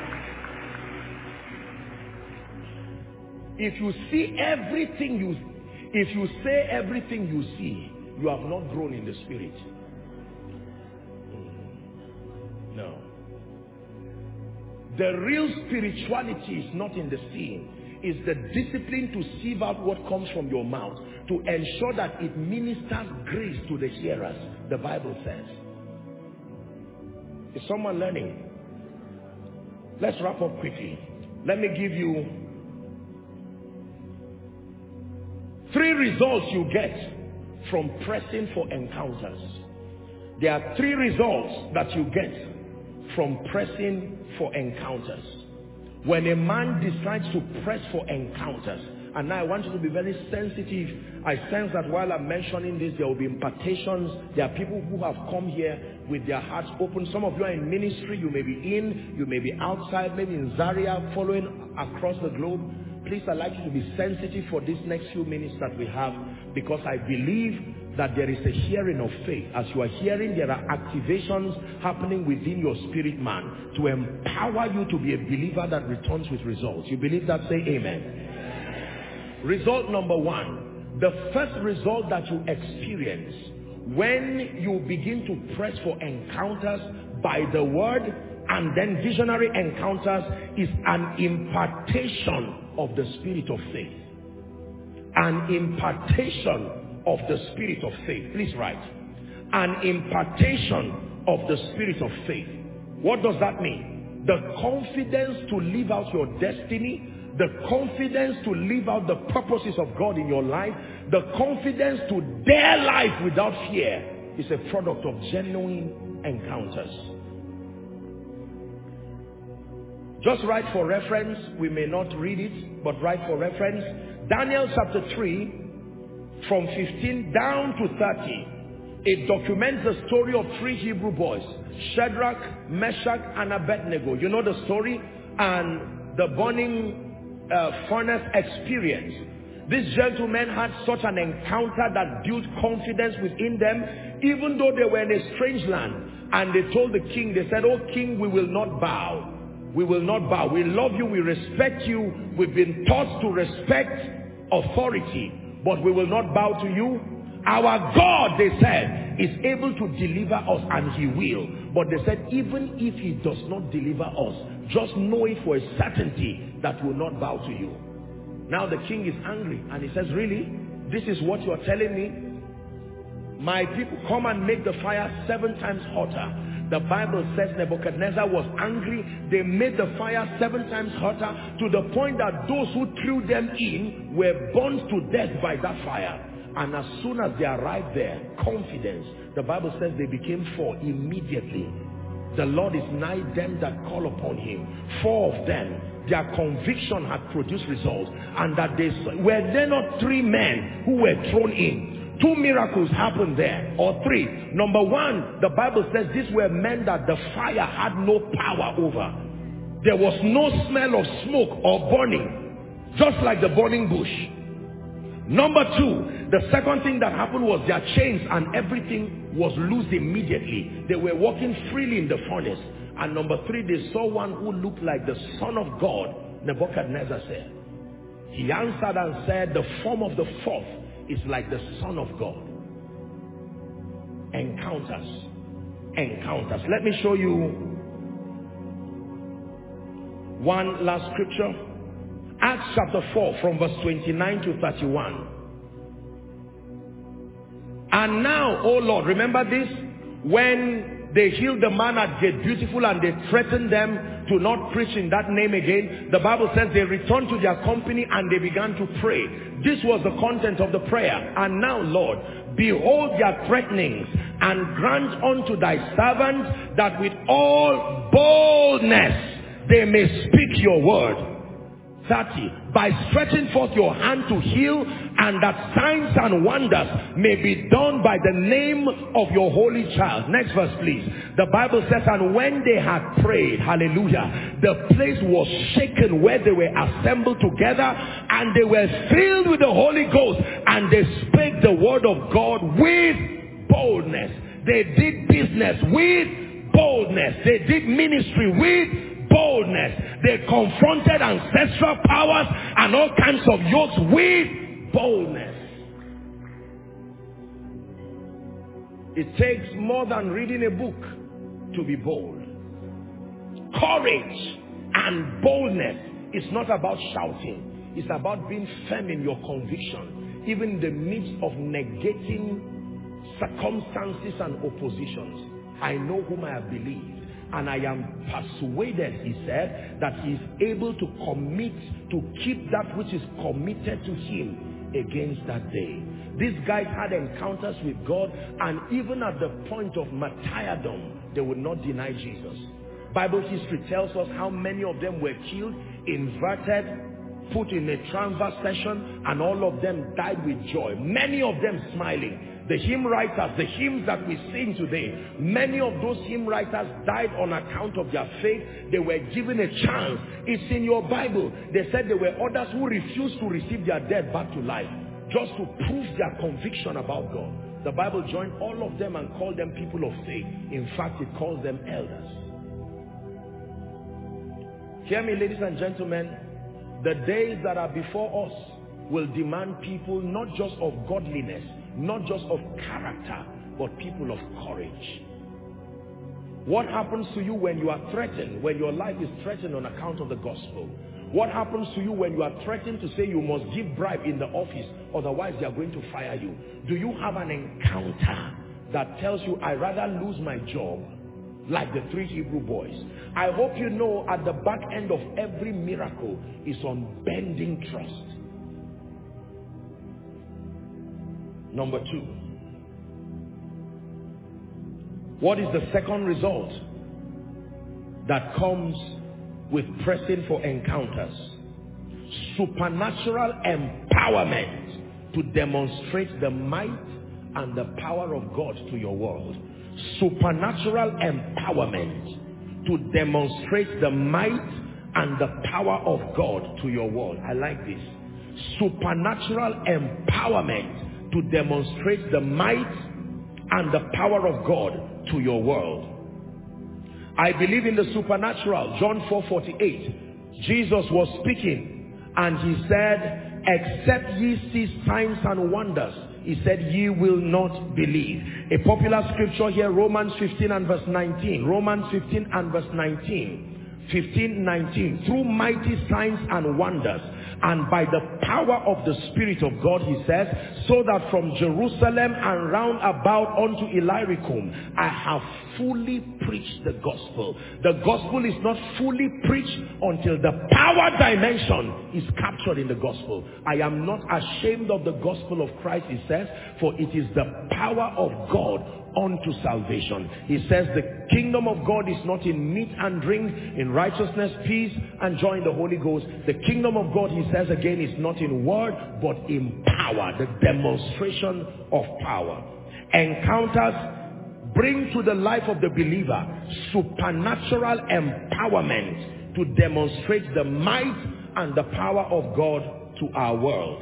If you see everything you, if you say everything you see, you have not grown in the spirit. No. The real spirituality is not in the seeing. It's the discipline to sieve out what comes from your mouth, to ensure that it ministers grace to the hearers, the Bible says. Is someone learning? Let's wrap up quickly. Let me give you three results you get from pressing for encounters. There are three results that you get from pressing for encounters. When a man decides to press for encounters, and now I want you to be very sensitive. I sense that while I'm mentioning this, there will be impartations. There are people who have come here with their hearts open. Some of you are in ministry. You may be in, you may be outside, maybe in Zaria, following across the globe. Please, I'd like you to be sensitive for these next few minutes that we have, because I believe that there is a hearing of faith. As you are hearing, there are activations happening within your spirit man to empower you to be a believer that returns with results. You believe that? Say amen. Result number one, the first result that you experience when you begin to press for encounters by the word and then visionary encounters is an impartation of the spirit of faith. An impartation of the spirit of faith. Please write. An impartation of the spirit of faith. What does that mean? The confidence to live out your destiny, the confidence to live out the purposes of God in your life, the confidence to dare life without fear is a product of genuine encounters. Just write for reference. We may not read it, but write for reference. Daniel chapter three, from fifteen down to thirty. It documents the story of three Hebrew boys, Shadrach, Meshach, and Abednego. You know the story, and the burning uh, furnace experience. These gentlemen had such an encounter that built confidence within them, even though they were in a strange land. And they told the king, they said, "Oh king, we will not bow. We will not bow. We love you. We respect you. We've been taught to respect authority, but we will not bow to you. Our God," they said, "is able to deliver us, and he will." But they said, even if he does not deliver us, just know it for a certainty that we will not bow to you. Now the king is angry, and he says, "Really? This is what you are telling me? My people, come and make the fire seven times hotter." The Bible says Nebuchadnezzar was angry. They made the fire seven times hotter, to the point that those who threw them in were burned to death by that fire. And as soon as they arrived there, confidence, the Bible says they became four immediately. The Lord is nigh them that call upon him. Four of them, their conviction had produced results. And that they were there not three men who were thrown in. Two miracles happened there, or three. Number one, the Bible says these were men that the fire had no power over. There was no smell of smoke or burning, just like the burning bush. Number two, the second thing that happened was their chains and everything was loose immediately. They were walking freely in the furnace. And number three, they saw one who looked like the Son of God, Nebuchadnezzar said. He answered and said, the form of the fourth is like the Son of God. Encounters. Encounters. Let me show you one last scripture. Acts chapter four from verse twenty-nine to thirty-one. And now, oh Lord, remember this? When they healed the man at Gate Beautiful and they threatened them to not preach in that name again, the Bible says they returned to their company and they began to pray. This was the content of the prayer. And now, Lord, behold their threatenings, and grant unto thy servants that with all boldness they may speak your word. thirty. By stretching forth your hand to heal, and that signs and wonders may be done by the name of your holy child. Next verse, please. The Bible says, and when they had prayed, hallelujah, the place was shaken where they were assembled together, and they were filled with the Holy Ghost, and they spake the word of God with boldness. They did business with boldness. They did ministry with boldness. They confronted ancestral powers and all kinds of yokes with boldness. It takes more than reading a book to be bold. Courage and boldness is not about shouting. It's about being firm in your conviction, even in the midst of negating circumstances and oppositions. I know whom I have believed, and I am persuaded, he said, that he is able to commit, to keep that which is committed to him against that day. These guys had encounters with God, and even at the point of martyrdom, they would not deny Jesus. Bible history tells us how many of them were killed, inverted, put in a transverse session, and all of them died with joy. Many of them smiling. The hymn writers, the hymns that we sing today, many of those hymn writers died on account of their faith. They were given a chance. It's in your Bible. They said there were others who refused to receive their dead back to life, just to prove their conviction about God. The Bible joined all of them and called them people of faith. In fact, it calls them elders. Hear me, ladies and gentlemen. The days that are before us will demand people not just of godliness, not just of character, but people of courage. What happens to you when you are threatened, when your life is threatened on account of the gospel? What happens to you when you are threatened to say you must give bribe in the office, otherwise they are going to fire you? Do you have an encounter that tells you, I'd rather lose my job, like the three Hebrew boys? I hope you know at the back end of every miracle is unbending trust. Number two, what is the second result that comes with pressing for encounters? Supernatural empowerment to demonstrate the might and the power of God to your world. Supernatural empowerment to demonstrate the might and the power of God to your world. I like this. Supernatural empowerment to demonstrate the might and the power of God to your world. I believe in the supernatural. John four forty-eight. Jesus was speaking and he said, except ye see signs and wonders, he said, ye will not believe. A popular scripture here, Romans fifteen and verse nineteen. Romans fifteen and verse nineteen. fifteen, nineteen. Through mighty signs and wonders, and by the power of the Spirit of God, he says, so that from Jerusalem and round about unto Illyricum, I have fully preach the gospel. The gospel is not fully preached until the power dimension is captured in the gospel. I am not ashamed of the gospel of Christ, he says, for it is the power of God unto salvation. He says the kingdom of God is not in meat and drink, in righteousness, peace, and joy in the Holy Ghost. The kingdom of God, he says again, is not in word, but in power, the demonstration of power. Encounters bring to the life of the believer supernatural empowerment to demonstrate the might and the power of God to our world.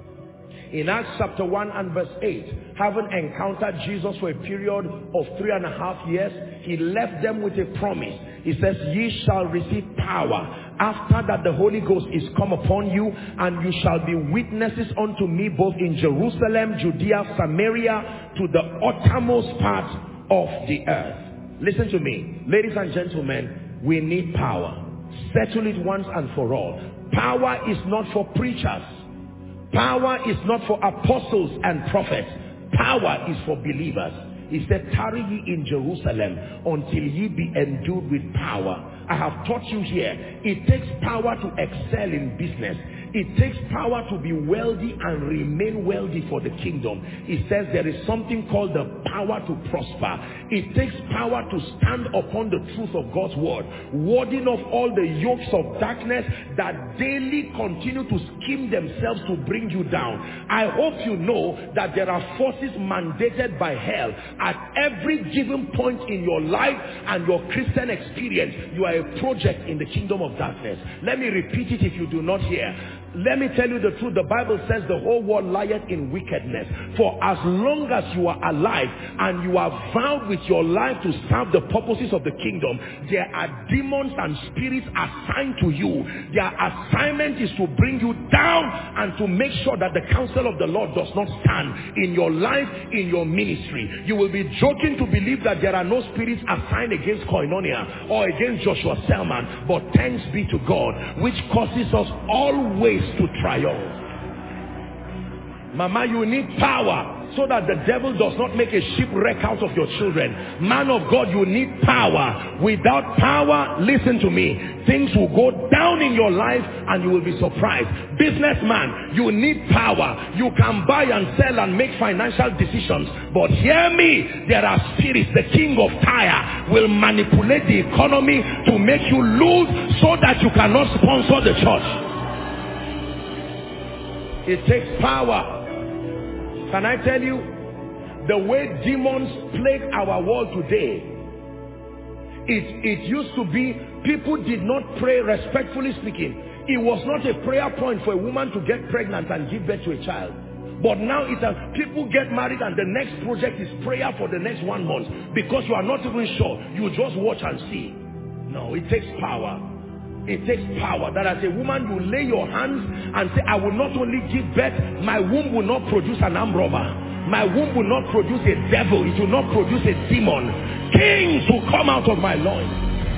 In Acts chapter one and verse eight, having encountered Jesus for a period of three and a half years, he left them with a promise. He says, ye shall receive power after that the Holy Ghost is come upon you, and you shall be witnesses unto me both in Jerusalem, Judea, Samaria, to the uttermost part of the earth. Listen to me, ladies and gentlemen, we need power. Settle it once and for all. Power is not for preachers. Power is not for apostles and prophets. Power is for believers. He said, tarry ye in Jerusalem until ye be endued with power. I have taught you here, it takes power to excel in business. It takes power to be wealthy and remain wealthy for the kingdom. It says there is something called the power to prosper. It takes power to stand upon the truth of God's word, warding off all the yokes of darkness that daily continue to scheme themselves to bring you down. I hope you know that there are forces mandated by hell at every given point in your life and your Christian experience. You are a project in the kingdom of darkness. Let me repeat it if you do not hear. Let me tell you the truth. The Bible says the whole world lieth in wickedness. For as long as you are alive and you are vowed with your life to serve the purposes of the kingdom, there are demons and spirits assigned to you. Their assignment is to bring you down and to make sure that the counsel of the Lord does not stand in your life, in your ministry. You will be joking to believe that there are no spirits assigned against Koinonia or against Joshua Selman, but thanks be to God, which causes us always to triumph. Mama, you need power so that the devil does not make a shipwreck out of your children. Man of God, you need power. Without power, listen to me, things will go down in your life and you will be surprised. Businessman, you need power. You can buy and sell and make financial decisions, but hear me, there are spirits. The king of Tyre will manipulate the economy to make you lose so that you cannot sponsor the church. It takes power. Can I tell you, the way demons plague our world today, it, it used to be people did not pray, respectfully speaking. It was not a prayer point for a woman to get pregnant and give birth to a child. But now it's a, people get married and the next project is prayer for the next one month because you are not even sure. You just watch and see. No, it takes power. It takes power that as a woman you lay your hands and say, I will not only give birth, my womb will not produce an armed robber. My womb will not produce a devil. It will not produce a demon. Kings will come out of my loins.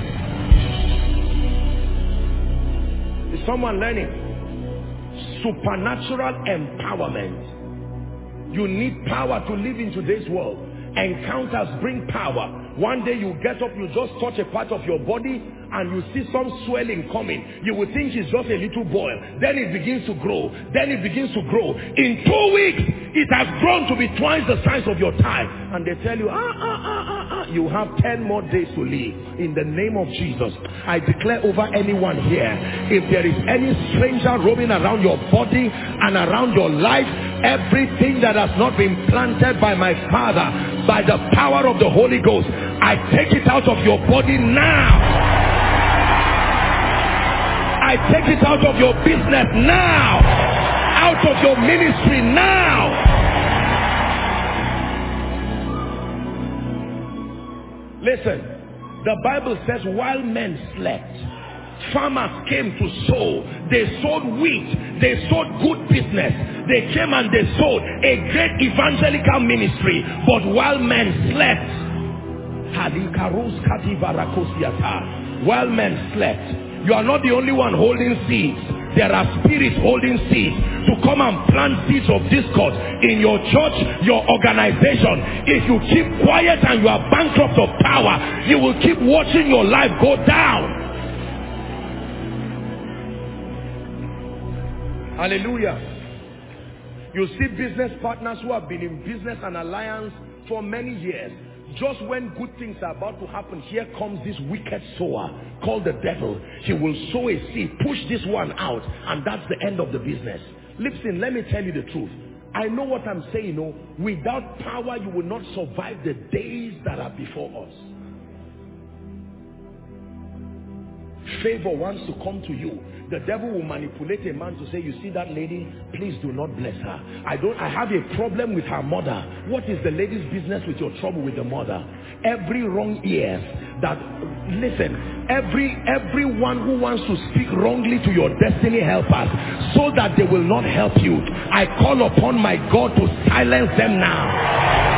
Is someone learning? Supernatural empowerment. You need power to live in today's world. Encounters bring power. One day you get up, you just touch a part of your body and you see some swelling coming. You will think it's just a little boil. Then it begins to grow. Then it begins to grow. In two weeks, it has grown to be twice the size of your thigh. And they tell you, ah, ah, ah, ah, ah, you have ten more days to live. In the name of Jesus, I declare over anyone here, if there is any stranger roaming around your body and around your life, everything that has not been planted by my Father, by the power of the Holy Ghost, I take it out of your body now. I take it out of your business now. Out of your ministry now. Listen, the Bible says while men slept, farmers came to sow. They sowed wheat. They sowed good business. They came and they sowed a great evangelical ministry. But while men slept, while men slept, you are not the only one holding seeds. there are spirits holding seeds to come and plant seeds of discord in your church, your organization. If you keep quiet and you are bankrupt of power, you will keep watching your life go down. Hallelujah. You see business partners who have been in business and alliance for many years. Just when good things are about to happen, here comes this wicked sower called the devil. He will sow a seed, push this one out, and that's the end of the business. Listen, let me tell you the truth. I know what I'm saying. No, without power, you will not survive the days that are before us. Favor wants to come to you. The devil will manipulate a man to say, you see that lady, please do not bless her. I don't, I have a problem with her mother. What is the lady's business with your trouble with the mother? Every wrong ear that, listen, every, everyone who wants to speak wrongly to your destiny helpers so that they will not help you, I call upon my God to silence them now.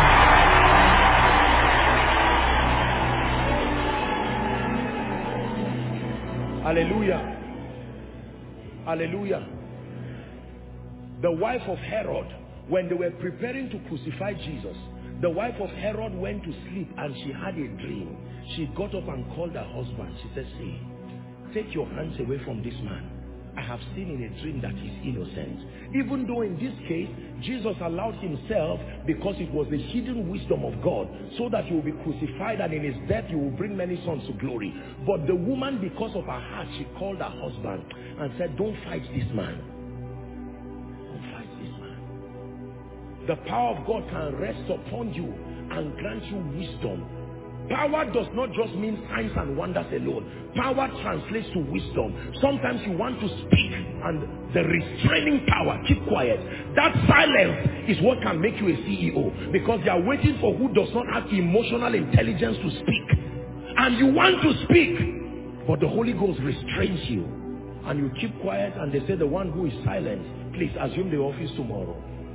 Hallelujah. Hallelujah. The wife of Herod, when they were preparing to crucify Jesus, the wife of Herod went to sleep and she had a dream. She got up and called her husband. She said, see, take your hands away from this man. I have seen in a dream that he's innocent. Even though in this case, Jesus allowed himself because it was the hidden wisdom of God, so that he will be crucified and in his death he will bring many sons to glory. But the woman, because of her heart, she called her husband and said, don't fight this man. Don't fight this man. The power of God can rest upon you and grant you wisdom. Power does not just mean signs and wonders alone. Power translates to wisdom. Sometimes you want to speak and the restraining power, keep quiet. That silence is what can make you a C E O, because they are waiting for who does not have emotional intelligence to speak. And you want to speak, but the Holy Ghost restrains you. And you keep quiet and they say the one who is silent, please assume the office tomorrow.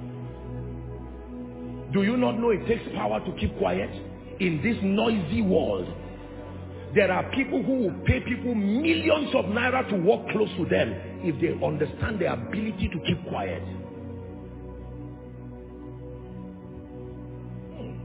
Do you not know it takes power to keep quiet? In this noisy world, there are people who will pay people millions of naira to walk close to them if they understand their ability to keep quiet. Hmm.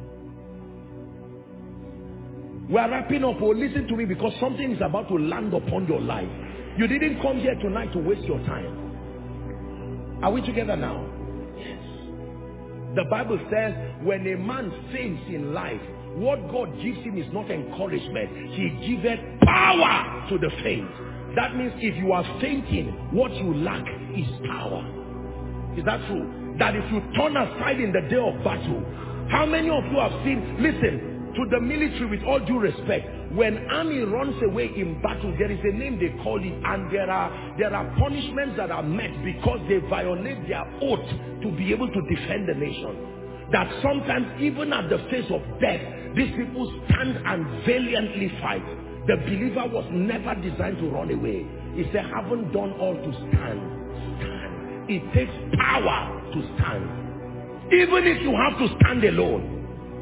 We are wrapping up. Oh, listen to me, because something is about to land upon your life. You didn't come here tonight to waste your time. Are we together now? Yes. The Bible says when a man faints in life, what God gives him is not encouragement. He giveth power to the faint. That means if you are fainting, what you lack is power. Is that true? That if you turn aside in the day of battle, how many of you have seen, listen, to the military, with all due respect, when army runs away in battle, there is a name they call it, and there are, there are punishments that are met because they violate their oath to be able to defend the nation. That sometimes even at the face of death, these people stand and valiantly fight. The believer was never designed to run away. He said, haven't done all to stand. Stand. It takes power to stand. Even if you have to stand alone.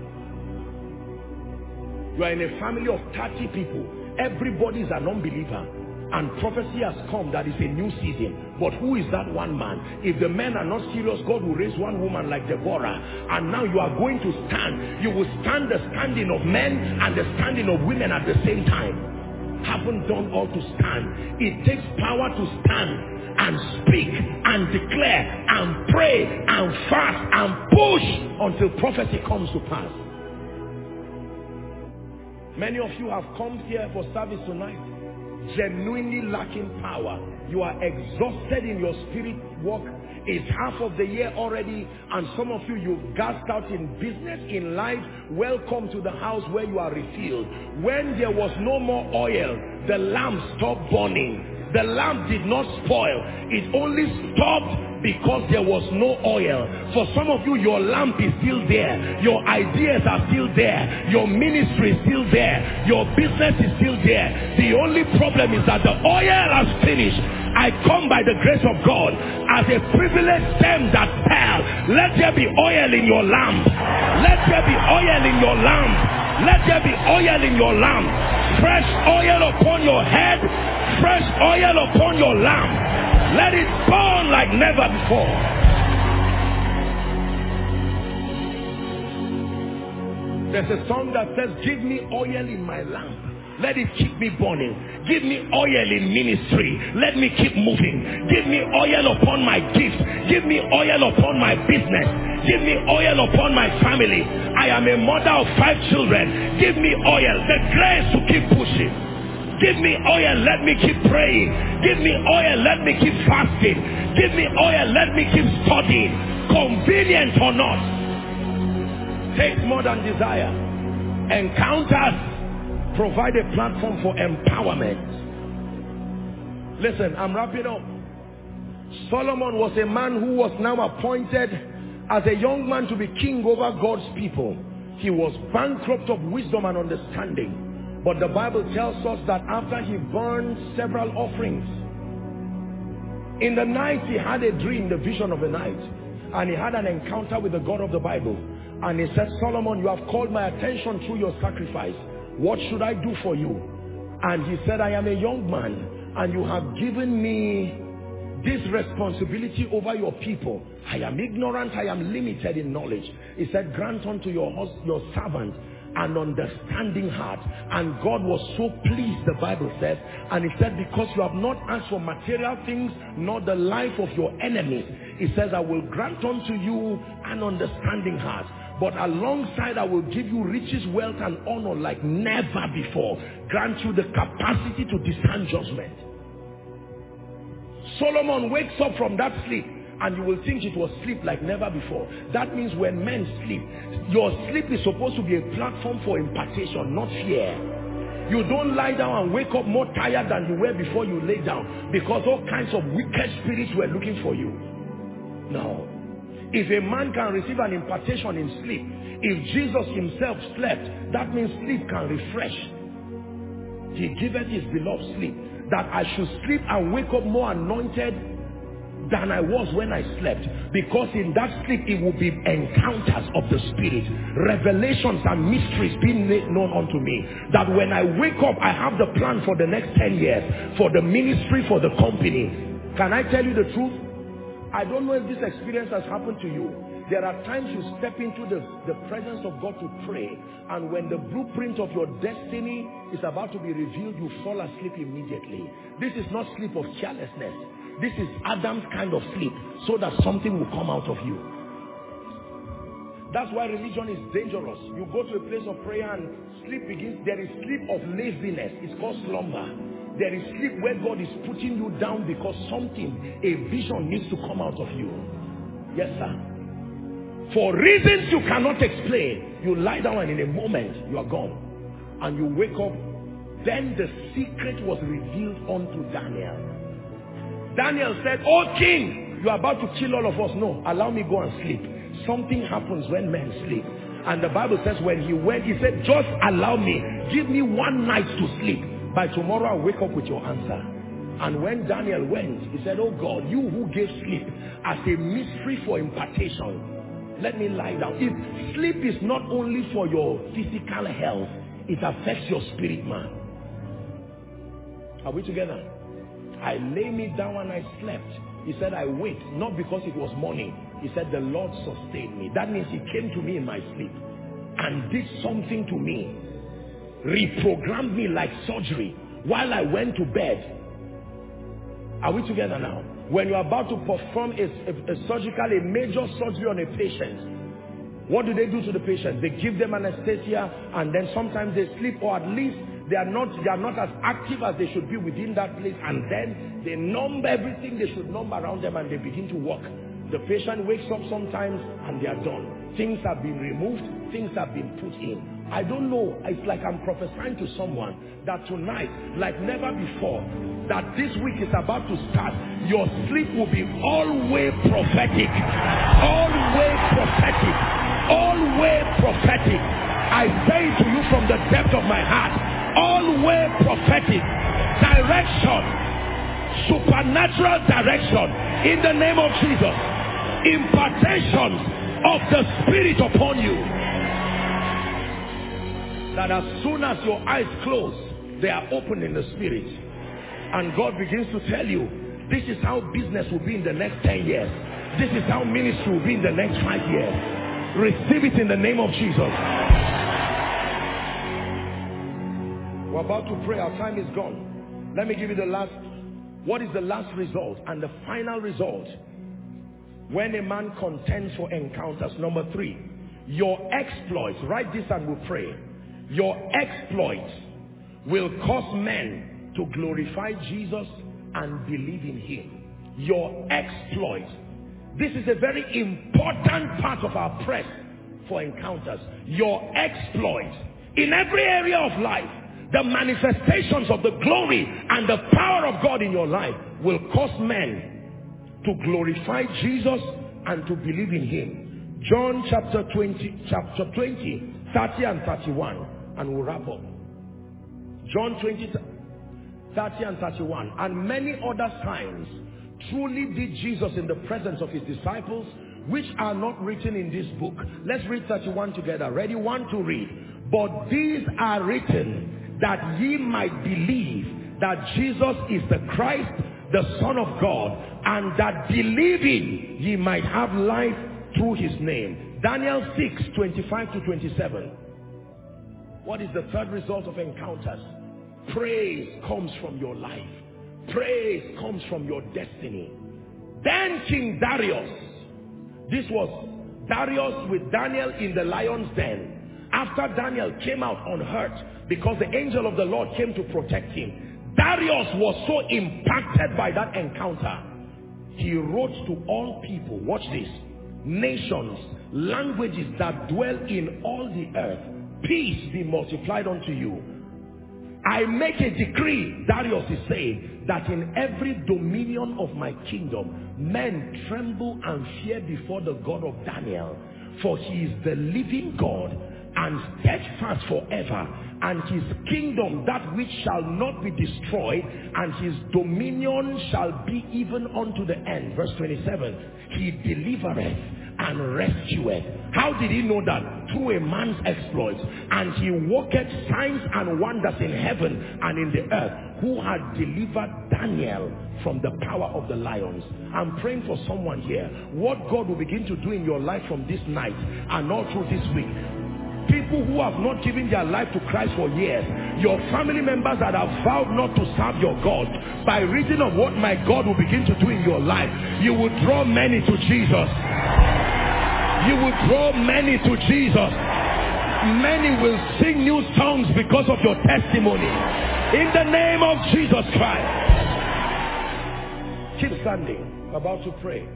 You are in a family of thirty people. Everybody is an unbeliever. And prophecy has come that it's a new season. But who is that one man? If the men are not serious, God will raise one woman like Deborah. And now you are going to stand. You will stand the standing of men and the standing of women at the same time. Haven't done all to stand. It takes power to stand and speak and declare and pray and fast and push until prophecy comes to pass. Many of you have come here for service tonight genuinely lacking power. You are exhausted in your spirit work. It's half of the year already, and some of you, you've gassed out in business, in life. Welcome to the house where you are refilled. When there was no more oil, the lamp stopped burning. The lamp did not spoil. It only stopped because there was no oil. For some of you, your lamp is still there. Your ideas are still there. Your ministry is still there. Your business is still there. The only problem is that the oil has finished. I come by the grace of God as a privileged stem that fell. Let there be oil in your lamp. Let there be oil in your lamp. Let there be oil in your lamp. Fresh oil upon your head. Fresh oil upon your lamp. Let it burn like never before. There's a song that says, give me oil in my lamp. Let it keep me burning. Give me oil in ministry. Let me keep moving. Give me oil upon my gift. Give me oil upon my business. Give me oil upon my family. I am a mother of five children. Give me oil, the grace to keep pushing. Give me oil, let me keep praying. Give me oil, let me keep fasting. Give me oil, let me keep studying. Convenient or not. Take more than desire. Encounters provide a platform for empowerment. Listen, I'm wrapping up. Solomon was a man who was now appointed as a young man to be king over God's people. He was bankrupt of wisdom and understanding. But the Bible tells us that after he burned several offerings, in the night he had a dream, the vision of the night. And he had an encounter with the God of the Bible. And he said, Solomon, you have called my attention through your sacrifice. What should I do for you? And he said, I am a young man, and you have given me this responsibility over your people. I am ignorant, I am limited in knowledge. He said, grant unto your, your servant an understanding heart. And God was so pleased, the Bible says, and he said, because you have not asked for material things, nor the life of your enemies, he says, I will grant unto you an understanding heart. But alongside, I will give you riches, wealth, and honor like never before. Grant you the capacity to discern judgment. Solomon wakes up from that sleep, and you will think it was sleep like never before. That means when men sleep, your sleep is supposed to be a platform for impartation, not fear. You don't lie down and wake up more tired than you were before you lay down, because all kinds of wicked spirits were looking for you. No. If a man can receive an impartation in sleep, if Jesus himself slept, that means sleep can refresh. He giveth his beloved sleep, that I should sleep and wake up more anointed than I was when I slept, because in that sleep it will be encounters of the Spirit, revelations and mysteries being made known unto me, that when I wake up I have the plan for the next ten years, for the ministry, for the company. Can I tell you the truth? I don't know if this experience has happened to you. There are times you step into the, the presence of God to pray, and when the blueprint of your destiny is about to be revealed, you fall asleep immediately. This is not sleep of carelessness. This is Adam's kind of sleep, so that something will come out of you. That's why religion is dangerous. You go to a place of prayer and sleep begins. There is sleep of laziness. It's called slumber. There is sleep where God is putting you down because something, a vision needs to come out of you. Yes, sir. For reasons you cannot explain, you lie down and in a moment you are gone. And you wake up. Then the secret was revealed unto Daniel. Daniel said, "Oh king, you are about to kill all of us. No, allow me go and sleep." Something happens when men sleep. And the Bible says when he went, he said, "Just allow me. Give me one night to sleep. By tomorrow I'll wake up with your answer." And when Daniel went, he said, "Oh God, you who gave sleep as a mystery for impartation, let me lie down." If sleep is not only for your physical health, it affects your spirit, man. Are we together? I lay me down and I slept. He said, I waked, not because it was morning. He said, the Lord sustained me. That means he came to me in my sleep and did something to me. Reprogrammed me like surgery while I went to bed. Are we together now? When you're about to perform a, a, a surgical, a major surgery on a patient, what do they do to the patient? They give them anesthesia, and then sometimes they sleep, or at least they are not they are not as active as they should be within that place, and then they numb everything they should numb around them, and they begin to walk. The patient wakes up sometimes and they are done. Things have been removed, things have been put in. I don't know, it's like I'm prophesying to someone that tonight, like never before, that this week is about to start, your sleep will be always prophetic. Always prophetic. Always prophetic. I say to you from the depth of my heart, always prophetic. Direction. Supernatural direction. In the name of Jesus. Impartations of the Spirit upon you. that as soon as your eyes close, they are open in the spirit. And God begins to tell you, this is how business will be in the next ten years. This is how ministry will be in the next five years. Receive it in the name of Jesus. We're about to pray. Our time is gone. Let me give you the last. What is the last result and the final result? When a man contends for encounters. Number three, your exploits. Write this and we'll pray. Your exploits will cause men to glorify Jesus and believe in him. Your exploits. This is a very important part of our press for encounters. Your exploits. In every area of life, the manifestations of the glory and the power of God in your life will cause men to glorify Jesus and to believe in him. John chapter twenty, chapter twenty, thirty and thirty-one, and we'll wrap up. John twenty, thirty and thirty-one. And many other signs truly did Jesus in the presence of his disciples, which are not written in this book. Let's read thirty-one together. Ready? One to read. But these are written that ye might believe that Jesus is the Christ, the Son of God, and that believing ye might have life through his name. Daniel six, twenty-five to twenty-seven. What is the third result of encounters? Praise comes from your life. Praise comes from your destiny. Then King Darius, this was Darius with Daniel in the lion's den. After Daniel came out unhurt because the angel of the Lord came to protect him, Darius was so impacted by that encounter. He wrote to all people, watch this, nations, languages that dwell in all the earth, peace be multiplied unto you. I make a decree, Darius is saying, that in every dominion of my kingdom, men tremble and fear before the God of Daniel, for he is the living God and steadfast forever, and his kingdom that which shall not be destroyed, and his dominion shall be even unto the end. Verse twenty-seven, he delivereth and rescueth. How did he know that? Through a man's exploits. And he worked signs and wonders in heaven and in the earth, who had delivered Daniel from the power of the lions. I'm praying for someone here. What God will begin to do in your life from this night and all through this week. People who have not given their life to Christ for years, your family members that have vowed not to serve your God, by reason of what my God will begin to do in your life, you will draw many to Jesus. You will draw many to Jesus. Many will sing new songs because of your testimony. In the name of Jesus Christ. Keep standing. About to pray.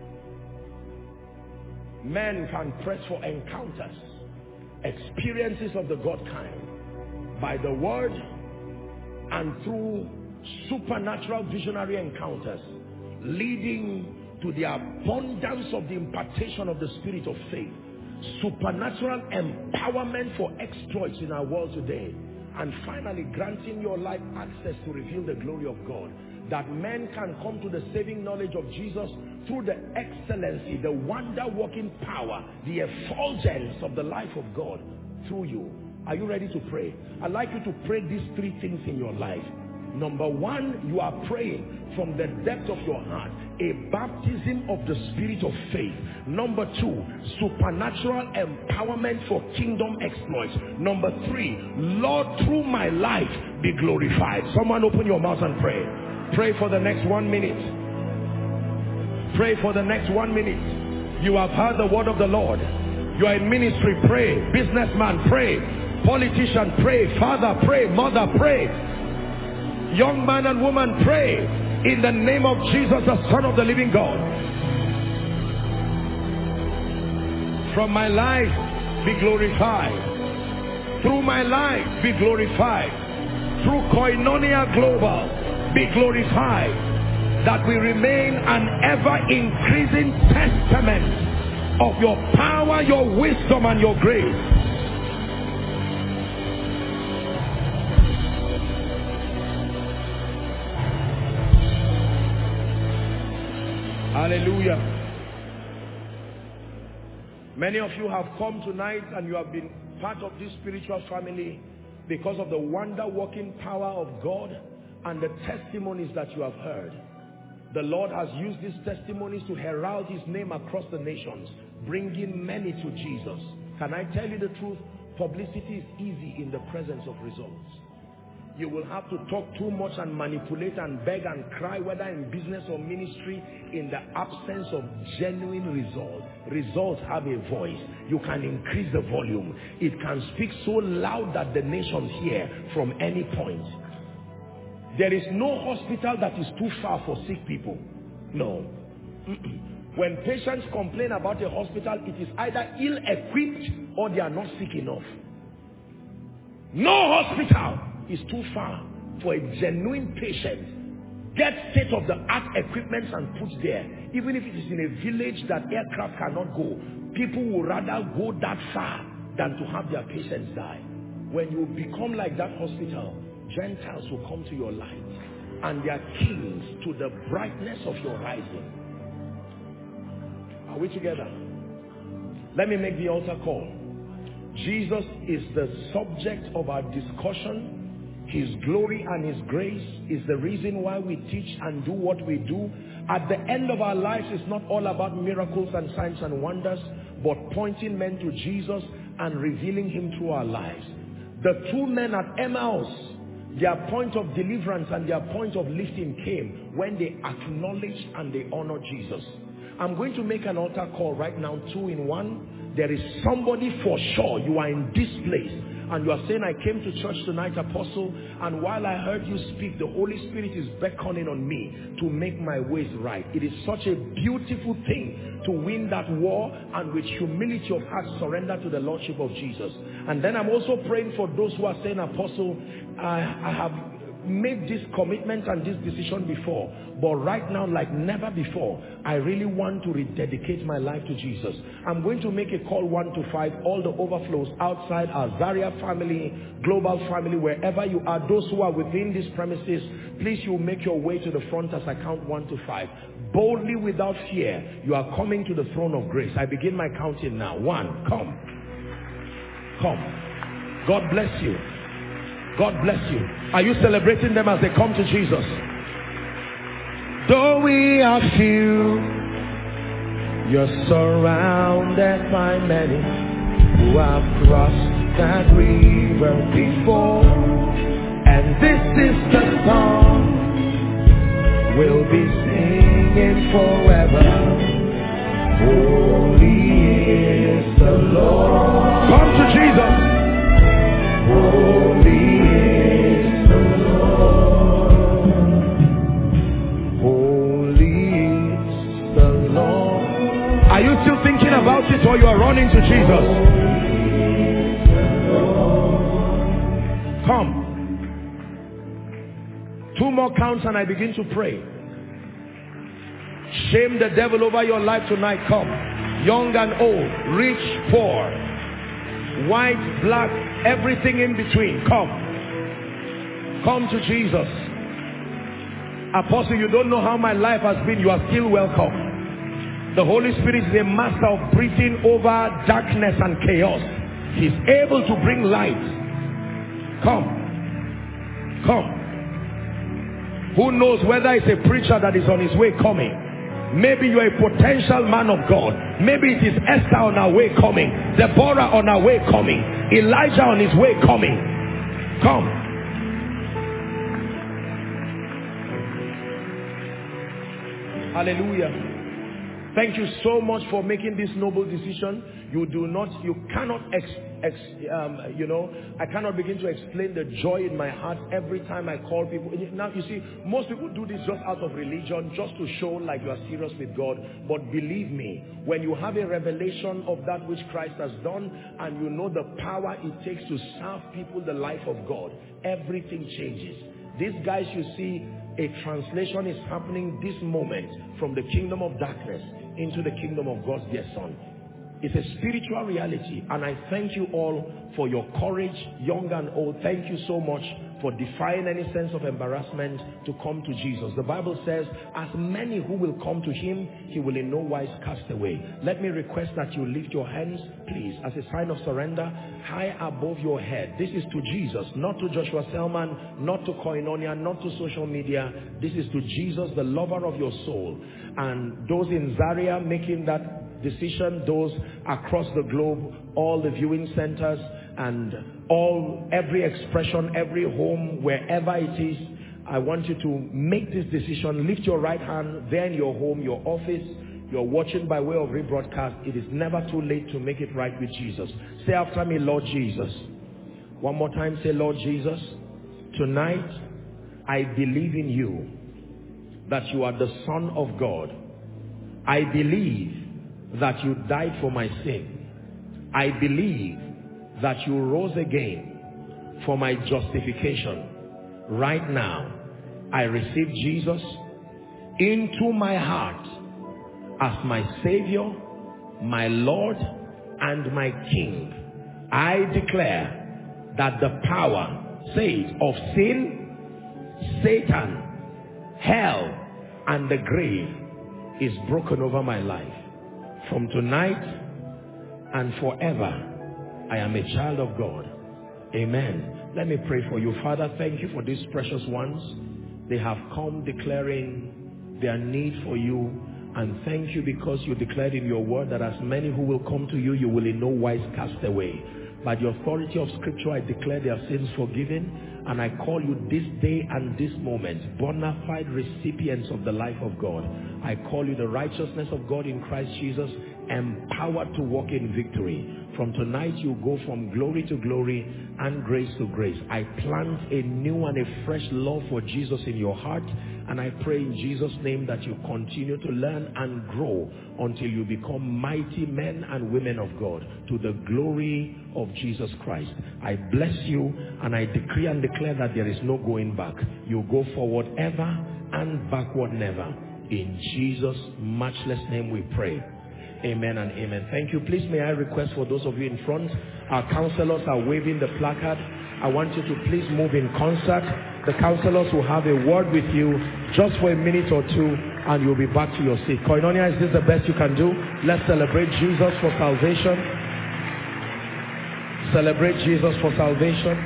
Men can press for encounters, experiences of the God kind, by the word and through supernatural visionary encounters, leading to the abundance of the impartation of the spirit of faith, supernatural empowerment for exploits in our world today, and finally granting your life access to reveal the glory of God, that men can come to the saving knowledge of Jesus through the excellency, the wonder-working power, the effulgence of the life of God through you. Are you ready to pray? I'd like you to pray these three things in your life. Number one, you are praying from the depth of your heart, a baptism of the spirit of faith. Number two, supernatural empowerment for kingdom exploits. Number three, Lord, through my life be glorified. Someone open your mouth and pray. Pray for the next one minute. Pray for the next one minute. You have heard the word of the Lord. You are in ministry, pray. Businessman, pray. Politician, pray. Father, pray. Mother, pray. Young man and woman, pray in the name of Jesus, the Son of the living God. From my life be glorified. Through my life be glorified. Through Koinonia Global be glorified. That we remain an ever-increasing testament of your power, your wisdom, and your grace. Hallelujah. Many of you have come tonight and you have been part of this spiritual family because of the wonder-working power of God and the testimonies that you have heard. The Lord has used these testimonies to herald his name across the nations, bringing many to Jesus. Can I tell you the truth? Publicity is easy in the presence of results. You will have to talk too much and manipulate and beg and cry, whether in business or ministry, in the absence of genuine results. Results have a voice. You can increase the volume. It can speak so loud that the nations hear from any point. There is no hospital that is too far for sick people. No. Mm-mm. When patients complain about a hospital, it is either ill-equipped or they are not sick enough. No hospital is too far for a genuine patient. Get state-of-the-art equipment and put there. Even if it is in a village that aircraft cannot go, people will rather go that far than to have their patients die. When you become like that hospital, Gentiles will come to your light and their kings to the brightness of your rising. Are we together? Let me make the altar call. Jesus is the subject of our discussion. His glory and his grace is the reason why we teach and do what we do. At the end of our lives, it's not all about miracles and signs and wonders, but pointing men to Jesus and revealing him through our lives. The two men at Emmaus, their point of deliverance and their point of lifting came when they acknowledged and they honored Jesus. I'm going to make an altar call right now, two in one. There is somebody for sure, you are in this place and you are saying, I came to church tonight, Apostle, and while I heard you speak, the Holy Spirit is beckoning on me to make my ways right. It is such a beautiful thing to win that war and with humility of heart surrender to the Lordship of Jesus. And then I'm also praying for those who are saying, Apostle, I, I have made this commitment and this decision before, but right now, like never before, I really want to rededicate my life to Jesus. I'm going to make a call one to five, all the overflows outside our Zaria family, global family, wherever you are, those who are within these premises, please you make your way to the front as I count one to five. Boldly, without fear, you are coming to the throne of grace. I begin my counting now. One, come. Come. God bless you. God bless you. Are you celebrating them as they come to Jesus? Though we are few, you're surrounded by many who have crossed that river before. And this is the song we'll be singing forever. Holy is the Lord. Come to Jesus. Holy is the Lord. Holy is the Lord. Are you still thinking about it or you are running to Jesus? Come. Two more counts and I begin to pray. Shame the devil over your life tonight. Come. Young and old, rich, poor, white, black, everything in between. Come. Come to Jesus. Apostle, you don't know how my life has been. You are still welcome. The Holy Spirit is a master of breathing over darkness and chaos. He's able to bring light. Come. Come. Who knows whether it's a preacher that is on his way coming. Maybe you're a potential man of God. Maybe it is Esther on her way coming. Deborah on her way coming. Elijah on his way coming. Come. Hallelujah. Thank you so much for making this noble decision. You do not, you cannot, ex, ex, um, you know, I cannot begin to explain the joy in my heart every time I call people. Now, you see, most people do this just out of religion, just to show like you are serious with God. But believe me, when you have a revelation of that which Christ has done, and you know the power it takes to serve people the life of God, everything changes. These guys, you see, a translation is happening this moment from the kingdom of darkness into the kingdom of God's dear Son. It's a spiritual reality, and I thank you all for your courage, young and old. Thank you so much for defying any sense of embarrassment to come to Jesus. The Bible says, as many who will come to him, he will in no wise cast away. Let me request that you lift your hands, please, as a sign of surrender, high above your head. This is to Jesus, not to Joshua Selman, not to Koinonia, not to social media. This is to Jesus, the lover of your soul. And those in Zaria making that decision, those across the globe, all the viewing centers, and all, every expression, every home, wherever it is, I want you to make this decision. Lift your right hand there in your home, your office. You're watching by way of rebroadcast. It is never too late to make it right with Jesus. Say after me, Lord Jesus. One more time, say, Lord Jesus, tonight I believe in you, that you are the Son of God. I believe that you died for my sin. I believe that you rose again for my justification. Right now, I receive Jesus into my heart as my Savior, my Lord, and my King. I declare that the power, say it, of sin, Satan, hell, and the grave is broken over my life. From tonight and forever, I am a child of God. Amen. Let me pray for you. Father, thank you for these precious ones. They have come declaring their need for you. And thank you because you declared in your word that as many who will come to you, you will in no wise cast away. By the authority of scripture, I declare their sins forgiven. And I call you this day and this moment bona fide recipients of the life of God. I call you the righteousness of God in Christ Jesus, empowered to walk in victory. From tonight, you go from glory to glory and grace to grace. I plant a new and a fresh love for Jesus in your heart. And I pray in Jesus' name that you continue to learn and grow until you become mighty men and women of God to the glory of Jesus Christ. I bless you and I decree and declare that there is no going back. You go forward ever and backward never. In Jesus' matchless name we pray. Amen and amen. Thank you. Please may I request for those of you in front, our counselors are waving the placard. I want you to please move in concert. The counselors will have a word with you just for a minute or two and you'll be back to your seat. Koinonia, is this the best you can do? Let's celebrate Jesus for salvation. Celebrate Jesus for salvation.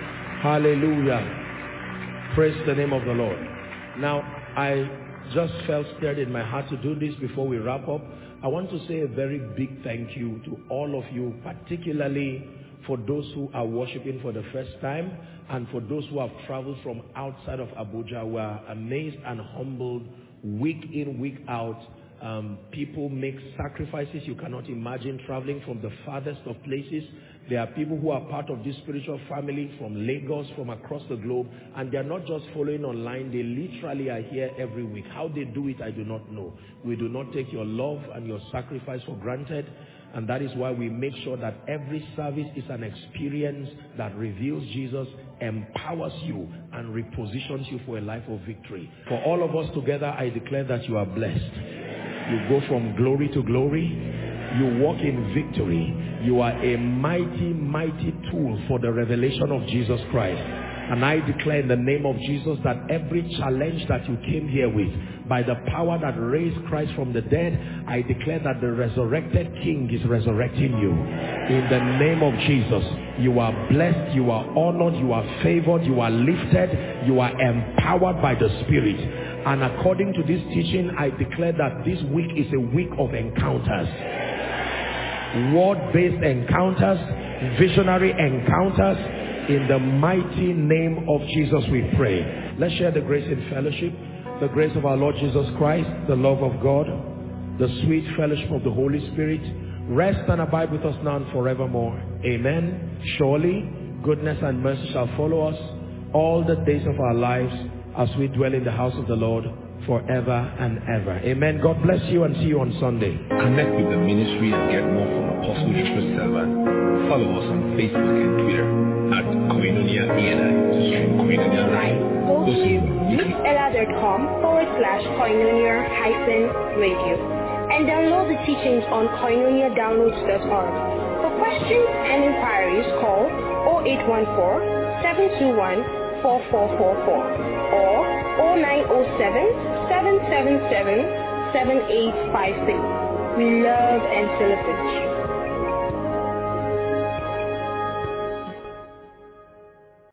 Hallelujah. Praise the name of the Lord. Now, I just felt stirred in my heart to do this before we wrap up. I want to say a very big thank you to all of you, particularly for those who are worshiping for the first time and for those who have traveled from outside of Abuja. We are amazed and humbled week in, week out. Um, people make sacrifices you cannot imagine, traveling from the farthest of places. There are people who are part of this spiritual family from Lagos, from across the globe, and they are not just following online, they literally are here every week. How they do it, I do not know. We do not take your love and your sacrifice for granted, and that is why we make sure that every service is an experience that reveals Jesus, empowers you, and repositions you for a life of victory. For all of us together, I declare that you are blessed. You go from glory to glory. You walk in victory. You are a mighty, mighty tool for the revelation of Jesus Christ. And I declare in the name of Jesus that every challenge that you came here with, by the power that raised Christ from the dead, I declare that the resurrected King is resurrecting you. In the name of Jesus, you are blessed, you are honored, you are favored, you are lifted, you are empowered by the Spirit. And according to this teaching, I declare that this week is a week of encounters. Word-based encounters, visionary encounters. In the mighty name of Jesus we pray. Let's share the grace in fellowship. The grace of our Lord Jesus Christ, the love of God, the sweet fellowship of the Holy Spirit, rest and abide with us now and forevermore. Amen. Surely, goodness and mercy shall follow us all the days of our lives as we dwell in the house of the Lord forever and ever. Amen. God bless you and see you on Sunday. Connect with the ministry and get more from Apostle Joshua Selman. Follow us on Facebook and Twitter at Koinonia E N I to stream Koinonia Live. Go to mixella.com forward slash Koinonia hyphen radio and download the teachings on koinonia downloads dot org. For questions and inquiries, call zero eight one four, seven two one, four four four four or oh nine oh seven, seven seven seven, seven eight five six. We love and celebrate you.